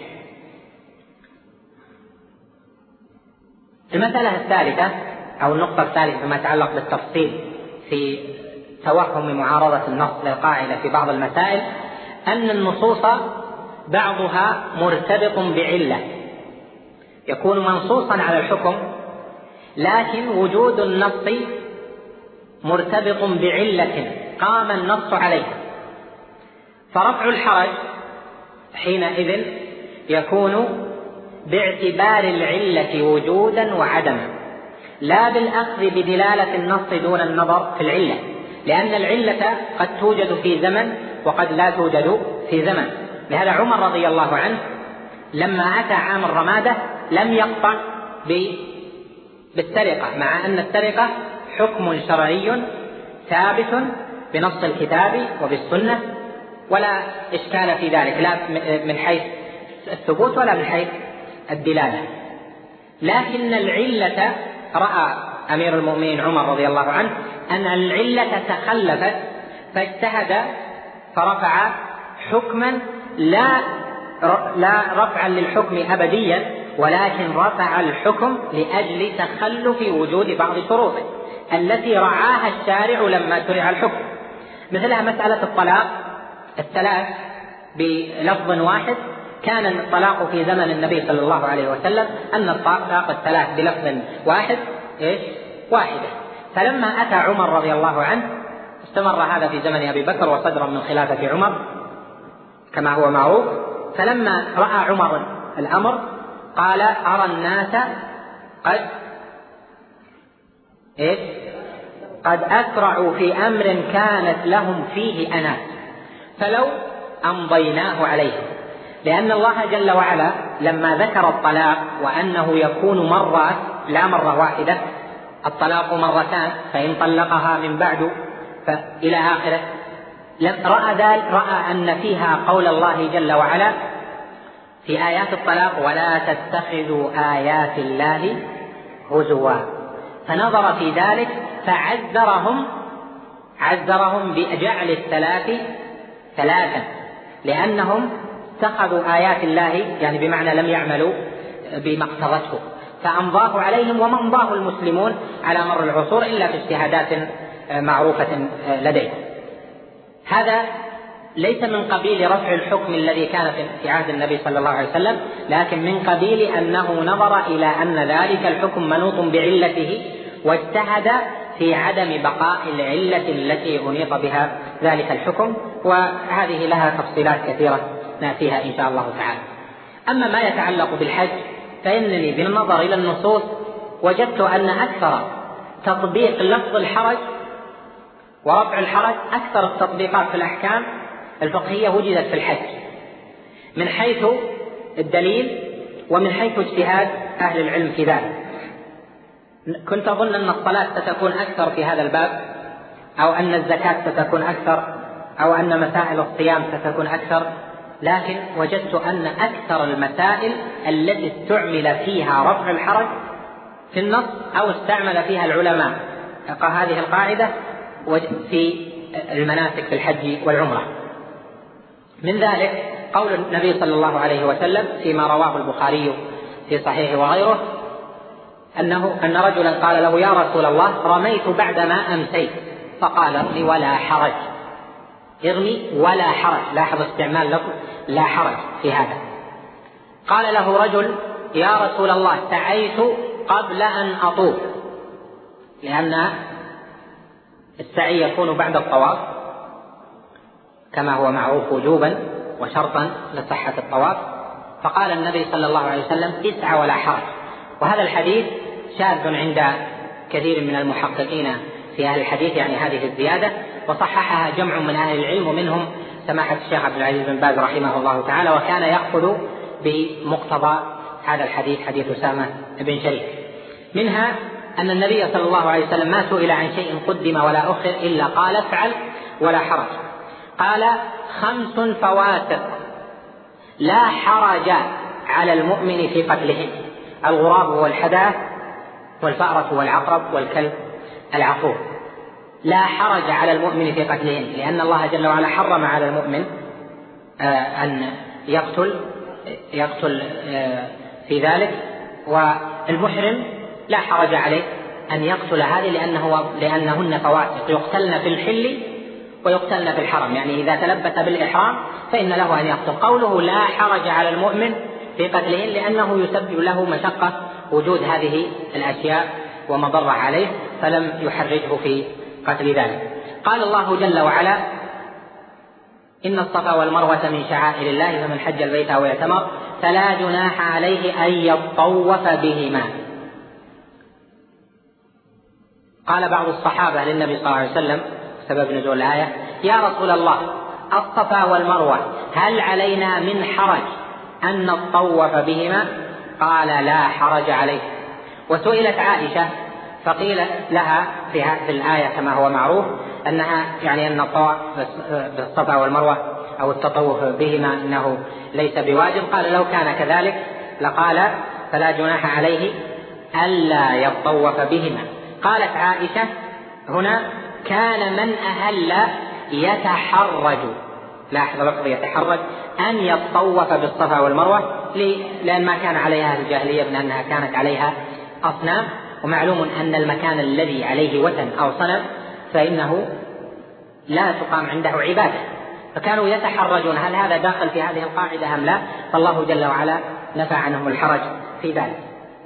المسألة الثالثة أو النقطة الثالثة فيما يتعلق بالتفصيل في توهم معارضة النص للقاعدة في بعض المسائل أن النصوص بعضها مرتبط بعلة، يكون منصوصا على الحكم لكن وجود النص مرتبط بعلة قام النص عليها، فرفع الحرج حينئذ يكون باعتبار العلة وجودا وعدما لا بالأخذ بدلالة النص دون النظر في العلة، لأن العلة قد توجد في زمن وقد لا توجد في زمن. لهذا عمر رضي الله عنه لما أتى عام الرمادة لم يقطع بالسرقة، مع أن السرقة حكم شرعي ثابت بنص الكتاب وبالسنة ولا إشكال في ذلك، لا من حيث الثبوت ولا من حيث الدلالة. لكن العلة رأى أمير المؤمنين عمر رضي الله عنه أن العلة تخلفت فاجتهد فرفع حكما لا لا رفعا للحكم أبديا، ولكن رفع الحكم لأجل تخلف وجود بعض شروطه التي رعاها الشارع لما شرع الحكم. مثلها مسألة الطلاق الثلاث بلفظ واحد، كان الطلاق في زمن النبي صلى الله عليه وسلم أن الطلاق الثلاث بلفظ واحد إيه؟ واحدة. فلما أتى عمر رضي الله عنه استمر هذا في زمن أبي بكر وصدرا من خلافة عمر كما هو معروف، فلما رأى عمر الأمر قال أرى الناس قد إيه؟ قد أسرعوا في أمر كانت لهم فيه أنات فلو أمضيناه عليهم، لأن الله جل وعلا لما ذكر الطلاق وأنه يكون مرات لا مرة واحدة، الطلاق مرتان فإن طلقها من بعد فإلى آخره، رأى ذلك رأى أن فيها قول الله جل وعلا في آيات الطلاق ولا تتخذوا آيات الله هزوا، فنظر في ذلك فعذرهم عذرهم بجعل الثلاث ثلاثا، لأنهم اتخذوا آيات الله يعني بمعنى لم يعملوا بما اقتضته، فأمضاه عليهم وما أمضاه المسلمون على مر العصور إلا في اجتهادات معروفة لديهم. هذا ليس من قبيل رفع الحكم الذي كان في عهد النبي صلى الله عليه وسلم، لكن من قبيل أنه نظر إلى أن ذلك الحكم منوط بعلته واجتهد في عدم بقاء العلة التي أنيط بها ذلك الحكم، وهذه لها تفصيلات كثيرة نأتيها إن شاء الله تعالى. أما ما يتعلق بالحج فإنني بالنظر إلى النصوص وجدت أن أكثر تطبيق لفظ الحرج ورفع الحرج أكثر التطبيقات في الأحكام الفقهية وجدت في الحج من حيث الدليل ومن حيث اجتهاد أهل العلم في ذلك. كنت أظن أن الصلاة ستكون أكثر في هذا الباب، أو أن الزكاة ستكون أكثر، أو أن مسائل الصيام ستكون أكثر، لكن وجدت أن أكثر المسائل التي استعمل فيها رفع الحرج في النص أو استعمل فيها العلماء هذه القاعدة في المناسك في الحج والعمرة. من ذلك قول النبي صلى الله عليه وسلم فيما رواه البخاري في صحيحه وغيره أنه أن رجلا قال له يا رسول الله رميت بعدما أمسيت، فقال ارمي ولا حرج، ارمي ولا حرج، لاحظ استعمال لفظ لا حرج في هذا. قال له رجل يا رسول الله سعيت قبل أن أطوف، لأن السعي يكون بعد الطواف كما هو معروف وجوبا وشرطا لصحة الطواف، فقال النبي صلى الله عليه وسلم اسعى ولا حرج. وهذا الحديث شاذ عند كثير من المحققين في أهل الحديث، يعني هذه الزيادة، وصححها جمع من أهل العلم ومنهم سماحة الشيخ عبد العزيز بن باز رحمه الله تعالى، وكان يأخذ بمقتضى هذا الحديث حديث أسامة بن شريك. منها أن النبي صلى الله عليه وسلم ما سئل عن شيء قدم ولا أخر إلا قال افعل ولا حرج. قال خمس فواتق لا حرج على المؤمن في قتلهن: الغراب والحداث والفأرة والعقرب والكلب العقور. لا حرج على المؤمن في قتلهن، لأن الله جل وعلا حرم على المؤمن أن يقتل يقتل في ذلك، والمحرم لا حرج عليه أن يقتل هذه لأنه لأنهن فواسق يقتلن في الحل ويقتلن في الحرم، يعني إذا تلبس بالإحرام فإن له أن يقتل. قوله لا حرج على المؤمن في قتلهن لأنه يسبب له مشقة وجود هذه الأشياء ومضرة عليه، فلم يحرجه في قتل ذلك. قال الله جل وعلا: إن الصفا والمروة من شعائر الله فمن حج البيت أو اعتمر فلا جناح عليه أن يطوف بهما. قال بعض الصحابة للنبي صلى الله عليه وسلم سبب نزول الآية: يا رسول الله، الصفا والمروة هل علينا من حرج أن نطوف بهما؟ قال: لا حرج عليه. وسئلت عائشة فقيل لها في هذه الآية كما هو معروف أنها يعني أن الطواف بالصفا والمروة أو التطوف بهما أنه ليس بواجب. قال: لو كان كذلك لقال: فلا جناح عليه ألا يطوف بهما. قالت عائشة هنا: كان من أهل يتحرج، لاحظ لفظ يتحرج، أن يطوف بالصفا والمروة، لأن ما كان عليها الجاهلية من أنها كانت عليها أصنام، ومعلوم أن المكان الذي عليه وثن أو صنم فإنه لا تقام عنده عبادة، فكانوا يتحرجون هل هذا داخل في هذه القاعدة أم لا؟ فالله جل وعلا نفى عنهم الحرج في ذلك.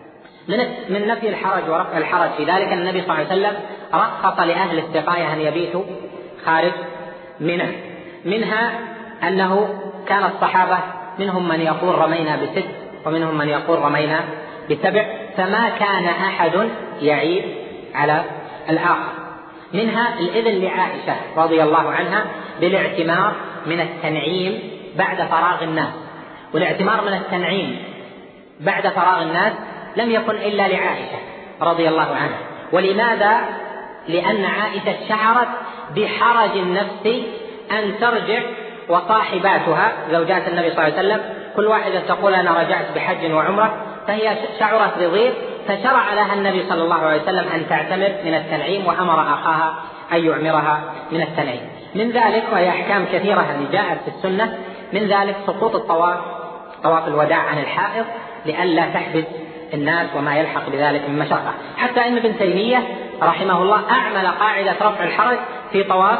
من نفي الحرج ورفع الحرج في ذلك أن النبي صلى الله عليه وسلم رخص لأهل السقاية أن يبيتوا خارج منى. منها أنه كان الصحابة منهم من يقول رمينا بست ومنهم من يقول رمينا بسبع، فما كان أحد يعيب على الآخر. منها الإذن لعائشة رضي الله عنها بالاعتمار من التنعيم بعد فراغ الناس، والاعتمار من التنعيم بعد فراغ الناس لم يكن إلا لعائشة رضي الله عنها. ولماذا؟ لأن عائشة شعرت بحرج النفس أن ترجع وصاحباتها زوجات النبي صلى الله عليه وسلم كل واحدة تقول أنا رجعت بحج وعمرة، فهي شعرت بضيق، فشرع لها النبي صلى الله عليه وسلم أن تعتمر من التنعيم، وأمر أخاها أن يعمرها من التنعيم. من ذلك، وهي أحكام كثيرة جاءت في السنة، من ذلك سقوط الطواف طواف الوداع عن الحائض لئلا تحبس الناس وما يلحق بذلك من مشقة. حتى إن ابن تيمية رحمه الله أعمل قاعدة رفع الحرج في طواف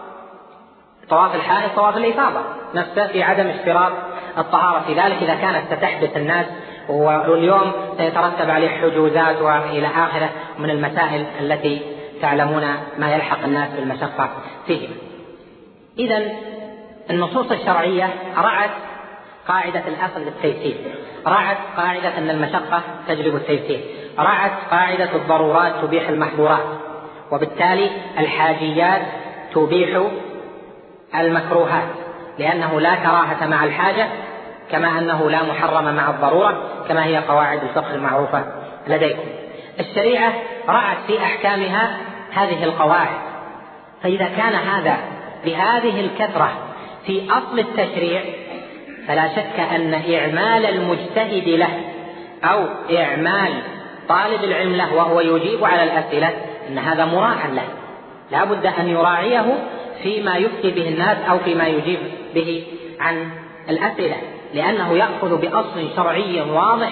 طواف الحائض طواف الإفاضة نفسه في عدم اشتراط الطهارة في ذلك إذا كانت ستحبس الناس، واليوم سيترتب عليه حجوزات وإلى آخره من المسائل التي تعلمون ما يلحق الناس بالمشقة فيه. إذن النصوص الشرعية رعت قاعدة الأصل للتيسير، رعت قاعدة أن المشقة تجلب التيسير، رعت قاعدة الضرورات تبيح المحظورات، وبالتالي الحاجيات تبيح المكروهات، لأنه لا كراهة مع الحاجة كما أنه لا محرم مع الضرورة، كما هي قواعد الفقه المعروفة لديكم. الشريعة رعت في أحكامها هذه القواعد، فإذا كان هذا بهذه الكثرة في أصل التشريع فلا شك أن إعمال المجتهد له أو إعمال طالب العلم له وهو يجيب على الأسئلة أن هذا مراعى له، لا بد أن يراعيه فيما يفتي به الناس أو فيما يجيب به عن الأسئلة، لأنه يأخذ بأصل شرعي واضح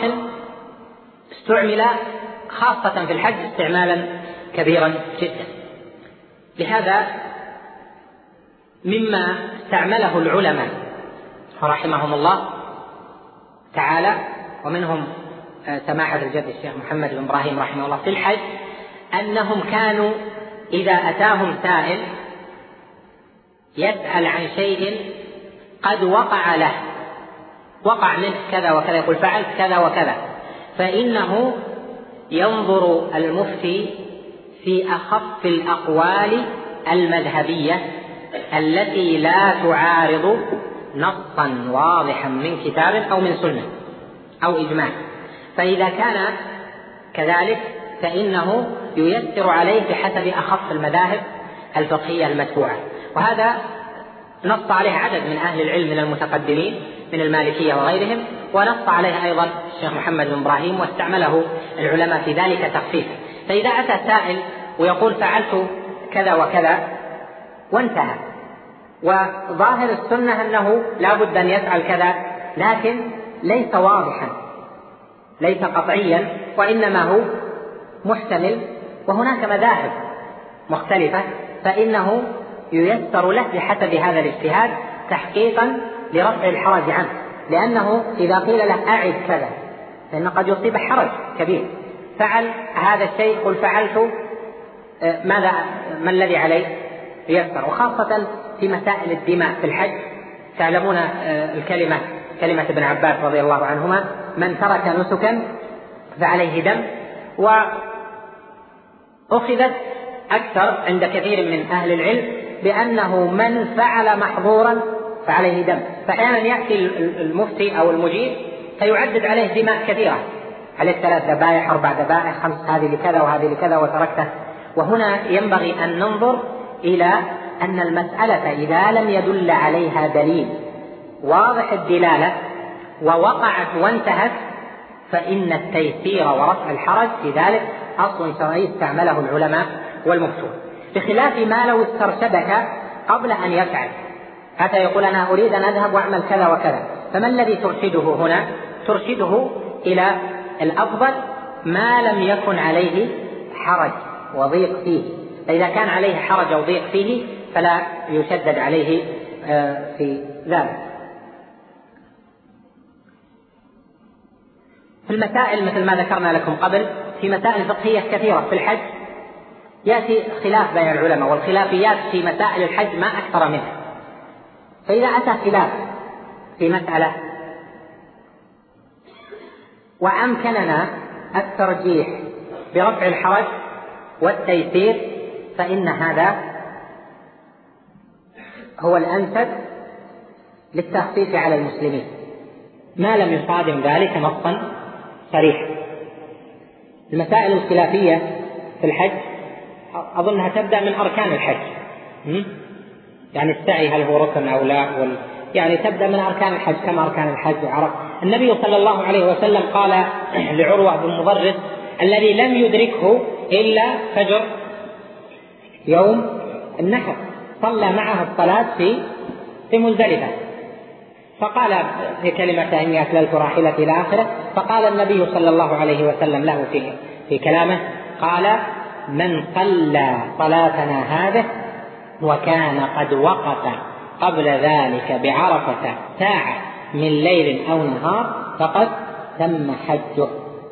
استعمل خاصة في الحج استعمالا كبيرا جدا. لهذا مما استعمله العلماء رحمهم الله تعالى، ومنهم سماحة الجد الشيخ محمد بن إبراهيم رحمه الله في الحج، أنهم كانوا إذا أتاهم سائل يسأل عن شيء قد وقع له، وقع منه كذا وكذا، يقول فعلت كذا وكذا، فإنه ينظر المفتي في أخف الأقوال المذهبية التي لا تعارض نصا واضحا من كتاب أو من سنة أو إجماع، فإذا كان كذلك فإنه ييسر عليه بحسب أخف المذاهب الفقهية المتبوعة. وهذا نص عليه عدد من أهل العلم من المتقدمين من المالكية وغيرهم، ونص عليه أيضا الشيخ محمد بن إبراهيم، واستعمله العلماء في ذلك تخفيفا. فإذا أتى سائل ويقول فعلت كذا وكذا وانتهى. وظاهر السنة أنه لا بد أن يفعل كذا، لكن ليس واضحا، ليس قطعيا، وإنما هو محتمل، وهناك مذاهب مختلفة، فإنه ييسر له بحسب هذا الاجتهاد تحقيقا لرفع الحرج عنه، لأنه إذا قيل له أعد كذا فإن قد يصيب حرج كبير، فعل هذا الشيء قل فعلت ماذا ما الذي عليه ييسر. وخاصة في مسائل الدماء في الحج تعلمون الكلمة كلمة ابن عباس رضي الله عنهما: من ترك نسكا فعليه دم. وأخذت أكثر عند كثير من أهل العلم بأنه من فعل محظورا فعليه دم، فأحيانا يأتي المفتي أو المجيب فيعدد عليه دماء كثيرة، عليه ثلاث ذبائح أربع ذبائح خمس، هذه لكذا وهذه لكذا وتركته. وهنا ينبغي أن ننظر إلى أن المسألة إذا لم يدل عليها دليل واضح الدلالة ووقعت وانتهت فإن التيسير ورفع الحرج في ذلك أصل شرعي استعمله العلماء والمفتون، بخلاف ما لو استرشدك قبل أن يفعل، حتى يقول أنا أريد أن أذهب وأعمل كذا وكذا، فما الذي ترشده هنا؟ ترشده إلى الأفضل ما لم يكن عليه حرج وضيق فيه، فإذا كان عليه حرج وضيق فيه فلا يشدد عليه في ذلك. في المسائل مثل ما ذكرنا لكم قبل، في مسائل فقهية كثيرة في الحج يأتي خلاف بين العلماء، والخلافيات في مسائل الحج ما أكثر منها، فإذا أتى خلاف في مسألة وأمكننا الترجيح برفع الحرج والتيسير فإن هذا هو الأنسب للتخفيف على المسلمين ما لم يصادم ذلك نصا صريحا. المسائل الخلافية في الحج أظنها تبدأ من أركان الحج، يعني السعي هل هو ركن أو لا، وال... يعني تبدأ من أركان الحج كما أركان الحج وعرف. النبي صلى الله عليه وسلم قال لعروة بن مضرس الذي لم يدركه إلا فجر يوم النحر صلى معه الصلاة في في مزدلفة، فقال في كلمة إني أكللت راحلتي إلى آخره، فقال النبي صلى الله عليه وسلم له في في كلامه قال: من صلى صلاتنا هذه وكان قد وقف قبل ذلك بعرفة ساعة من ليل أو نهار فقد تم حجه.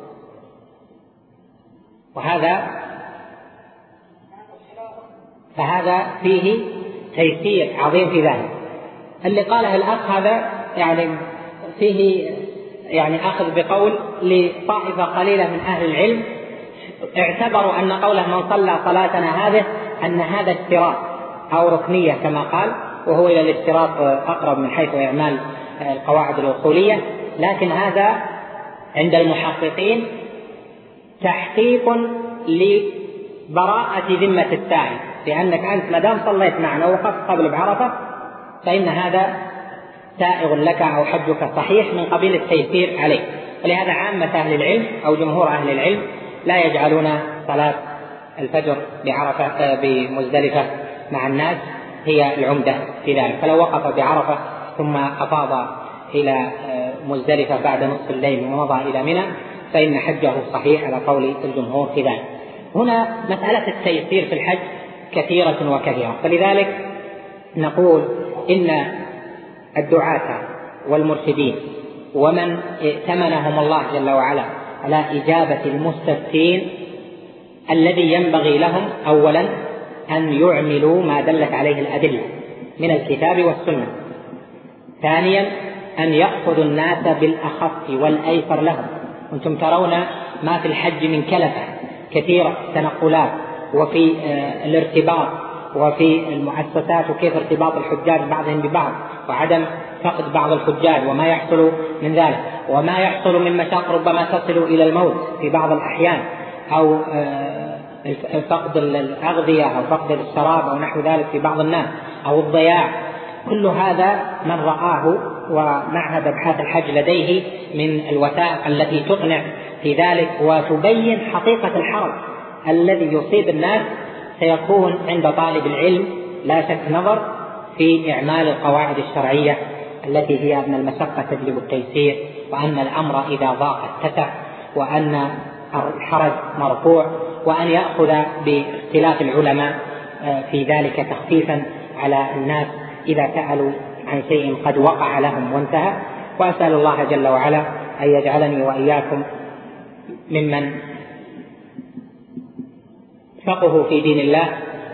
وهذا فهذا فيه تيسير عظيم في ذلك. اللي قاله الأخ هذا يعني فيه يعني أخذ بقول لطائفة قليلة من أهل العلم، اعتبروا أن قوله من صلى صلاتنا هذه أن هذا اشتراط أو ركنية كما قال، وهو إلى الاشتراط أقرب من حيث إعمال القواعد الأصولية، لكن هذا عند المحققين تحقيق لبراءة ذمة الساعي، لأنك أنت مدام صليت معنا ووقفت قبل بعرفة فإن هذا سائغ لك أو حجك صحيح من قبيل التيسير عليه. ولهذا عامة أهل العلم أو جمهور أهل العلم لا يجعلون صلاة الفجر بعرفة بمزدلفة مع الناس هي العمدة في ذلك، فلو وقف بعرفة ثم أفاض إلى مزدلفة بعد نصف الليل ومضى إلى منى فإن حجه صحيح على قول الجمهور في ذلك. هنا مسألة التيسير في الحج كثيرة وكثيرة، فلذلك نقول إن الدعاة والمرشدين ومن ائتمنهم الله جل وعلا على إجابة المستفتين الذي ينبغي لهم أولا أن يعملوا ما دلت عليه الأدلة من الكتاب والسنة، ثانيا أن يأخذوا الناس بالأخف والأيسر لهم. وانتم ترون ما في الحج من كلفة كثيرة، تنقلات وفي الارتباط وفي المؤسسات وكيف ارتباط الحجاج بعضهم ببعض وعدم فقد بعض الحجاج وما يحصل من ذلك، وما يحصل من مشاق ربما تصل إلى الموت في بعض الأحيان، أو فقد الأغذية أو فقد الشراب أو نحو ذلك في بعض الناس، أو الضياع. كل هذا من رآه ومعهد أبحاث الحج لديه من الوثائق التي تقنع في ذلك وتبين حقيقة الحرج الذي يصيب الناس سيكون عند طالب العلم لا شك نظر في إعمال القواعد الشرعية التي هي أن المشقة تجلب التيسير، وأن الأمر إذا ضاق اتسع، وأن الحرج مرفوع، وأن يأخذ باختلاف العلماء في ذلك تخفيفا على الناس إذا سألوا عن شيء قد وقع لهم وانتهى. وأسأل الله جل وعلا أن يجعلني وإياكم ممن فقهوا في دين الله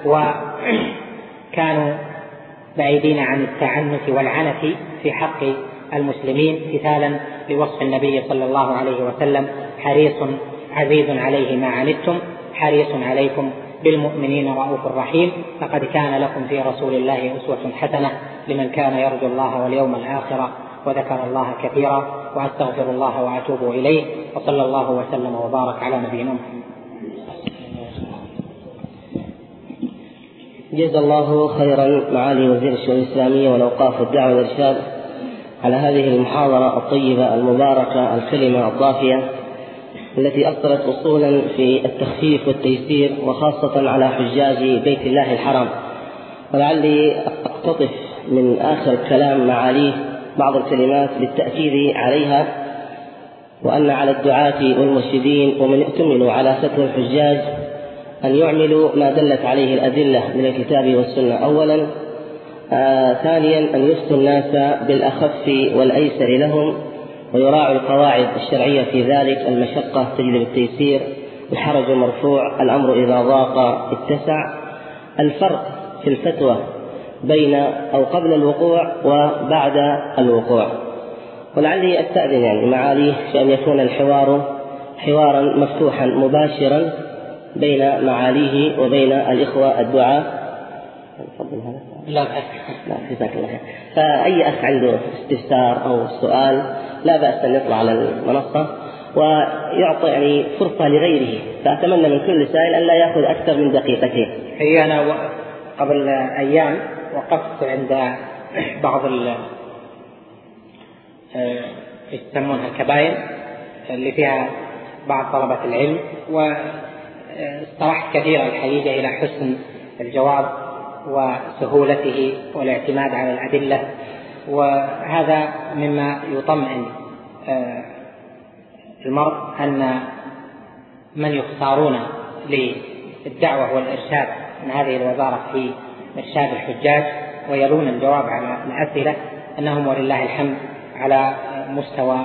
وكانوا بعيدين عن التعنت والعنت في حق المسلمين، مثالا لوصف النبي صلى الله عليه وسلم: حريص عزيز عليه ما عنتم حريص عليكم بالمؤمنين رؤوف رحيم. لقد كان لكم في رسول الله أسوة حسنة لمن كان يرجو الله واليوم الآخر وذكر الله كثيرا. وأستغفر الله وأتوب إليه، وصلى الله وسلم وبارك على نبينا محمد. جزا الله خيرا معالي وزير الشؤون الإسلامية والأوقاف والدعوة والإرشاد على هذه المحاضرة الطيبة المباركة الكلمة الضافية التي أثرت أصولا في التخفيف والتيسير، وخاصة على حجاج بيت الله الحرام. ولعلي أقتطف من آخر كلام معاليه بعض الكلمات للتأكيد عليها، وأن على الدعاة والمرشدين ومن ائتمنوا على فتوى الحجاج أن يعملوا ما دلت عليه الأدلة من الكتاب والسنة أولا. آه ثانيا أن يفتوا الناس بالأخف والأيسر لهم، ويراعوا القواعد الشرعية في ذلك: المشقة تجلب التيسير، الحرج مرفوع، الأمر إذا ضاق اتسع. الفرق في الفتوى بين أو قبل الوقوع وبعد الوقوع. ولعلي أستأذن يعني معاليه أن يكون الحوار حوارا مفتوحا مباشرا بين معاليه وبين الإخوة الدعاء. لا لا جزاك الله خير. فأي أخ عنده استفسار أو سؤال لا بأس أن يطلع على المنصة ويعطي يعني فرصة لغيره. فأتمنى من كل سائل أن لا يأخذ أكثر من دقيقتين. هي أنا قبل أيام وقفت عند بعض ال يسمونها الكبائر اللي فيها بعض طلبة العلم، واسترحت كثيرا الحقيقة إلى حسن الجواب وسهولته والاعتماد على الأدلة، وهذا مما يطمئن المرء أن من يختارون للدعوة والإرشاد من هذه الوزارة في إرشاد الحجاج ويلون الجواب على الأسئلة أنهم ولله الحمد على مستوى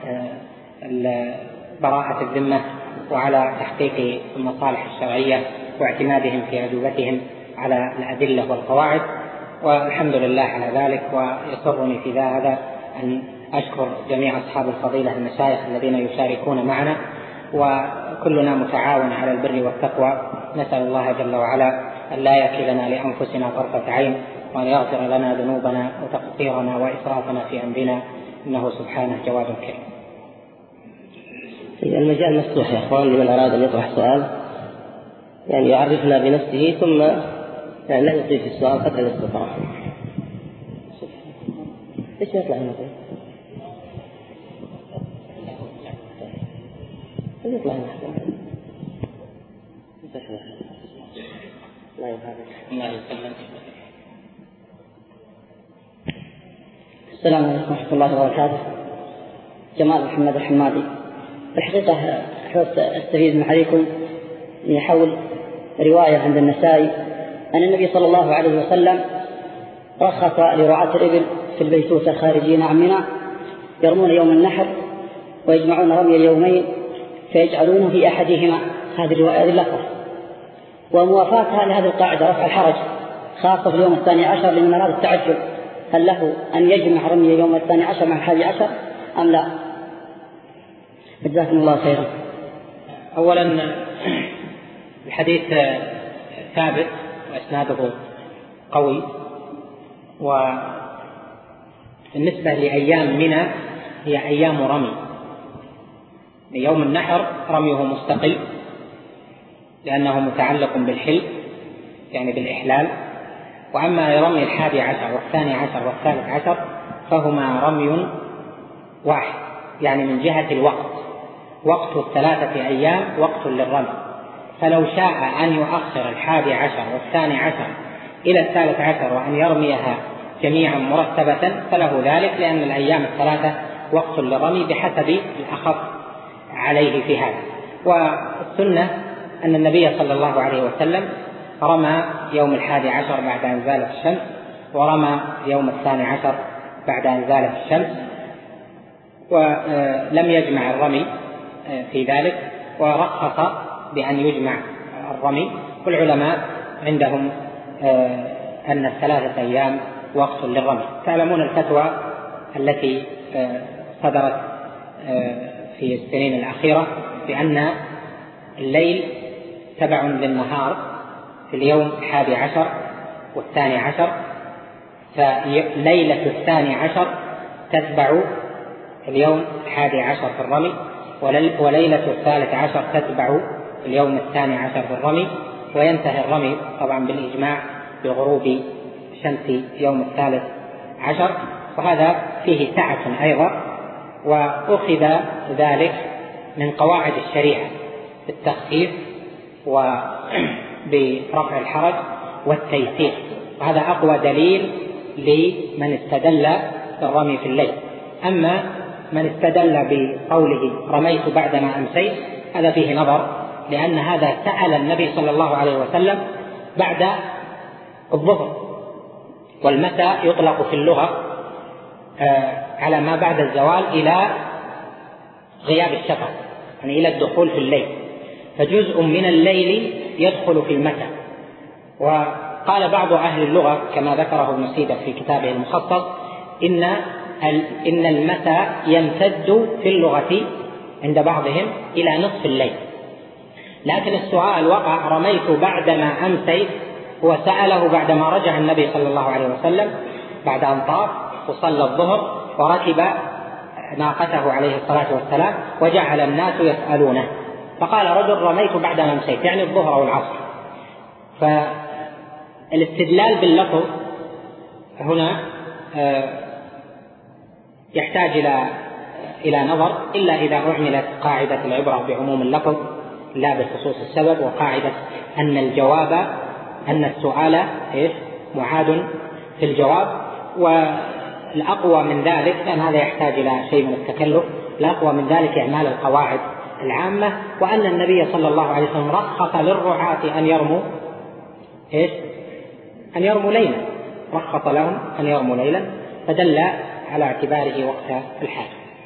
براءة الذمة وعلى تحقيق المصالح الشرعية واعتمادهم في أجوبتهم على الأدلة والقواعد، والحمد لله على ذلك. ويسرني في هذا أن أشكر جميع أصحاب الفضيلة المشايخ الذين يشاركون معنا، وكلنا متعاون على البر والتقوى. نسأل الله جل وعلا أن لا يكلنا لأنفسنا طرفة عين، وأن يغفر لنا ذنوبنا وتقصيرنا وإسرافنا في أمرنا، إنه سبحانه جواد كريم. المجال مفتوح يا أخوان لمن أراد أن يطرح سؤال، يعني يعرفنا بنفسه ثم يعني لا يطيل في السؤال قدر الاستطاعة. إيش يطلع هنا؟ يطلع هنا. لا يهابك. السلام عليكم ورحمة الله وبركاته. جمال محمد الحمادي. الحقيقة حاولت أستفيد من عليكم من حول رواية عند النسائي أن النبي صلى الله عليه وسلم رخص لرعاة الإبل في البيتوتة خارجين عن منى يرمون يوم النحر ويجمعون رمي اليومين فيجعلونه في أحدهما. هذه الرواية اللفظ، وموافاتها لهذه القاعدة رفع الحرج خاصة في اليوم الثاني عشر لمن أراد التعجل، هل له أن يجمع رمي يوم الثاني عشر مع الحادي عشر أم لا؟ جزاكم الله خيرا. أولا الحديث ثابت وإسناده قوي، وبالنسبة لأيام منى هي أيام رمي. يوم النحر رميه مستقل لأنه متعلق بالحل يعني بالإحلال، وأما رمي الحادي عشر والثاني عشر والثالث عشر فهما رمي واحد، يعني من جهة الوقت، وقت الثلاثة أيام وقت للرمي، فلو شاء أن يؤخر الحادي عشر والثاني عشر إلى الثالث عشر وأن يرميها جميعا مرتبة فله ذلك، لأن الأيام الثلاثة وقت للرمي بحسب الأخف عليه في هذا. والسنة أن النبي صلى الله عليه وسلم رمى يوم الحادي عشر بعد أن زالت الشمس، ورمى يوم الثاني عشر بعد أن زالت الشمس، ولم يجمع الرمي في ذلك، ورخص بأن يجمع الرمي. والعلماء عندهم أن الثلاثة أيام وقت للرمي. تعلمون الفتوى التي صدرت في السنين الأخيرة بأن الليل تبع للنهار في اليوم الحادي عشر والثاني عشر، فليلة الثاني عشر تتبع اليوم الحادي عشر في الرمي، وليلة الثالث عشر تتبع اليوم الثاني عشر في الرمي، وينتهي الرمي طبعا بالإجماع بغروب شمس يوم الثالث عشر. وهذا فيه سعة أيضا، وأخذ ذلك من قواعد الشريعة في التخفيف وبرفع الحرج والتيسير، وهذا أقوى دليل لمن استدل بالرمي في الليل. أما من استدل بقوله رميت بعدما أمسيت هذا فيه نظر، لأن هذا سأل النبي صلى الله عليه وسلم بعد الظهر، والمساء يطلق في اللغة على ما بعد الزوال إلى غياب الشفق، يعني إلى الدخول في الليل، فجزء من الليل يدخل في المساء. وقال بعض أهل اللغة كما ذكره ابن سيدة في كتابه المخصص إن إن المساء يمتد في اللغة عند بعضهم إلى نصف الليل، لكن السؤال وقع رميت بعدما أمسيت، هو سأله بعدما رجع النبي صلى الله عليه وسلم بعد أن طاف وصلى الظهر وركب ناقته عليه الصلاة والسلام، وجعل الناس يسألونه، فقال رجل رميت بعدما أمسيت، يعني الظهر أو العصر. فالاستدلال باللفظ هنا يحتاج إلى إلى نظر، إلا إذا أعملت قاعدة العبرة بعموم اللفظ لا بخصوص السبب، وقاعدة أن الجواب أن السؤال إيش معاد في الجواب. والأقوى من ذلك، لأن هذا يحتاج إلى شيء من التكلف، الأقوى من ذلك إعمال القواعد العامة، وأن النبي صلى الله عليه وسلم رخص للرعاة أن يرموا إيش أن يرموا ليلا، رخص لهم أن يرموا ليلا، فدل على اعتباره وقت الحاجة.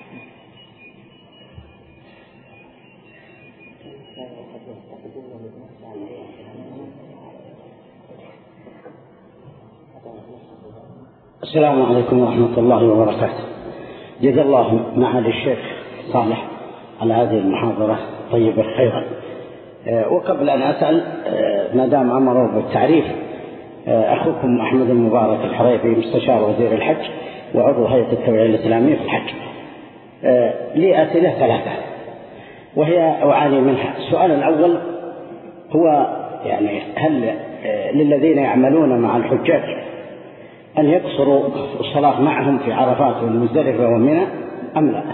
السلام عليكم ورحمة الله وبركاته. جزا الله معالي الشيخ صالح على هذه المحاضرة طيبة خيرا. وقبل أن أسأل، ما دام أمروا بالتعريف، أخوكم أحمد المبارك الحريفي مستشار وزير الحج وعضو هيئة التوعية الإسلامية في الحج. لي أسئلة ثلاثة وهي أعاني منها. السؤال الأول هو يعني هل للذين يعملون مع الحجاج أن يقصروا الصلاة معهم في عرفات والمزدلفة ومنى أم لا؟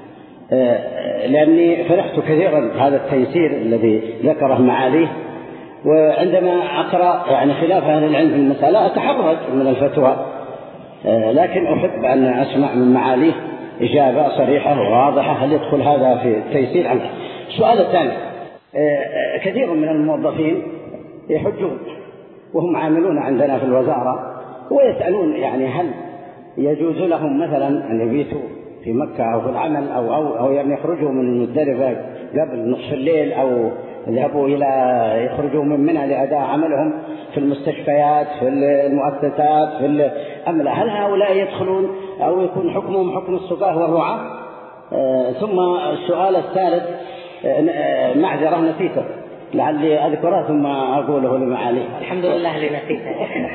لأني فرحت كثيرا بهذا التيسير الذي ذكره معاليه، وعندما أقرأ يعني خلاف أهل العلم في المسألة أتحرج من الفتوى، لكن أحب أن أسمع من معاليه إجابة صريحة وواضحة هل يدخل هذا في التيسير أم لا. السؤال الثاني، كثير من الموظفين يحجون وهم عاملون عندنا في الوزارة، ويسألون يعني هل يجوز لهم مثلا أن يبيتوا في مكة أو في العمل أو أو أو يعني يخرجوا من المزدلفة قبل نصف الليل، أو يذهبوا إلى يخرجوا من منى لأداء عملهم في المستشفيات في المؤسسات في الأمل. هل هؤلاء يدخلون أو يكون حكمهم حكم السقاه والرعاة؟ آه ثم السؤال الثالث، آه معذرة نسيته لعلي أذكره ثم أقوله لمعالي. الحمد لله اللي نسيته.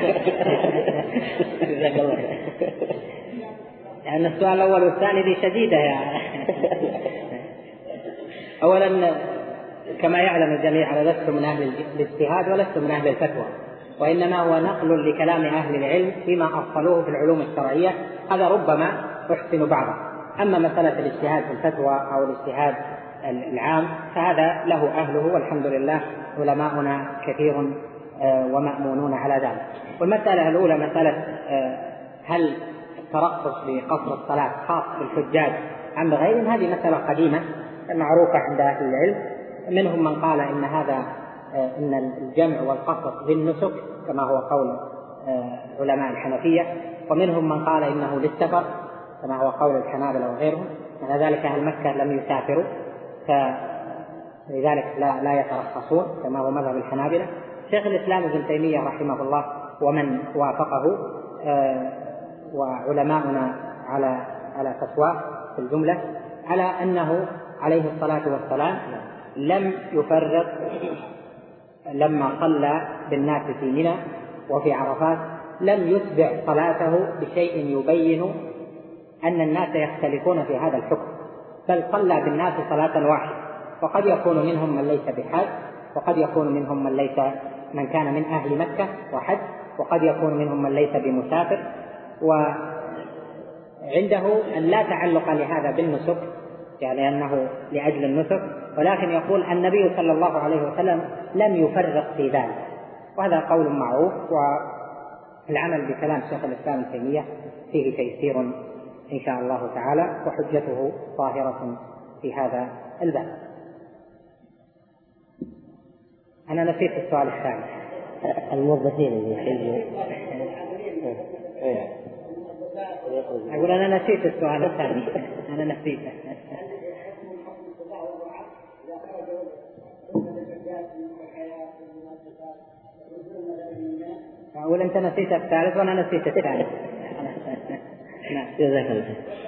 جزاك الله خير. لأن السؤال الأول والثاني دي شديدة يعني. أولا كما يعلم الجميع أنا لست من أهل الاجتهاد ولست من أهل الفتوى، وإنما هو نقل لكلام أهل العلم فيما أصلوه في العلوم الشرعية، هذا ربما أحسن بعضه. أما مسألة الاجتهاد في الفتوى أو الاجتهاد العام فهذا له أهله والحمد لله علماؤنا كثير ومأمونون على ذلك. والمسألة الأولى مسألة هل الترخص بقصر الصلاة خاص بالحجاج أم بغيرهم، هذه مسألة قديمة معروفة عند أهل العلم. منهم من قال إن هذا إن الجمع والقصر بالنسك كما هو قول علماء الحنفية، ومنهم من قال إنه للسفر كما هو قول الحنابلة وغيرهم. معنى ذلك أهل مكة لم يسافروا فلذلك لا, لا يترخصون كما هو مذهب الحنابلة. شيخ الإسلام ابن تيمية رحمه الله ومن وافقه وعلماؤنا على على فتوى في الجملة على أنه عليه الصلاة والسلام لم يفرق لما صلى بالناس في منى وفي عرفات، لم يتبع صلاته بشيء يبين أن الناس يختلفون في هذا الحكم، بل صلى بالناس صلاة واحدة. وقد يكون منهم من ليس بحاج، وقد يكون منهم من ليس من كان من أهل مكة وحج، وقد يكون منهم من ليس بمسافر. وعنده أن لا تعلق لهذا بالنسك يعني أنه لأجل النسك، ولكن يقول النبي صلى الله عليه وسلم لم يفرق في ذلك، وهذا قول معروف. والعمل بكلام شيخ الإسلام ابن تيمية فيه تيسير إن شاء الله تعالى، وحجته ظاهرة في هذا الباب. أنا نسيت السؤال الثاني. الموظفين اللي يحجوا أقول أنا نسيت السؤال الثاني أنا نسيته. أقول أنت نسيت الثالث وأنا نسيت الثالث. نعم جزاك الله.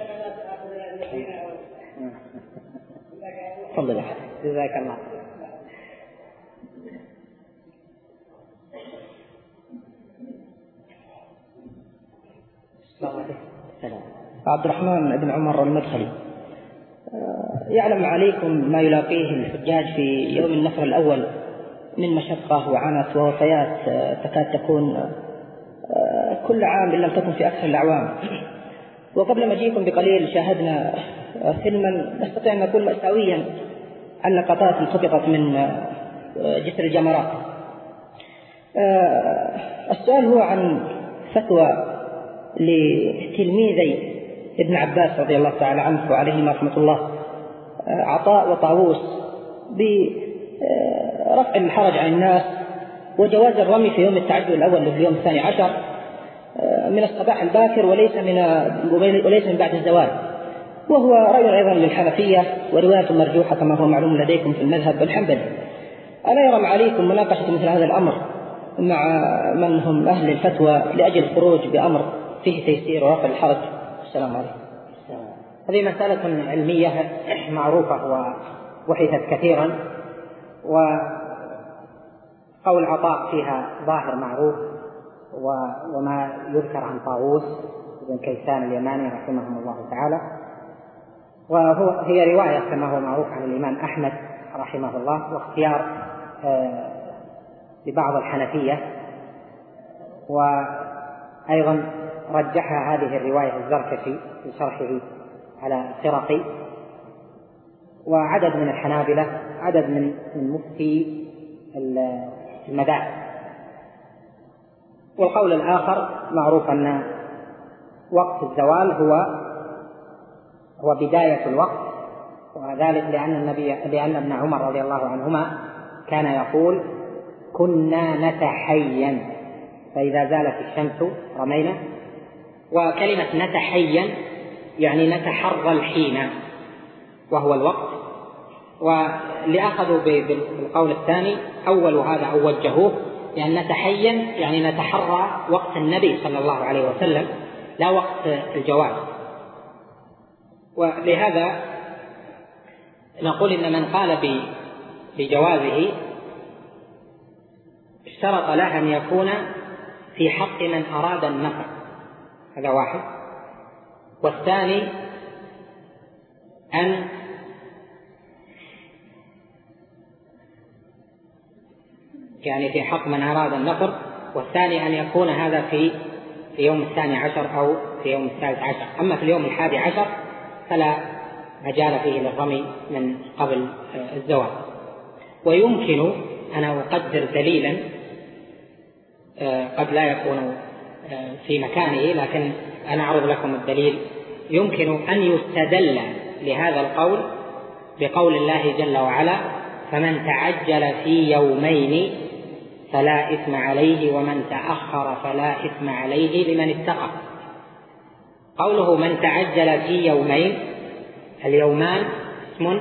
تفضل جزاك الله. عبد الرحمن بن عمر المدخلي: يعلم عليكم ما يلاقيه الحجاج في يوم النفر الأول من مشقة وعنت ووفيات تكاد تكون كل عام إن لم تكن في أكثر الأعوام. وقبل مجيئكم بقليل شاهدنا فيلما نستطيع أن نقول مأساويا عن لقطات التقطت من جسر الجمرات. السؤال هو عن فتوى لتلميذي ابن عباس رضي الله تعالى عنه وعليهما رحمة الله، عطاء وطاووس، برفع الحرج عن الناس وجواز الرمي في يوم التعجل الأول لليوم الثاني عشر من الصباح الباكر وليس من وليس من بعد الزوال، وهو رأي أيضا للحنفية ورواية مرجوحة كما هو معلوم لديكم في المذهب الحنبلي. ألا يرى عليكم مناقشة مثل هذا الأمر مع من هم أهل الفتوى لأجل الخروج بأمر فيه تيسير ورفع الحرج؟ السلام عليكم. هذه مسألة علمية معروفة وبحثت كثيرا، وقول عطاء فيها ظاهر معروف، وما يذكر عن طاووس بن كيسان اليماني رحمه الله تعالى، وهو هي رواية كما هو معروف عن الإمام أحمد رحمه الله، واختيار لبعض الحنفية، وأيضا رجحها هذه الرواية الزركشي في شرحه على الخرقي، وعدد من الحنابلة، عدد من من مفتي المذاهب. والقول الآخر معروف أن وقت الزوال هو هو بداية الوقت، وذلك لأن النبي لأن ابن عمر رضي الله عنهما كان يقول: كنا نتحين فإذا زالت الشمس رمينا. وكلمة نتحين يعني نتحرى الحين وهو الوقت. واللي أخذوا بالقول الثاني أول هذا أو وجهوه يعني نتحين يعني نتحرى وقت النبي صلى الله عليه وسلم لا وقت الجواز. ولهذا نقول إن من قال بجوازه اشترط له أن يكون في حق من أراد النفع، هذا واحد. والثاني أن يعني في حق من أراد النفر، والثاني أن يكون هذا في في يوم الثاني عشر أو في يوم الثالث عشر. أما في اليوم الحادي عشر فلا مجال فيه للرمي من قبل الزوال. ويمكن أنا أقدر دليلا قد لا يكون في مكانه، لكن أنا أعرض لكم الدليل. يمكن أن يستدل لهذا القول بقول الله جل وعلا: فمن تعجل في يومين فلا إثم عليه ومن تأخر فلا إثم عليه لمن اتقى. قوله من تعجل في يومين، اليومان اسم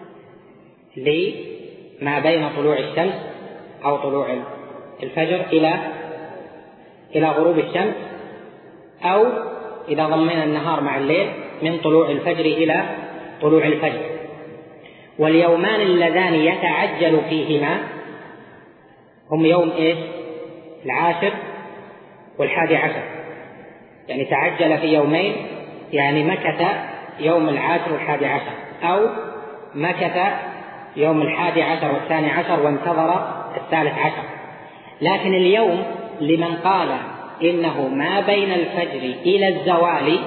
لما بين طلوع الشمس أو طلوع الفجر إلى إلى غروب الشمس، أو إذا ضمن النهار مع الليل من طلوع الفجر إلى طلوع الفجر. واليومان اللذان يتعجل فيهما هم يوم إيش؟ العاشر والحادي عشر. يعني تعجل في يومين يعني مكث يوم العاشر والحادي عشر، أو مكث يوم الحادي عشر والثاني عشر وانتظر الثالث عشر. لكن اليوم لمن قال إنه ما بين الفجر إلى الزوال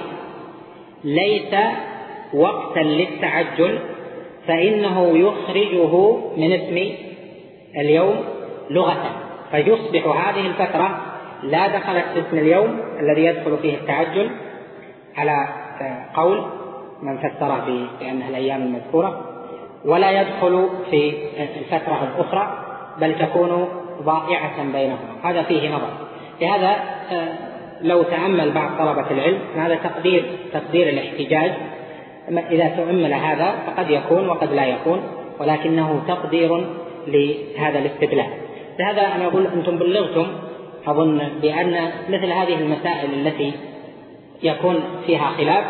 ليس وقتا للتعجل، فإنه يخرجه من اسم اليوم لغة، فيصبح هذه الفترة لا دخلت في اسم اليوم الذي يدخل فيه التعجل على قول من فسره بأنها الأيام المذكورة، ولا يدخل في الفترة الأخرى، بل تكون ضائعة بينهما. هذا فيه نظر. لهذا لو تأمل بعض طلبة العلم، هذا تقدير تقدير الاحتجاج، إذا تأمل هذا فقد يكون وقد لا يكون، ولكنه تقدير لهذا الاستدلال. لهذا أنا أقول أنتم بلغتم أظن بأن مثل هذه المسائل التي يكون فيها خلاف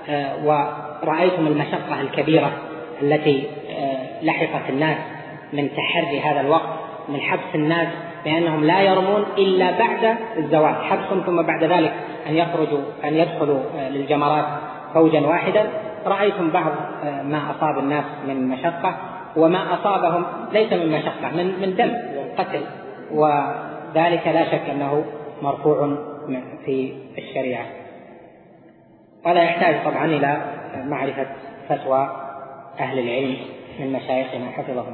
ورأيتم المشقة الكبيرة التي لحقت الناس من تحري هذا الوقت، من حبس الناس بأنهم لا يرمون إلا بعد الزوال، حبسهم ثم بعد ذلك أن يخرجوا أن يدخلوا للجمرات فوجا واحدا. رأيتم بعض ما أصاب الناس من مشقة، وما أصابهم ليس من مشقة، من من دم وقتل، وذلك لا شك أنه مرفوع في الشريعة. ولا يحتاج طبعا إلى معرفة فتوى أهل العلم من مشايخنا حفظهم.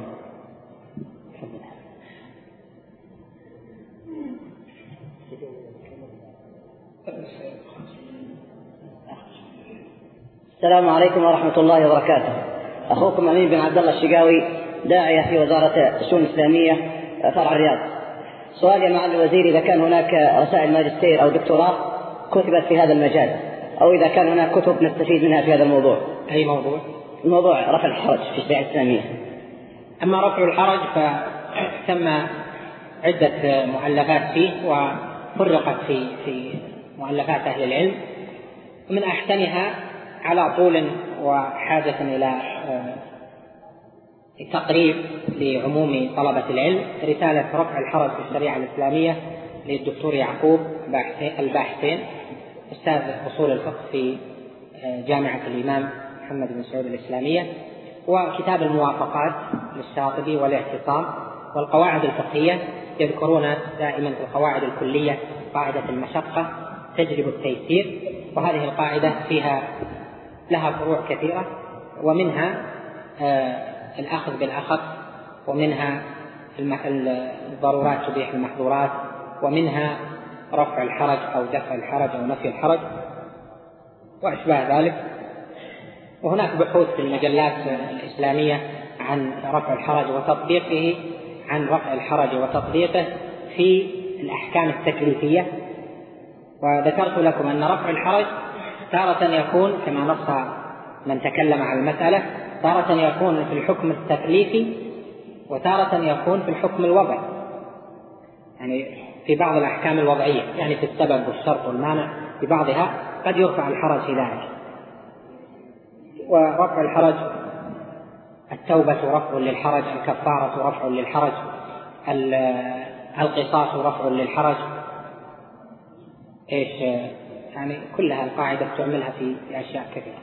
السلام عليكم ورحمة الله وبركاته. أخوكم أمين بن عبد الله الشقاوي، داعية في وزارة الشؤون الإسلامية فرع الرياض. سؤال يا معالي الوزير: إذا كان هناك رسائل ماجستير أو دكتوراه كتبت في هذا المجال، أو إذا كان هناك كتب نستفيد منها في هذا الموضوع. أي موضوع؟ موضوع رفع الحرج في الشريعة الإسلامية. أما رفع الحرج فتم عدة مؤلفات فيه، وفرقت في في مؤلفات أهل العلم، ومن أحسنها على طول وحاجة إلى تقريب لعموم طلبة العلم رسالة رفع الحرج في الشريعة الإسلامية للدكتور يعقوب الباحثين، أستاذ أصول الفقه في جامعة الإمام محمد بن سعود الإسلامية، وكتاب الموافقات للشاطبي والاعتصام، والقواعد الفقهية. يذكرون دائما في القواعد الكلية قاعدة المشقة تجلب التيسير، وهذه القاعدة فيها لها فروع كثيرة، ومنها آه الأخذ بالأخذ، ومنها الضرورات تبيح المحظورات، ومنها رفع الحرج أو دفع الحرج أو نفي الحرج وأشباه ذلك. وهناك بحوث في المجلات الإسلامية عن رفع الحرج وتطبيقه، عن رفع الحرج وتطبيقه في الأحكام التكليفية. وذكرت لكم أن رفع الحرج تارة يكون كما نص من تكلم عن المسألة، تارة يكون في الحكم التكليفي، وتارة يكون في الحكم الوضعي، يعني في بعض الأحكام الوضعية، يعني في السبب والشرط والمانع، في بعضها قد يرفع الحرج في ذلك. ورفع الحرج التوبة رفع للحرج، الكفارة رفع للحرج، القصاص رفع للحرج، إيش يعني كلها القاعدة تعملها في أشياء كثيرة.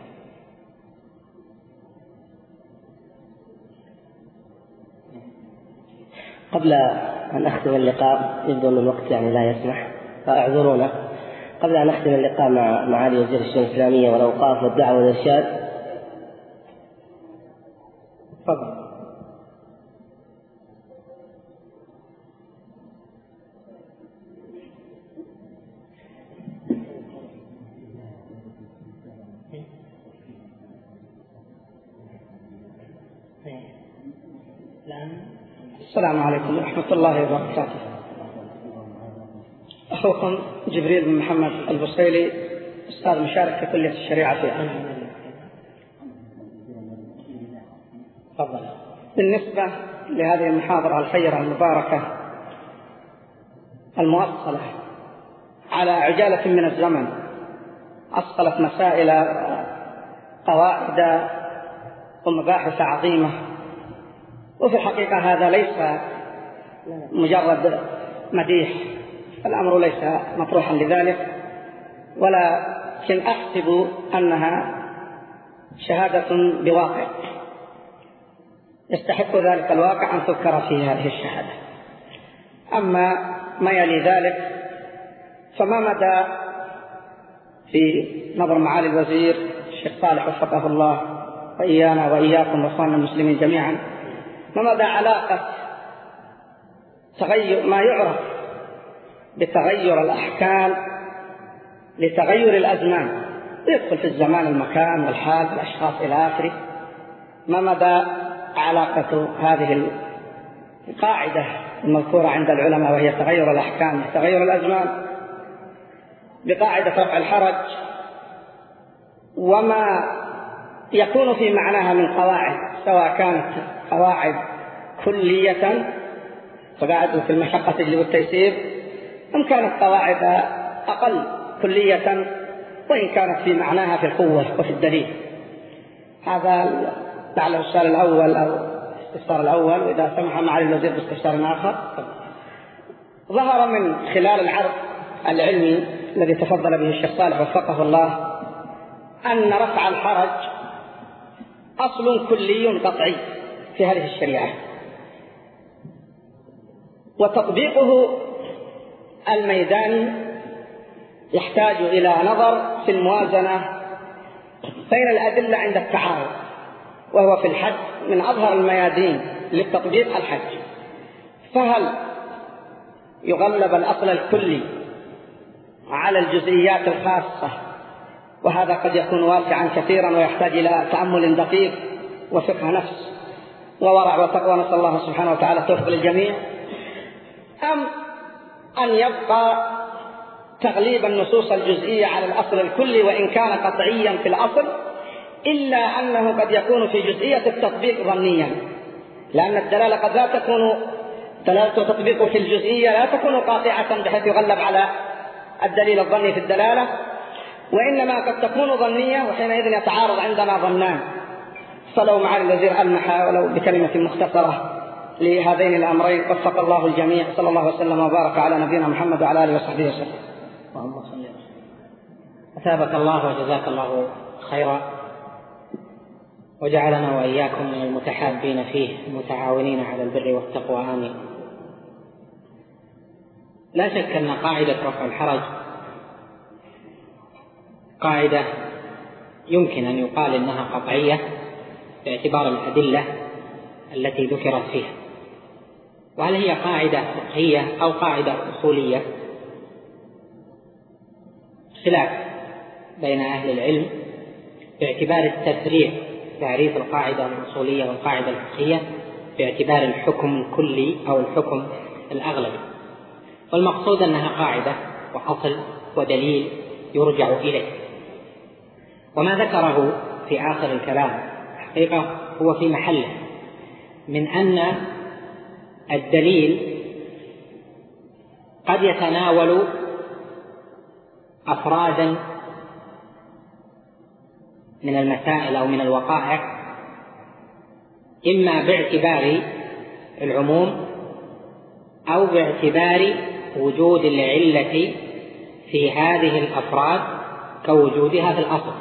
قبل أن أختم اللقاء، يبدو أن الوقت يعني لا يسمح فاعذرونا، قبل أن أختم اللقاء مع معالي وزير الشؤون الإسلامية والأوقاف والدعوة والإرشاد، تفضل. السلام عليكم ورحمة الله وبركاته. أخوكم جبريل بن محمد البصيلي، أستاذ مشارك في كلية الشريعة في أمن. تفضل. بالنسبة لهذه المحاضرة الخيرة المباركة المؤصلة على عجالة من الزمن، أصلت مسائل قواعد ومباحث عظيمة، وفي الحقيقة هذا ليس مجرد مديح، الأمر ليس مطروحا لذلك، ولكن أحسب أنها شهادة بواقع يستحق ذلك الواقع أن تذكر في هذه الشهادة. أما ما يلي ذلك فما مدى في نظر معالي الوزير الشيخ صالح وفقه الله وإيانا وإياكم وإخواننا المسلمين جميعا، ما مدى علاقة تغير ما يعرف بتغير الأحكام لتغير الأزمان، يدخل في الزمان المكان والحال والأشخاص إلى آخره، ما مدى علاقة هذه القاعدة المذكورة عند العلماء وهي تغير الأحكام تغير الأزمان بقاعدة رفع الحرج، وما يكون في معناها من قواعد، سواء كانت قواعد كلية قواعد في المشقة تجلب التيسير، أم كانت قواعد أقل كلية وإن كانت في معناها في القوة وفي الدليل. هذا لعله السؤال الأول أو الاستفسار الأول، وإذا سمح معالي الوزير باستفسار آخر. ظهر من خلال العرض العلمي الذي تفضل به الشيخ صالح وفقه الله أن رفع الحرج أصل كلي قطعي في هذه الشريعة، وتطبيقه الميداني يحتاج إلى نظر في الموازنة بين الأدلة عند التعارض، وهو في الحج من أظهر الميادين للتطبيق الحج. فهل يغلب الأصل الكلي على الجزئيات الخاصة، وهذا قد يكون واسعا كثيرا ويحتاج إلى تأمل دقيق وفقه نفس وورع وتقوى، نسأل الله سبحانه وتعالى التوفيق للجميع، أم أن يبقى تغليب النصوص الجزئية على الأصل الكلي وإن كان قطعيا في الأصل، إلا أنه قد يكون في جزئية التطبيق ظنيا، لأن الدلالة قد لا تكون دلالة التطبيق في الجزئية لا تكون قاطعة بحيث يغلب على الدليل الظني في الدلالة، وإنما قد تكون ظنية، وحينئذ يتعارض عندنا ظنان. فلو معالي الوزير ألمح ولو بكلمة مختصرة لهذين الأمرين وفق الله الجميع. صلى الله وسلم وبارك على نبينا محمد وعلى آله وصحبه وسلم. اللهم صل وسلم. أثابك الله وجزاك الله خيرا، وجعلنا وإياكم من المتحابين فيه المتعاونين على البر والتقوى، آمين. لا شك أن قاعدة رفع الحرج قاعدة يمكن أن يقال إنها قطعية باعتبار الأدلة التي ذكرت فيها، وهل هي قاعدة فقهية أو قاعدة أصولية؟ خلاف بين أهل العلم باعتبار التفريع، تعريف القاعدة الأصولية والقاعدة الفقهية باعتبار الحكم الكلي أو الحكم الأغلبي، والمقصود أنها قاعدة وأصل ودليل يرجع إليه. وما ذكره في آخر الكلام حقيقة هو في محله، من أن الدليل قد يتناول أفرادا من المسائل أو من الوقائع، إما باعتبار العموم أو باعتبار وجود العلة في هذه الأفراد كوجودها في الأصل.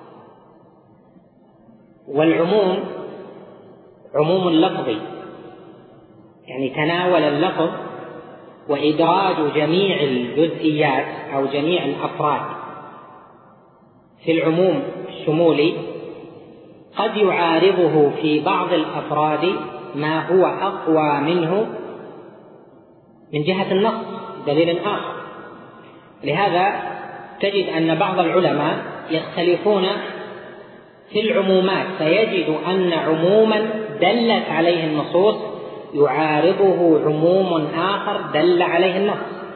والعموم عموم لفظي، يعني تناول اللفظ، وإدراج جميع الجزئيات أو جميع الأفراد في العموم الشمولي قد يعارضه في بعض الأفراد ما هو أقوى منه من جهة النص دليل آخر. لهذا تجد أن بعض العلماء يختلفون في العمومات فيجد أن عموما دلت عليه النصوص يعارضه عموم آخر دل عليه النص.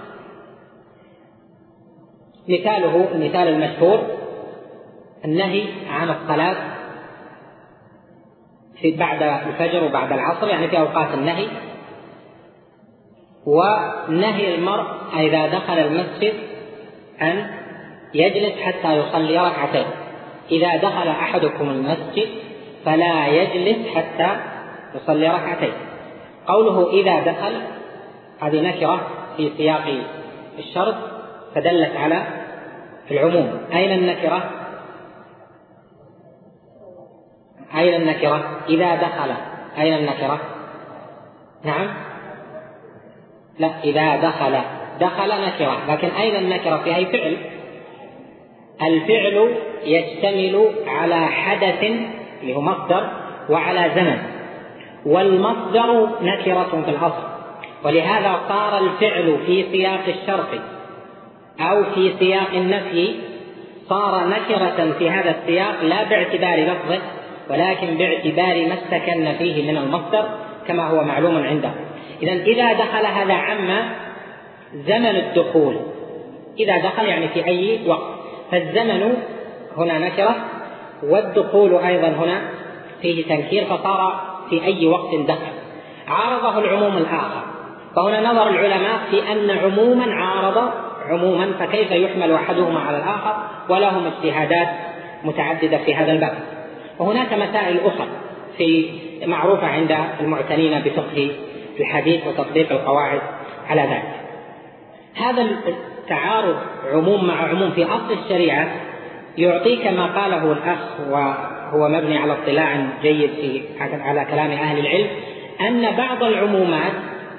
مثاله المثال المشهور النهي عن الصلاة في بعد الفجر وبعد العصر، يعني في أوقات النهي، ونهي المرء إذا دخل المسجد أن يجلس حتى يصلي ركعتين. إذا دخل أحدكم المسجد فلا يجلس حتى يصلي ركعتين. قوله إذا دخل هذه نكرة في سياق الشرط فدلت على العموم. أين النكرة؟ أين النكرة؟ إذا دخل أين النكرة؟ نعم لا، إذا دخل دخل نكرة، لكن أين النكرة؟ في أي فعل؟ الفعل يشتمل على حدث اللي هو مصدر وعلى زمن، والمصدر نكرة في الأصل، ولهذا صار الفعل في سياق الشرط أو في سياق النفي صار نكرة في هذا السياق لا باعتبار لفظه ولكن باعتبار ما استكن فيه من المصدر كما هو معلوم عنده. إذن إذا دخل هذا عم زمن الدخول، إذا دخل يعني في أي وقت، فالزمن هنا نكرة والدخول أيضا هنا فيه تنكير، فصار في أي وقت دخل. عارضه العموم الآخر، فهنا نظر العلماء في أن عموما عارض عموما، فكيف يحمل أحدهما على الآخر، ولهم اجتهادات متعددة في هذا الباب. وهناك مسائل أخرى في معروفة عند المعتنين بفقه الحديث وتطبيق القواعد على ذلك. هذا التعارض عموم مع عموم في أصل الشريعة يعطيك ما قاله الأخ وهو مبني على اطلاع جيد في على كلام أهل العلم، أن بعض العمومات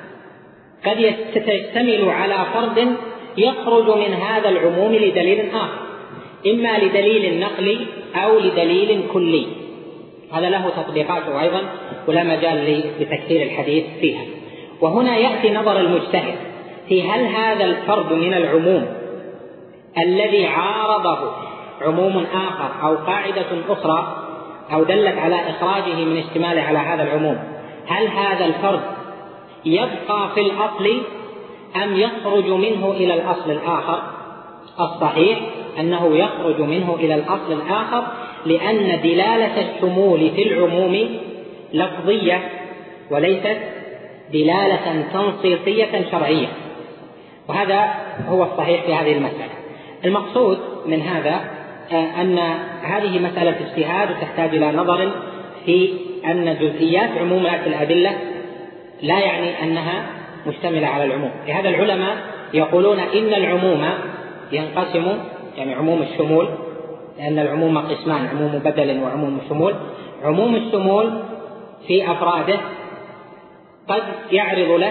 قد تشتمل على فرد يخرج من هذا العموم لدليل آخر، إما لدليل نقلي أو لدليل كلي، هذا له تطبيقاته أيضا ولا مجال لتكثير الحديث فيها. وهنا يأتي نظر المجتهد في هل هذا الفرد من العموم الذي عارضه عموم آخر أو قاعدة أخرى أو دلت على إخراجه من اشتماله على هذا العموم، هل هذا الفرد يبقى في الأصل أم يخرج منه إلى الأصل الآخر؟ الصحيح أنه يخرج منه إلى الأصل الآخر، لأن دلالة الشمول في العموم لفظية وليست دلالة تنصيصية شرعية، وهذا هو الصحيح في هذه المسألة. المقصود من هذا أن هذه مسألة اجتهاد وتحتاج إلى نظر في أن جزئيات عمومات الأدلة لا يعني أنها مشتملة على العموم. لهذا العلماء يقولون إن العموم ينقسم، يعني عموم الشمول، لأن العموم قسمان، عموم بدل وعموم الشمول. عموم الشمول في أفراده قد يعرض له،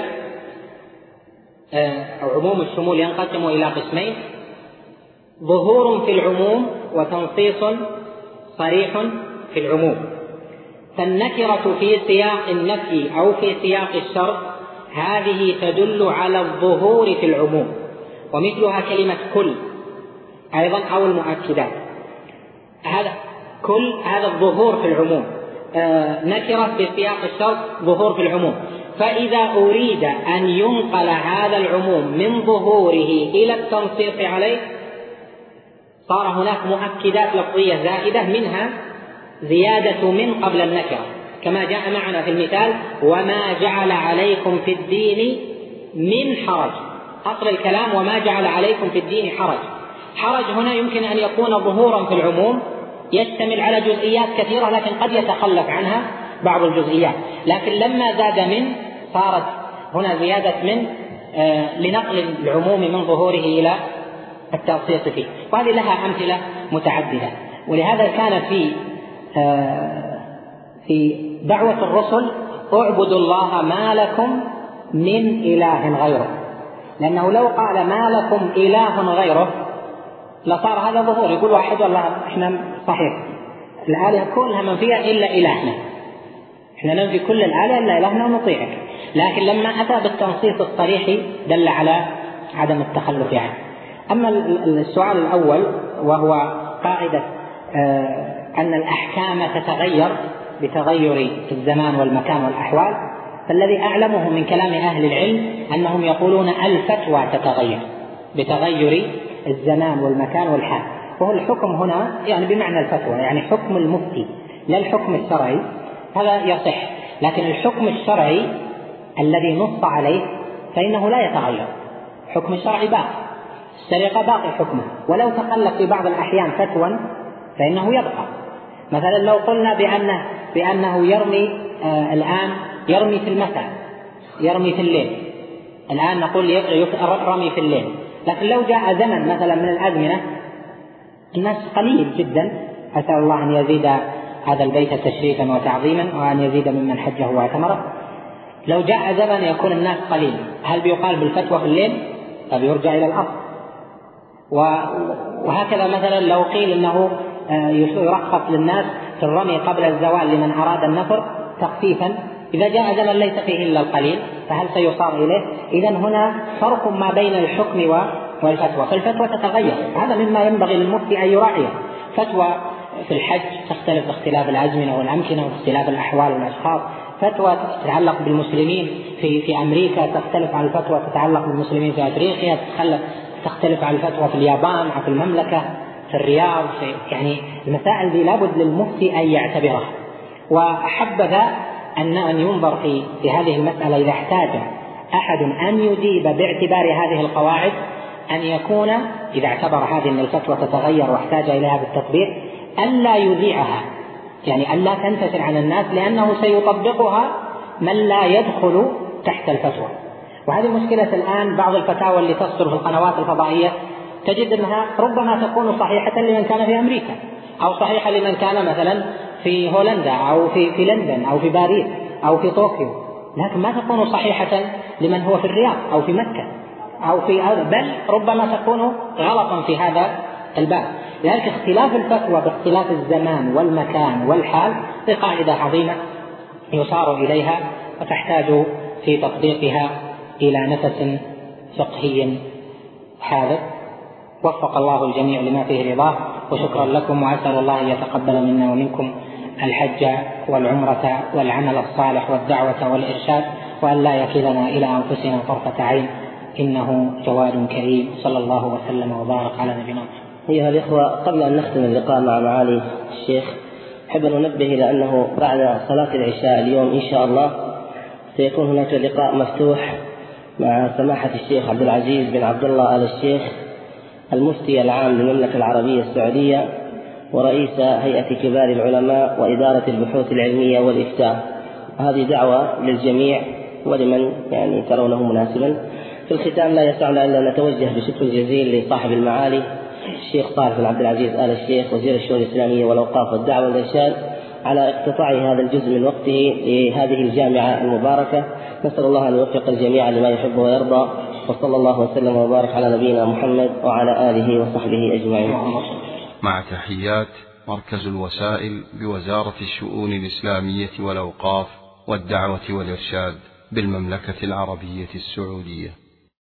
أو عموم الشمول ينقسم إلى قسمين: ظهور في العموم وتنصيص صريح في العموم. فالنكرة في سياق النفي أو في سياق الشرط هذه تدل على الظهور في العموم، ومثلها كلمة كل أيضا أو المؤكدات، هذا كل هذا الظهور في العموم. آه نكرة في سياق الشرط ظهور في العموم، فإذا أريد أن ينقل هذا العموم من ظهوره إلى التنصيص عليه صار هناك مؤكدات لفظية زائدة، منها زيادة من قبل النكرة كما جاء معنا في المثال: وما جعل عليكم في الدين من حرج. أصل الكلام وما جعل عليكم في الدين حرج. حرج هنا يمكن أن يكون ظهورا في العموم يشتمل على جزئيات كثيرة، لكن قد يتخلف عنها بعض الجزئيات، لكن لما زاد من صارت هنا زيادة من آه لنقل العموم من ظهوره إلى التخصيص فيه. وهذه لها أمثلة متعددة. ولهذا كان في آه في دعوة الرسل: اعبدوا الله ما لكم من إله غيره، لأنه لو قال ما لكم إله غيره لصار هذا ظهور. يقول واحد: والله احنا صحيح الآلهة كلها منفية إلا إلهنا، احنا ننفي كل الآلهة إلا إلهنا ونطيعك. لكن لما أتى بالتنصيص الصريح دل على عدم التخلف يعني. أما السؤال الأول وهو قاعدة أن الأحكام تتغير بتغير الزمان والمكان والأحوال، فالذي أعلمه من كلام أهل العلم أنهم يقولون الفتوى تتغير بتغير الزمان والمكان والحال. وهو الحكم هنا يعني بمعنى الفتوى، يعني حكم المفتي لا الحكم الشرعي، هذا يصح. لكن الحكم الشرعي الذي نص عليه فإنه لا يتغير، حكم الشرعي باقي، السرقة باقي حكمه، ولو تخلف في بعض الأحيان فتوى فإنه يبقى. مثلا لو قلنا بأنه, بأنه يرمي آه الآن يرمي في المساء، يرمي في الليل، الآن نقول رمي في الليل، لكن لو جاء زمن مثلا من الأزمنة الناس قليل جدا، أسأل الله أن يزيد هذا البيت تشريفا وتعظيما وأن يزيد ممن حجه واعتمره، لو جاء زمن يكون الناس قليل، هل بيقال بالفتوى في الليل؟ فبيرجع إلى الأصل. وهكذا مثلا لو قيل إنه يرخص للناس في الرمي قبل الزوال لمن أراد النفر تخفيفا، إذا جاء زمن ليس فيه إلا القليل فهل سيصار إليه؟ إذن هنا فرق ما بين الحكم والفتوى، فالفتوى تتغير، هذا مما ينبغي للمفتي أن يراعيه. فتوى في الحج تختلف باختلاف الأزمنة والأمكنة واختلاف الأحوال والأشخاص، فتوى تتعلق بالمسلمين في في أمريكا تختلف عن الفتوى تتعلق بالمسلمين في أفريقيا، تختلف عن الفتوى في اليابان أو في المملكة في الرياض، في يعني المسائل دي لابد للمفتي أن يعتبرها. وحبذا أن أن ينظر في في هذه المسألة إذا احتاج أحد أن يجيب باعتبار هذه القواعد، أن يكون إذا اعتبر هذه أن الفتوى تتغير واحتاج إليها بالتطبيق ألا يذيعها، يعني ألا تنتشر عن الناس، لأنه سيطبقها من لا يدخل تحت الفتوى. وهذه مشكلة الآن، بعض الفتاوى اللي تصدر في القنوات الفضائية تجد أنها ربما تكون صحيحة لمن كان في أمريكا، أو صحيحة لمن كان مثلا في هولندا أو في, في لندن أو في باريس أو في طوكيو، لكن ما تكون صحيحة لمن هو في الرياض أو في مكة أو في هذا، بل ربما تكون غلطا في هذا الباب. لذلك اختلاف الفتوى باختلاف الزمان والمكان والحال هي قاعدة عظيمة يصار إليها وتحتاج في تطبيقها إلى نفس فقهي حاذق. وفق الله الجميع لما فيه رضاه، وشكرا لكم، وأسأل الله أن يتقبل منا ومنكم الحج والعمرة والعمل الصالح والدعوة والإرشاد، وأن لا يكلنا إلى أنفسنا طرفة عين، إنه جواد كريم. صلى الله وسلم وبارك على نبينا محمد. أيها الإخوة، قبل أن نختم اللقاء مع معالي الشيخ أحب أن ننبه إلى أنه بعد صلاة العشاء اليوم إن شاء الله سيكون هناك لقاء مفتوح مع سماحة الشيخ عبد العزيز بن عبد الله آل الشيخ المفتي العام للمملكة العربية السعودية ورئيس هيئة كبار العلماء وإدارة البحوث العلمية والإفتاء. هذه دعوة للجميع ولمن يعني ترونه مناسبا. في الختام لا يسعنا إلا نتوجه بشكر جزيل لصاحب المعالي الشيخ صالح بن عبد العزيز آل الشيخ وزير الشؤون الإسلامية والأوقاف والدعوة والإرشاد على اقتطاع هذا الجزء من وقته لهذه الجامعة المباركة. نسأل الله أن يوفق الجميع لما يحب ويرضى، وصلى الله وسلم وبارك على نبينا محمد وعلى آله وصحبه أجمعين. مع تحيات مركز الوسائل بوزارة الشؤون الإسلامية والأوقاف والدعوة والإرشاد بالمملكة العربية السعودية.